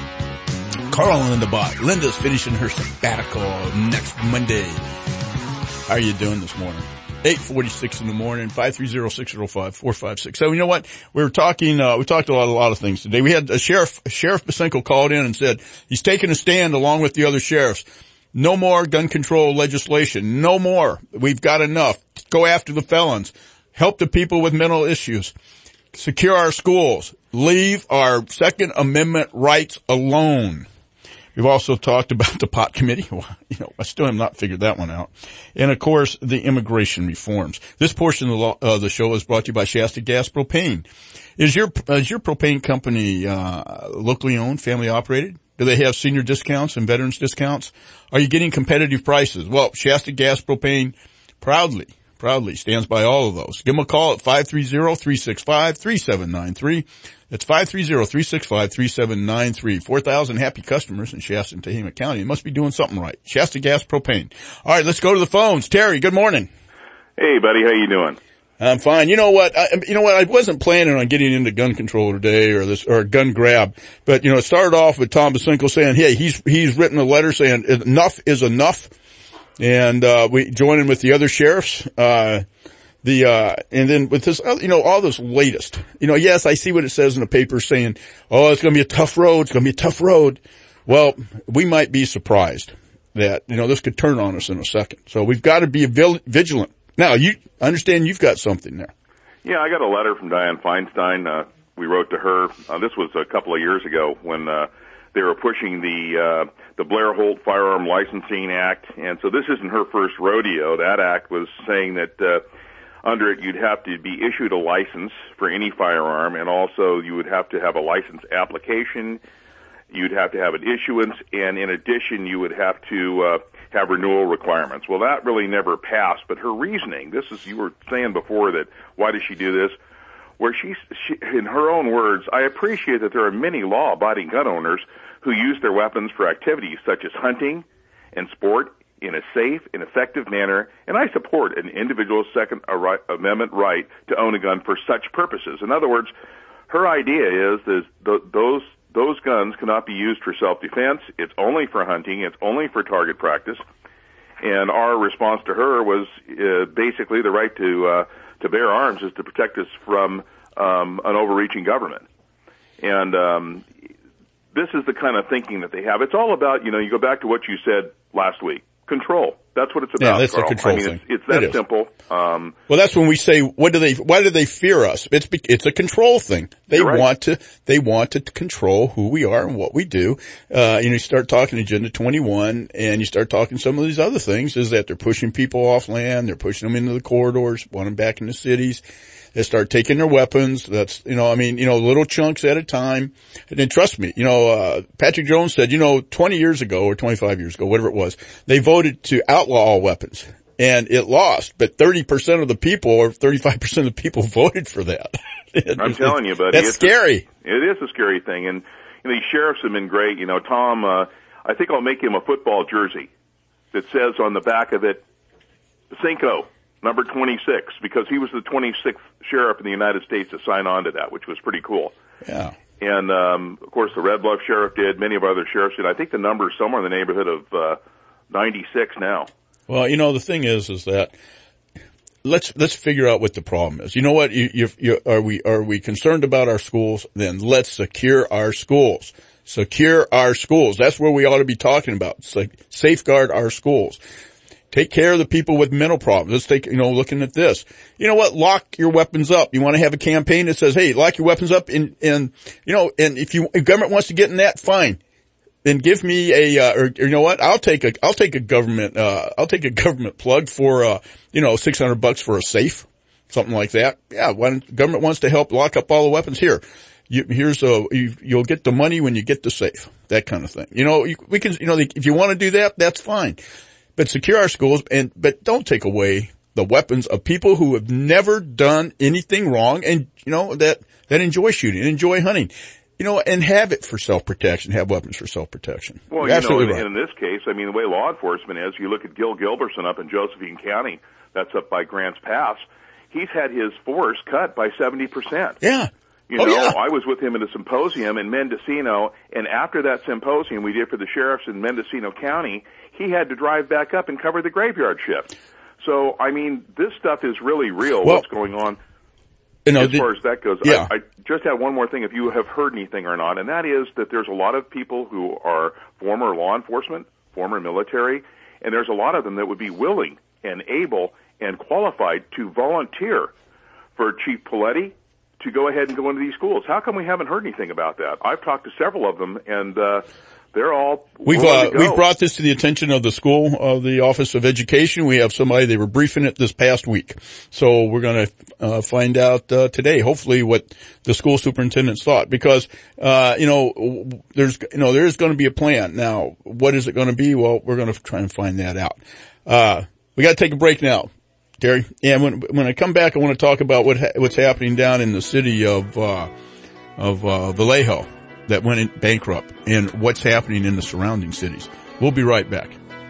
Carl and Linda Bach. Linda's finishing her sabbatical next Monday. How are you doing this morning? eight forty-six in the morning, five three zero, six zero five, four five six. So you know what? We were talking, uh, we talked about a lot of things today. We had a sheriff, Sheriff Basenko called in and said he's taking a stand along with the other sheriffs. No more gun control legislation. No more. We've got enough. Go after the felons. Help the people with mental issues. Secure our schools. Leave our Second Amendment rights alone. We've also talked about the pot committee. Well, you know, I still have not figured that one out. And of course, the immigration reforms. This portion of the, law, uh, the show is brought to you by Shasta Gas Propane. Is your, is your propane company, uh, locally owned, family operated? Do they have senior discounts and veterans discounts? Are you getting competitive prices? Well, Shasta Gas Propane proudly, proudly stands by all of those. Give them a call at five three zero, three six five, three seven nine three. That's five three zero, three six five, three seven nine three. four thousand happy customers in Shasta and Tehama County. It must be doing something right. Shasta Gas Propane. All right, let's go to the phones. Terry, good morning. Hey, buddy. How you doing? I'm fine. You know what? I, you know what? I wasn't planning on getting into gun control today or this, or gun grab. But, you know, it started off with Tom Basenko saying, hey, he's, he's written a letter saying enough is enough. And, uh, we join in with the other sheriffs. Uh, The, uh, and then with this, you know, all this latest, you know, yes, I see what it says in the paper saying, oh, it's going to be a tough road. It's going to be a tough road. Well, we might be surprised that, you know, this could turn on us in a second. So we've got to be vigilant. Now, you understand you've got something there. Yeah, I got a letter from Dianne Feinstein. Uh, we wrote to her. Uh, this was a couple of years ago when, uh, they were pushing the, uh, the Blair Holt Firearm Licensing Act. And so this isn't her first rodeo. That act was saying that, uh, under it, you'd have to be issued a license for any firearm, and also you would have to have a license application. You'd have to have an issuance, and in addition, you would have to uh, have renewal requirements. Well, that really never passed, but her reasoning, this is, you were saying before that, why does she do this? Where she's, she, in her own words, I appreciate that there are many law-abiding gun owners who use their weapons for activities such as hunting and sport in a safe and effective manner, and I support an individual's Second Amendment right to own a gun for such purposes. In other words, her idea is that those those guns cannot be used for self-defense. It's only for hunting. It's only for target practice. And our response to her was uh, basically the right to uh, to bear arms is to protect us from um, an overreaching government. And um, this is the kind of thinking that they have. It's all about, you know, you go back to what you said last week. Control. That's what it's about. Yeah, that's Carl. the control I mean, thing. It's, it's that It is. simple. Um, Well, that's when we say, what do they, why do they fear us? It's, be- it's a control thing. They You're right. want to, they want to control who we are and what we do. Uh, you know, you start talking Agenda twenty-one and you start talking some of these other things is that they're pushing people off land. They're pushing them into the corridors, want them back in the cities. They start taking their weapons. That's, you know, I mean, you know, little chunks at a time. And then trust me, you know, uh, Patrick Jones said, you know, twenty years ago or twenty-five years ago, whatever it was, they voted to outlaw all weapons. And it lost, but thirty percent of the people or thirty-five percent of the people voted for that. I'm telling you, buddy. That's it's scary. A, it is a scary thing. And, you know, these sheriffs have been great. You know, Tom, uh, I think I'll make him a football jersey that says on the back of it, Cinco, number twenty-six, because he was the twenty-sixth sheriff in the United States to sign on to that, which was pretty cool. Yeah. And, um, of course, the Red Bluff sheriff did. Many of our other sheriffs did. I think the number is somewhere in the neighborhood of uh, ninety-six now. Well, you know, the thing is, is that let's, let's figure out what the problem is. You know what? You, you, you, are we, are we concerned about our schools? Then let's secure our schools. Secure our schools. That's where we ought to be talking about. It's like safeguard our schools. Take care of the people with mental problems. Let's take, you know, looking at this. You know what? Lock your weapons up. You want to have a campaign that says, hey, lock your weapons up and, and, you know, and if you, if government wants to get in that, fine. Then give me a, uh, or, or you know what? I'll take a, I'll take a government, uh, I'll take a government plug for, uh, you know, six hundred bucks for a safe. Something like that. Yeah. When government wants to help lock up all the weapons here, you, here's a, you, you'll get the money when you get the safe. That kind of thing. You know, you, we can, you know, if you want to do that, that's fine. But secure our schools and, but don't take away the weapons of people who have never done anything wrong and, you know, that, that enjoy shooting, enjoy hunting. You know, and have it for self-protection, have weapons for self-protection. Well, You're you absolutely know, right. and in this case, I mean, the way law enforcement is, you look at Gil Gilbertson up in Josephine County, that's up by Grants Pass, he's had his force cut by seventy percent. Yeah. You oh, know, yeah. I was with him at a symposium in Mendocino, and after that symposium we did for the sheriffs in Mendocino County, he had to drive back up and cover the graveyard shift. So, I mean, this stuff is really real, well, what's going on. You know, as the, far as that goes, yeah. I, I just have one more thing, if you have heard anything or not, and that is that there's a lot of people who are former law enforcement, former military, and there's a lot of them that would be willing and able and qualified to volunteer for Chief Paletti to go ahead and go into these schools. How come we haven't heard anything about that? I've talked to several of them, and uh, they're all We've willing uh, to go. we've brought this to the attention of the school, of the Office of Education. We have somebody, they were briefing it this past week. So we're going to uh, find out uh, today, hopefully, what the school superintendents thought. Because, uh, you know, there's, you know, there's going to be a plan. Now, what is it going to be? Well, we're going to try and find that out. Uh, we got to take a break now, Terry. And when, when I come back, I want to talk about what ha- what's happening down in the city of, uh, of, uh, Vallejo that went in bankrupt and what's happening in the surrounding cities. We'll be right back.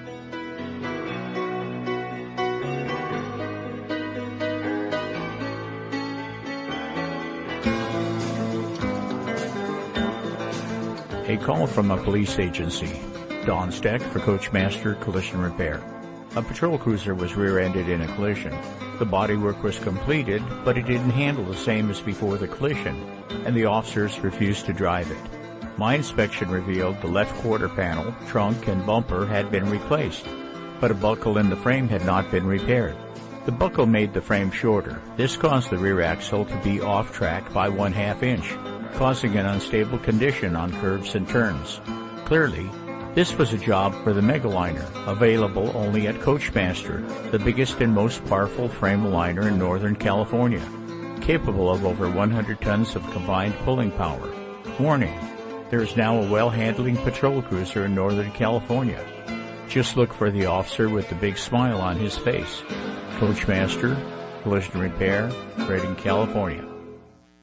A call from a police agency. Don Steck for Coachmaster Collision Repair. A patrol cruiser was rear-ended in a collision. The bodywork was completed, but it didn't handle the same as before the collision, and the officers refused to drive it. My inspection revealed the left quarter panel, trunk, and bumper had been replaced, but a buckle in the frame had not been repaired. The buckle made the frame shorter. This caused the rear axle to be off track by one half inch, causing an unstable condition on curves and turns. Clearly, this was a job for the Megaliner, available only at Coachmaster, the biggest and most powerful frame aligner in Northern California, capable of over one hundred tons of combined pulling power. Warning, there is now a well-handling patrol cruiser in Northern California. Just look for the officer with the big smile on his face. Coachmaster, Collision Repair, Redding, California.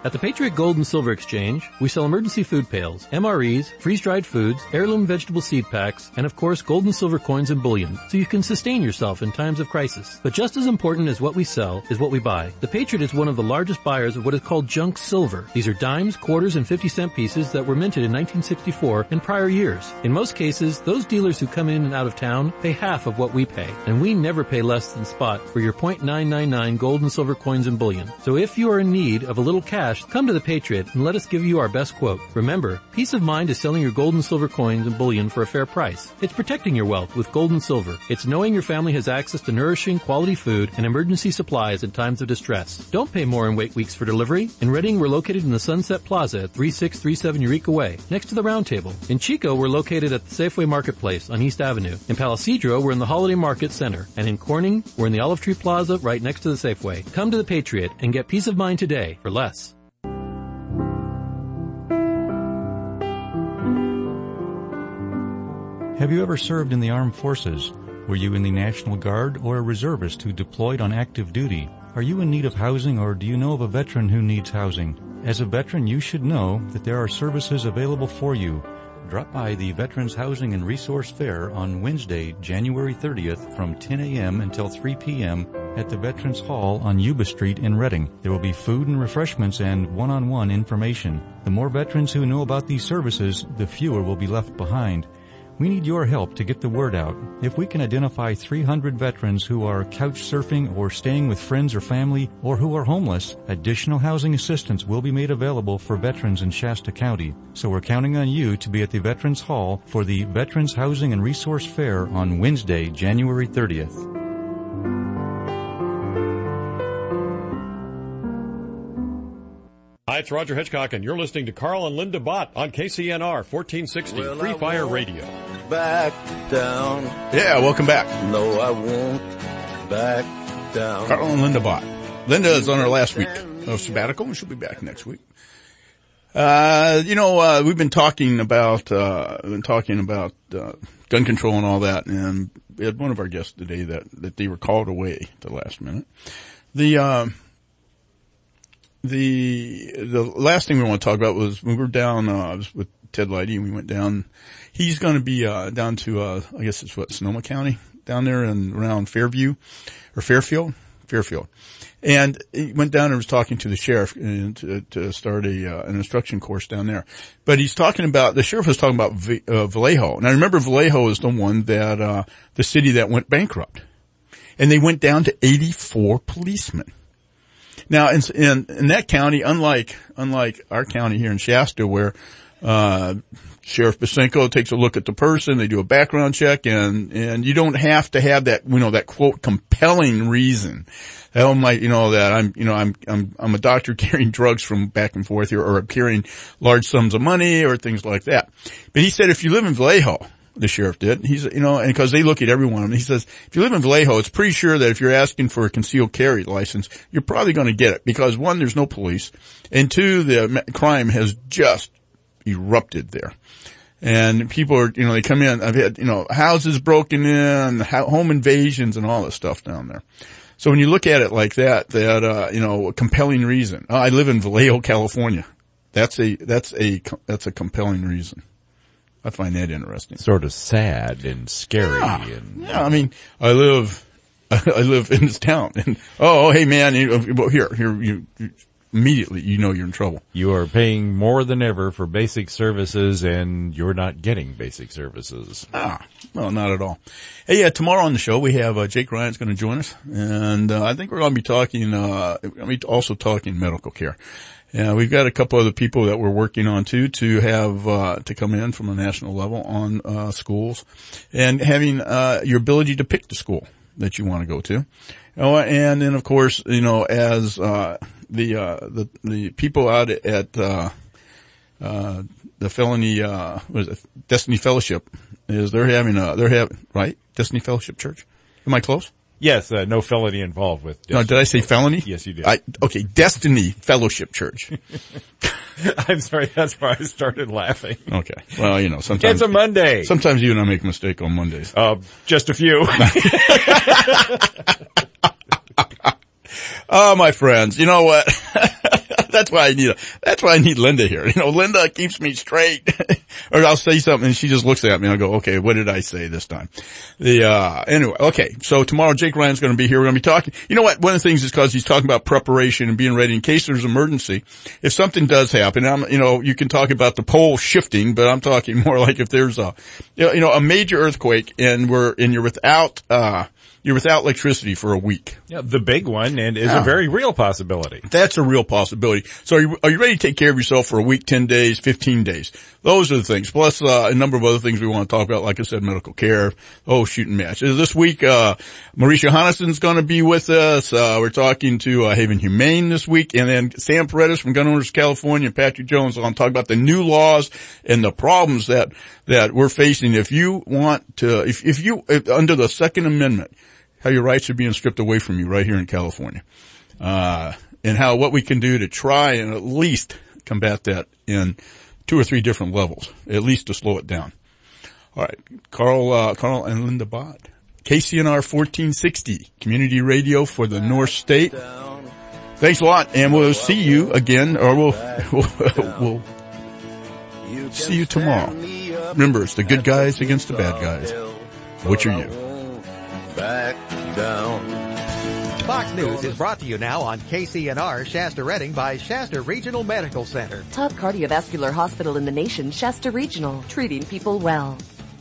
At the Patriot Gold and Silver Exchange, we sell emergency food pails, M R Es, freeze-dried foods, heirloom vegetable seed packs, and of course gold and silver coins and bullion, so you can sustain yourself in times of crisis. But just as important as what we sell is what we buy. The Patriot is one of the largest buyers of what is called junk silver. These are dimes, quarters, and fifty cent pieces that were minted in nineteen sixty-four and prior years. In most cases, those dealers who come in and out of town pay half of what we pay, and we never pay less than spot for your point nine nine nine gold and silver coins and bullion. So if you are in need of a little cash, come to the Patriot and let us give you our best quote. Remember, peace of mind is selling your gold and silver coins and bullion for a fair price. It's protecting your wealth with gold and silver. It's knowing your family has access to nourishing, quality food and emergency supplies in times of distress. Don't pay more and wait weeks for delivery. In Reading, we're located in the Sunset Plaza at thirty-six thirty-seven Eureka Way, next to the Round Table. In Chico, we're located at the Safeway Marketplace on East Avenue. In Palisadro, we're in the Holiday Market Center. And in Corning, we're in the Olive Tree Plaza right next to the Safeway. Come to the Patriot and get peace of mind today for less. Have you ever served in the armed forces? Were you in the National Guard or a reservist who deployed on active duty? Are you in need of housing, or do you know of a veteran who needs housing? As a veteran, you should know that there are services available for you. Drop by the Veterans Housing and Resource Fair on Wednesday, January thirtieth from ten a.m. until three p.m. at the Veterans Hall on Yuba Street in Reading. There will be food and refreshments and one-on-one information. The more veterans who know about these services, the fewer will be left behind. We need your help to get the word out. If we can identify three hundred veterans who are couch surfing or staying with friends or family or who are homeless, additional housing assistance will be made available for veterans in Shasta County. So we're counting on you to be at the Veterans Hall for the Veterans Housing and Resource Fair on Wednesday, January thirtieth. Hi, it's Roger Hitchcock, and you're listening to Carl and Linda Bott on K C N R fourteen sixty, well, Free Fire Radio. Back down. Yeah, welcome back. No, I won't back down. Carl and Linda Bott. Linda is on her last week of sabbatical, and she'll be back next week. Uh, you know, uh, we've been talking about, uh, been talking about, uh, gun control and all that, and we had one of our guests today that, that they were called away at the last minute. The, um, The, the last thing we want to talk about was when we were down, uh, I was with Ted Leidy and we went down, he's going to be, uh, down to, uh, I guess it's what, Sonoma County down there and around Fairview or Fairfield, Fairfield. And he went down and was talking to the sheriff to, to start a, uh, an instruction course down there. But he's talking about, the sheriff was talking about v, uh, Vallejo. And I remember Vallejo is the one that, uh, the city that went bankrupt. And they went down to eighty-four policemen. Now, in, in, in that county, unlike, unlike our county here in Shasta where, uh, Sheriff Basenko takes a look at the person, they do a background check, and, and you don't have to have that, you know, that quote, compelling reason. Oh my, you know, that I'm, you know, I'm, I'm, I'm a doctor carrying drugs from back and forth here, or I'm carrying large sums of money, or things like that. But he said if you live in Vallejo, the sheriff did. He's, you know, and because they look at every one of them. He says, if you live in Vallejo, it's pretty sure that if you're asking for a concealed carry license, you're probably going to get it because one, there's no police, and two, the crime has just erupted there. And people are, you know, they come in, I've had, you know, houses broken in, home invasions and all this stuff down there. So when you look at it like that, that, uh, you know, a compelling reason. Oh, I live in Vallejo, California. That's a, that's a, that's a compelling reason. I find that interesting. Sort of sad and scary. Yeah, and yeah I mean, I live, I live in this town, and oh, hey man, you, here, here, you, you, immediately you know you're in trouble. You are paying more than ever for basic services, and you're not getting basic services. Ah, no, not at all. Hey, yeah, tomorrow on the show we have uh, Jake Ryan's going to join us, and uh, I think we're going to be talking, uh, we're going to be also talking medical care. Yeah, we've got a couple other people that we're working on too to have, uh, to come in from a national level on, uh, schools and having, uh, your ability to pick the school that you want to go to. Oh, and then of course, you know, as, uh, the, uh, the, the people out at, uh, uh, the felony, uh, what is it, Destiny Fellowship is they're having a, they're having, right? Destiny Fellowship Church. Am I close? Yes, uh, no felony involved with Destiny. No, did I say felony? Yes, you did. I, okay, Destiny Fellowship Church. I'm sorry, that's why I started laughing. Okay. Well, you know, sometimes. It's a Monday. Sometimes you and I make a mistake on Mondays. Uh, just a few. Oh, my friends, you know what? that's why I need a, that's why I need Linda here. You know, Linda keeps me straight. Or I'll say something and she just looks at me and I go, okay, what did I say this time? The, uh, anyway, okay. So tomorrow Jake Ryan's going to be here. We're going to be talking. You know what? One of the things is because he's talking about preparation and being ready in case there's an emergency. If something does happen, I'm, you know, you can talk about the pole shifting, but I'm talking more like if there's a, you know, a major earthquake and we're, and you're without, uh, you're without electricity for a week. Yeah, the big one, and is Yeah. a very real possibility. That's a real possibility. So are you, are you ready to take care of yourself for a week, ten days, fifteen days? Those are the things. Plus, uh, a number of other things we want to talk about. Like I said, medical care. Oh, shooting match. This week, uh, Mauricia Hanneson's going to be with us. Uh, we're talking to, uh, Haven Humane this week. And then Sam Paredes from Gun Owners California and Patrick Jones on talk about the new laws and the problems that, that we're facing. If you want to, if, if you, if, under the Second Amendment, how your rights are being stripped away from you right here in California. Uh, and how, what we can do to try and at least combat that in two or three different levels, at least to slow it down. All right. Carl, uh, Carl and Linda Bott. K C N R fourteen sixty, community radio for the North State. Thanks a lot, and we'll see you again, or we'll, we'll, we'll see you tomorrow. Remember, it's the good guys against the bad guys. Which are you? Back down. Fox News is brought to you now on K C N R Shasta Redding by Shasta Regional Medical Center. Top cardiovascular hospital in the nation, Shasta Regional, treating people well.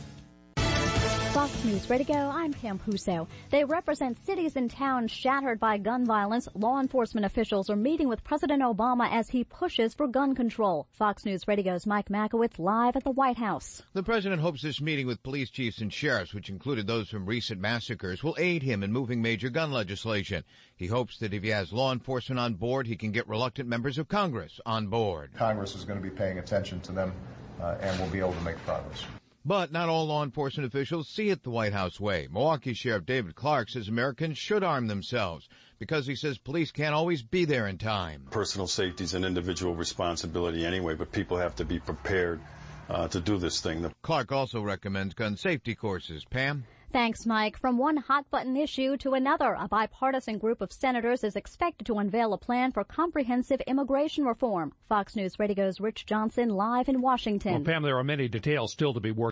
Fox News Radio, I'm Pam Huso. They represent cities and towns shattered by gun violence. Law enforcement officials are meeting with President Obama as he pushes for gun control. Fox News Radio's Mike Makowitz live at the White House. The president hopes this meeting with police chiefs and sheriffs, which included those from recent massacres, will aid him in moving major gun legislation. He hopes that if he has law enforcement on board, he can get reluctant members of Congress on board. Congress is going to be paying attention to them, uh, and we'll be able to make progress. But not all law enforcement officials see it the White House way. Milwaukee Sheriff David Clark says Americans should arm themselves because he says police can't always be there in time. Personal safety is an individual responsibility anyway, but people have to be prepared uh, to do this thing. Clark also recommends gun safety courses. Pam? Thanks, Mike. From one hot-button issue to another, a bipartisan group of senators is expected to unveil a plan for comprehensive immigration reform. Fox News Radio's Rich Johnson live in Washington. Well, Pam, there are many details still to be worked